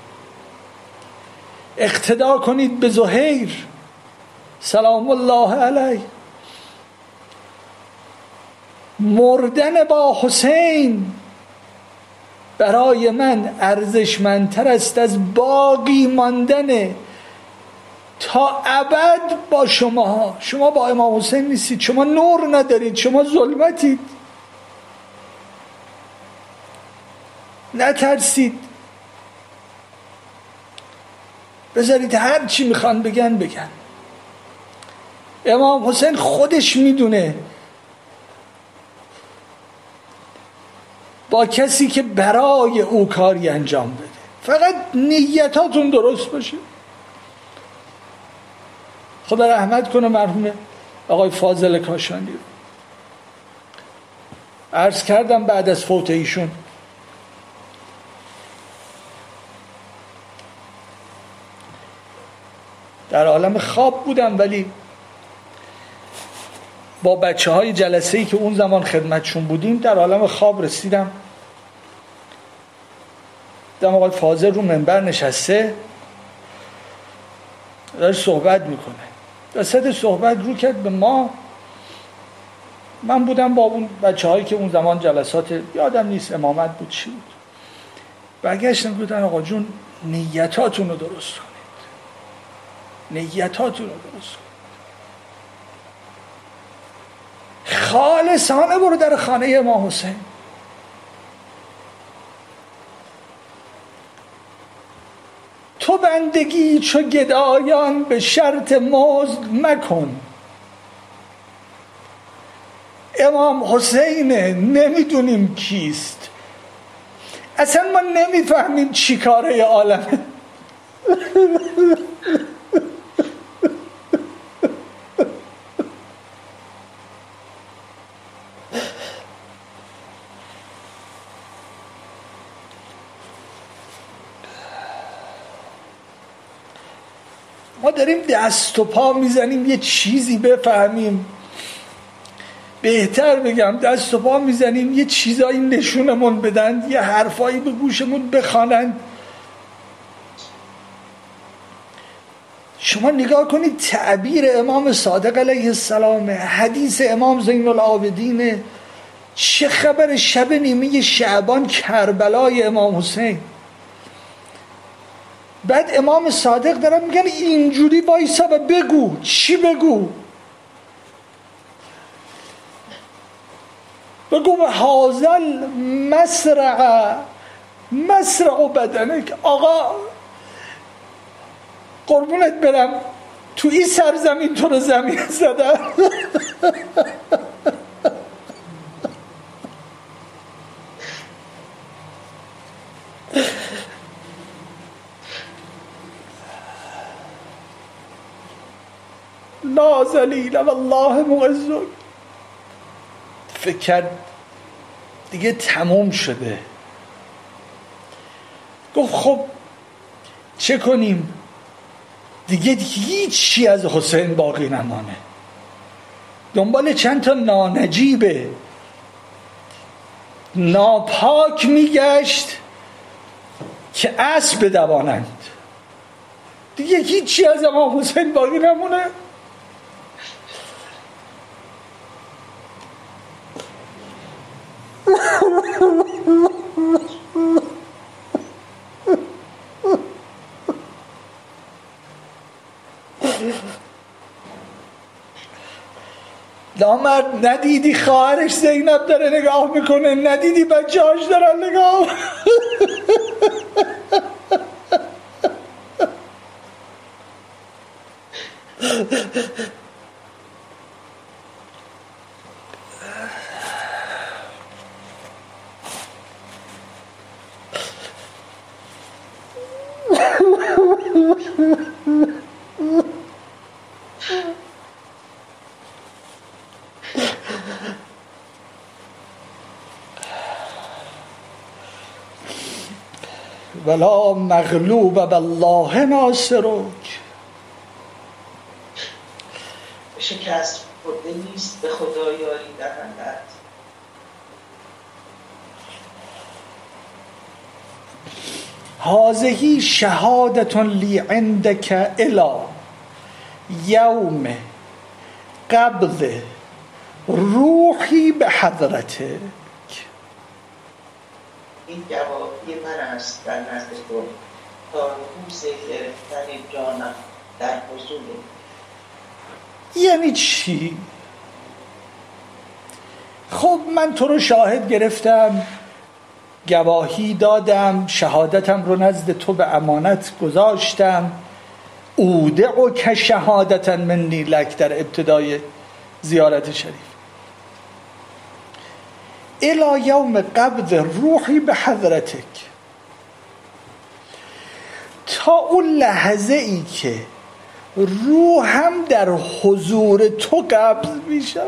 اقتدا کنید به زهیر سلام الله علیه. مردن با حسین برای من ارزشمندتر است از باقی ماندن تا ابد با شما. شما با امام حسین نیستید، شما نور ندارید، شما ظلمتید. نترسید، بذارید هر چی میخوان بگن. امام حسین خودش میدونه با کسی که برای او کاری انجام بده، فقط نیتاتون درست باشه. خدا رحمت کنه مرحوم آقای فاضل کاشانی. عرض کردم بعد از فوت ایشون در عالم خواب بودم، ولی با بچه های جلسه‌ای که اون زمان خدمتشون بودیم در عالم خواب رسیدم. دیدم آقای فاضل رو منبر نشسته داره صحبت میکنه. وسط صحبت رو کرد به ما. من بودم با اون بچه هایی که اون زمان جلسات یادم نیست امامت بود چی بود. برگشتم گفتن آقا جون نیتاتون رو درست کنید، نیتاتون رو درست کنید، خالصانه برو در خانه امام حسین. تو بندگی چو گدایان به شرط مزد مکن. امام حسین نمیدونیم کیست، اصلا ما نمیفهمیم چی کاره عالمه. ما داریم دست و پا میزنیم یه چیزی بفهمیم، بهتر بگم دست و پا میزنیم یه چیزایی نشونمون بدن، یه حرفایی به گوشمون بخوانن. شما نگاه کنید تعبیر امام صادق علیه السلام، حدیث امام زین العابدین، چه خبر شب نیمه شعبان کربلای امام حسین. بعد امام صادق دارن میگن اینجوری وایسا و بگو. چی بگو؟ بگو به حاضل مسرع بدنک. آقا قربونت برم، تو این سرزمین تو رو زمین زدن. لا ذلیل والله معزک. فکر کرد دیگه تموم شده. گفت خب چه کنیم؟ دیگه هیچی از حسین باقی نمانه. دنبال چند تا نانجیبه ناپاک میگشت که اسب بدوانند. دیگه هیچی از امام حسین باقی نمونه. نامرد ندیدی خواهرش زینب داره نگاه میکنه؟ ندیدی بچه‌هاش دارن نگاه؟ ولا مغلوب بالله ناصرک. شکست خورده نیست به خدا یاری دهندت. هذه شهادة لی عندک الی یوم قبض روحی به حضرتک. این گواهی من است در نزد تو تا روز گرفتن جانم در حضور. یعنی چی؟ خب من تو رو شاهد گرفتم، گواهی دادم، شهادتم رو نزد تو به امانت گذاشتم. اودعک شهادتا منی لک در ابتدای زیارت شریف. الی یوم قبض روحی به حضرتک، تا اون لحظه ای که روحم در حضور تو قبض می شود.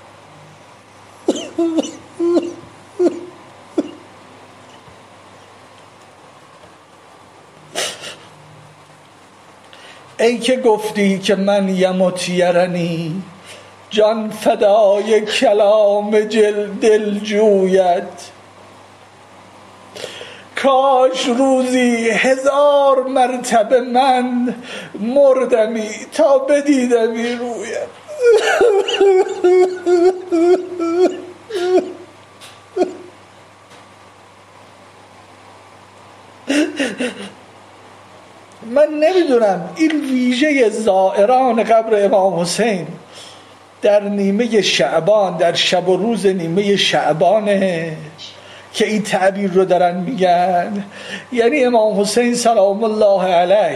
ای که گفتی که من یمت یرنی، جان فدای کلام دلجویت. کاش روزی 1000 مرتبه من مردمی تا بدیدمی رویت. من نمیدونم این ویژه زائران قبر امام حسین در نیمه شعبان، در شب و روز نیمه شعبانه که این تعبیر رو دارن میگن. یعنی امام حسین سلام الله علیه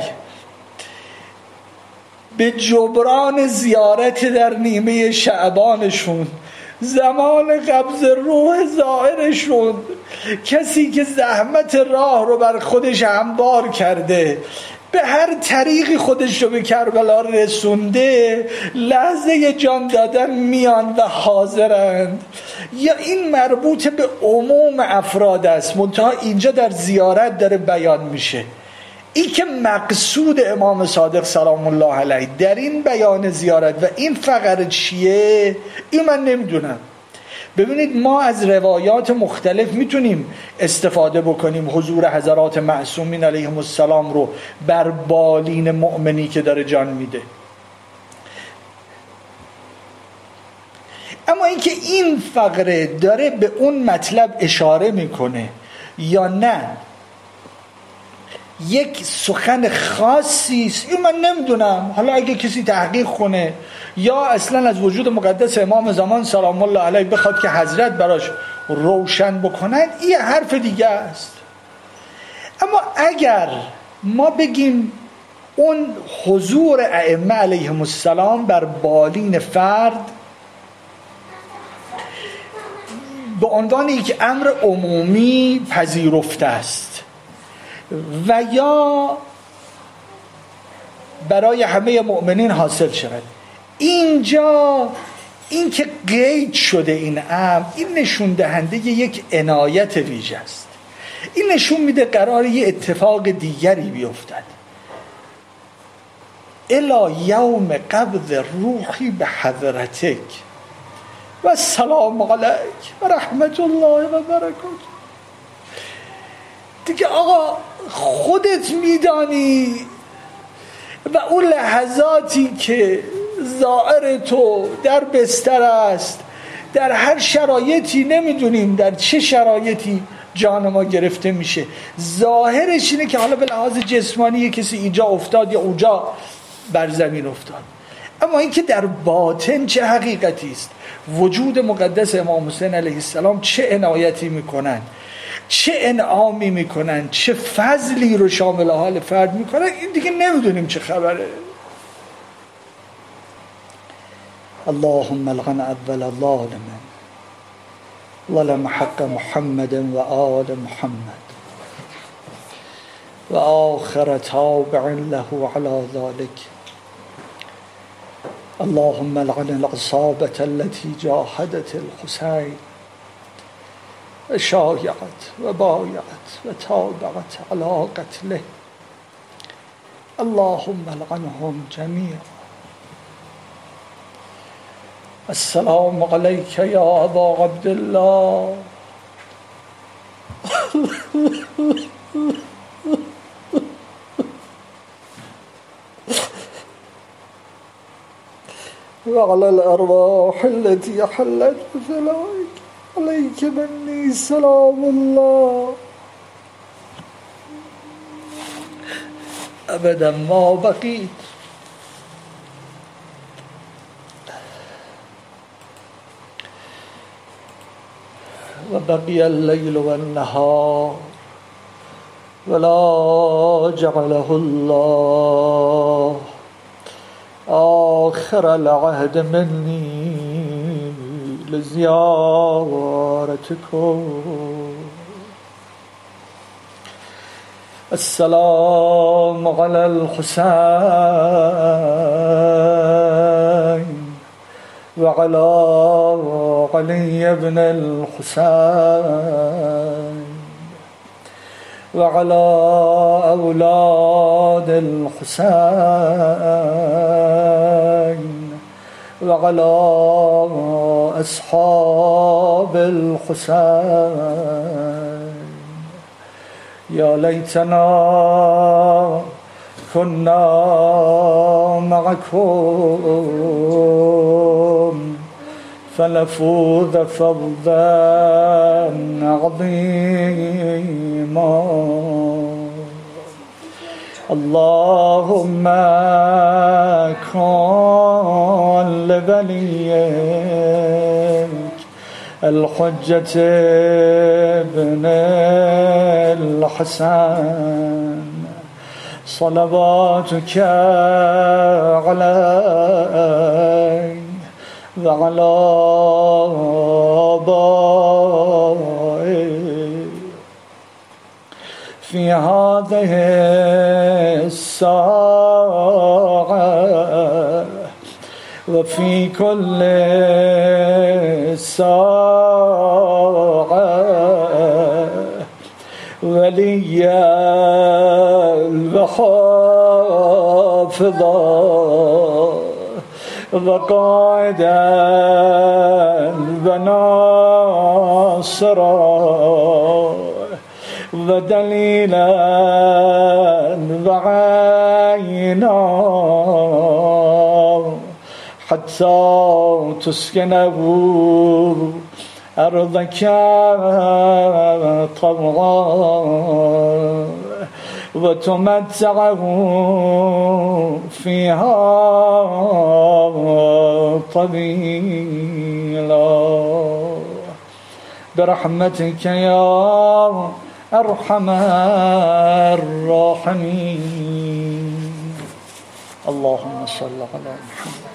به جبران زیارت در نیمه شعبانشون زمان قبض روح ظاهرشون، کسی که زحمت راه رو بر خودش هموار کرده، به هر طریقی خودش رو به کربلا رسونده، لحظه جان دادن میان و حاضرند. یا این مربوط به عموم افراد است، منتها اینجا در زیارت داره بیان میشه. این که مقصود امام صادق سلام الله علیه در این بیان زیارت و این فقره چیه، این من نمیدونم. ببینید ما از روایات مختلف میتونیم استفاده بکنیم حضور حضرات معصومین علیهم السلام رو بر بالین مؤمنی که داره جان میده. اما اینکه این فقره داره به اون مطلب اشاره میکنه یا نه یک سخن خاصی است، این من نمیدونم. حالا اگه کسی تحقیق کنه یا اصلا از وجود مقدس امام زمان سلام الله علیه بخواد که حضرت براش روشن بکنن، این حرف دیگه است. اما اگر ما بگیم اون حضور ائمه علیهم السلام بر بالین فرد به عنوان یک امر عمومی پذیرفته است و یا برای همه مؤمنین حاصل شود، اینجا این که قید شده این امر، این نشون دهنده یک عنایت ویژه است. این نشون میده قرار یه اتفاق دیگری بیفتد. الی یوم قبض روحی به حضرتک و السلام علیک و رحمت الله و برکاته. دیگه آقا خودت میدانی و اون لحظاتی که ظاهر تو در بستر است، در هر شرایطی، نمیدونیم در چه شرایطی جان ما گرفته میشه، ظاهرش اینه که حالا به لحاظ جسمانی کسی اینجا افتاد یا اونجا بر زمین افتاد، اما اینکه در باطن چه حقیقتی است، وجود مقدس امام حسین علیه السلام چه عنایتی میکنن، چه انعامی میکنن، چه فضلی رو شامل حال فرد میکنن، این دیگه نمیدونیم چه خبره. اللهم لعن اول ظالم ظلم حق محمد و آل محمد و آخر تابع له على ذلك. اللهم لعن العصابة التي جاهدت الحسين شایعت و بایعت و تابعت على قتله. اللهم لعنهم جميعا. السلام عليك يا أبا عبد الله وعلى الأرواح التي حلت بفنائك عليك مني سلام الله أبدا ما بقيت. وبقي الليل والنهار ولا جعله الله آخر العهد مني لزيارتكم. السلام على الحسين وعلى علي بن الحسين وعلى أولاد الحسين وعلى أصحاب الحسين. يا ليتنا كنا معكم فنفوز فوزا عظيما. اللهم كن لوليك الحجة ابن الحسن صلواتك عليه وعلى آبائه في هذه الساعة وفي كل ساعة وليا وحافظا وقائدا وناصرا ودليلا وعينا حتى تسكنه أرضك طوعا وتمتعه فيها طويلا برحمتك يا أرحم الراحمين. اللهم صل على محمد.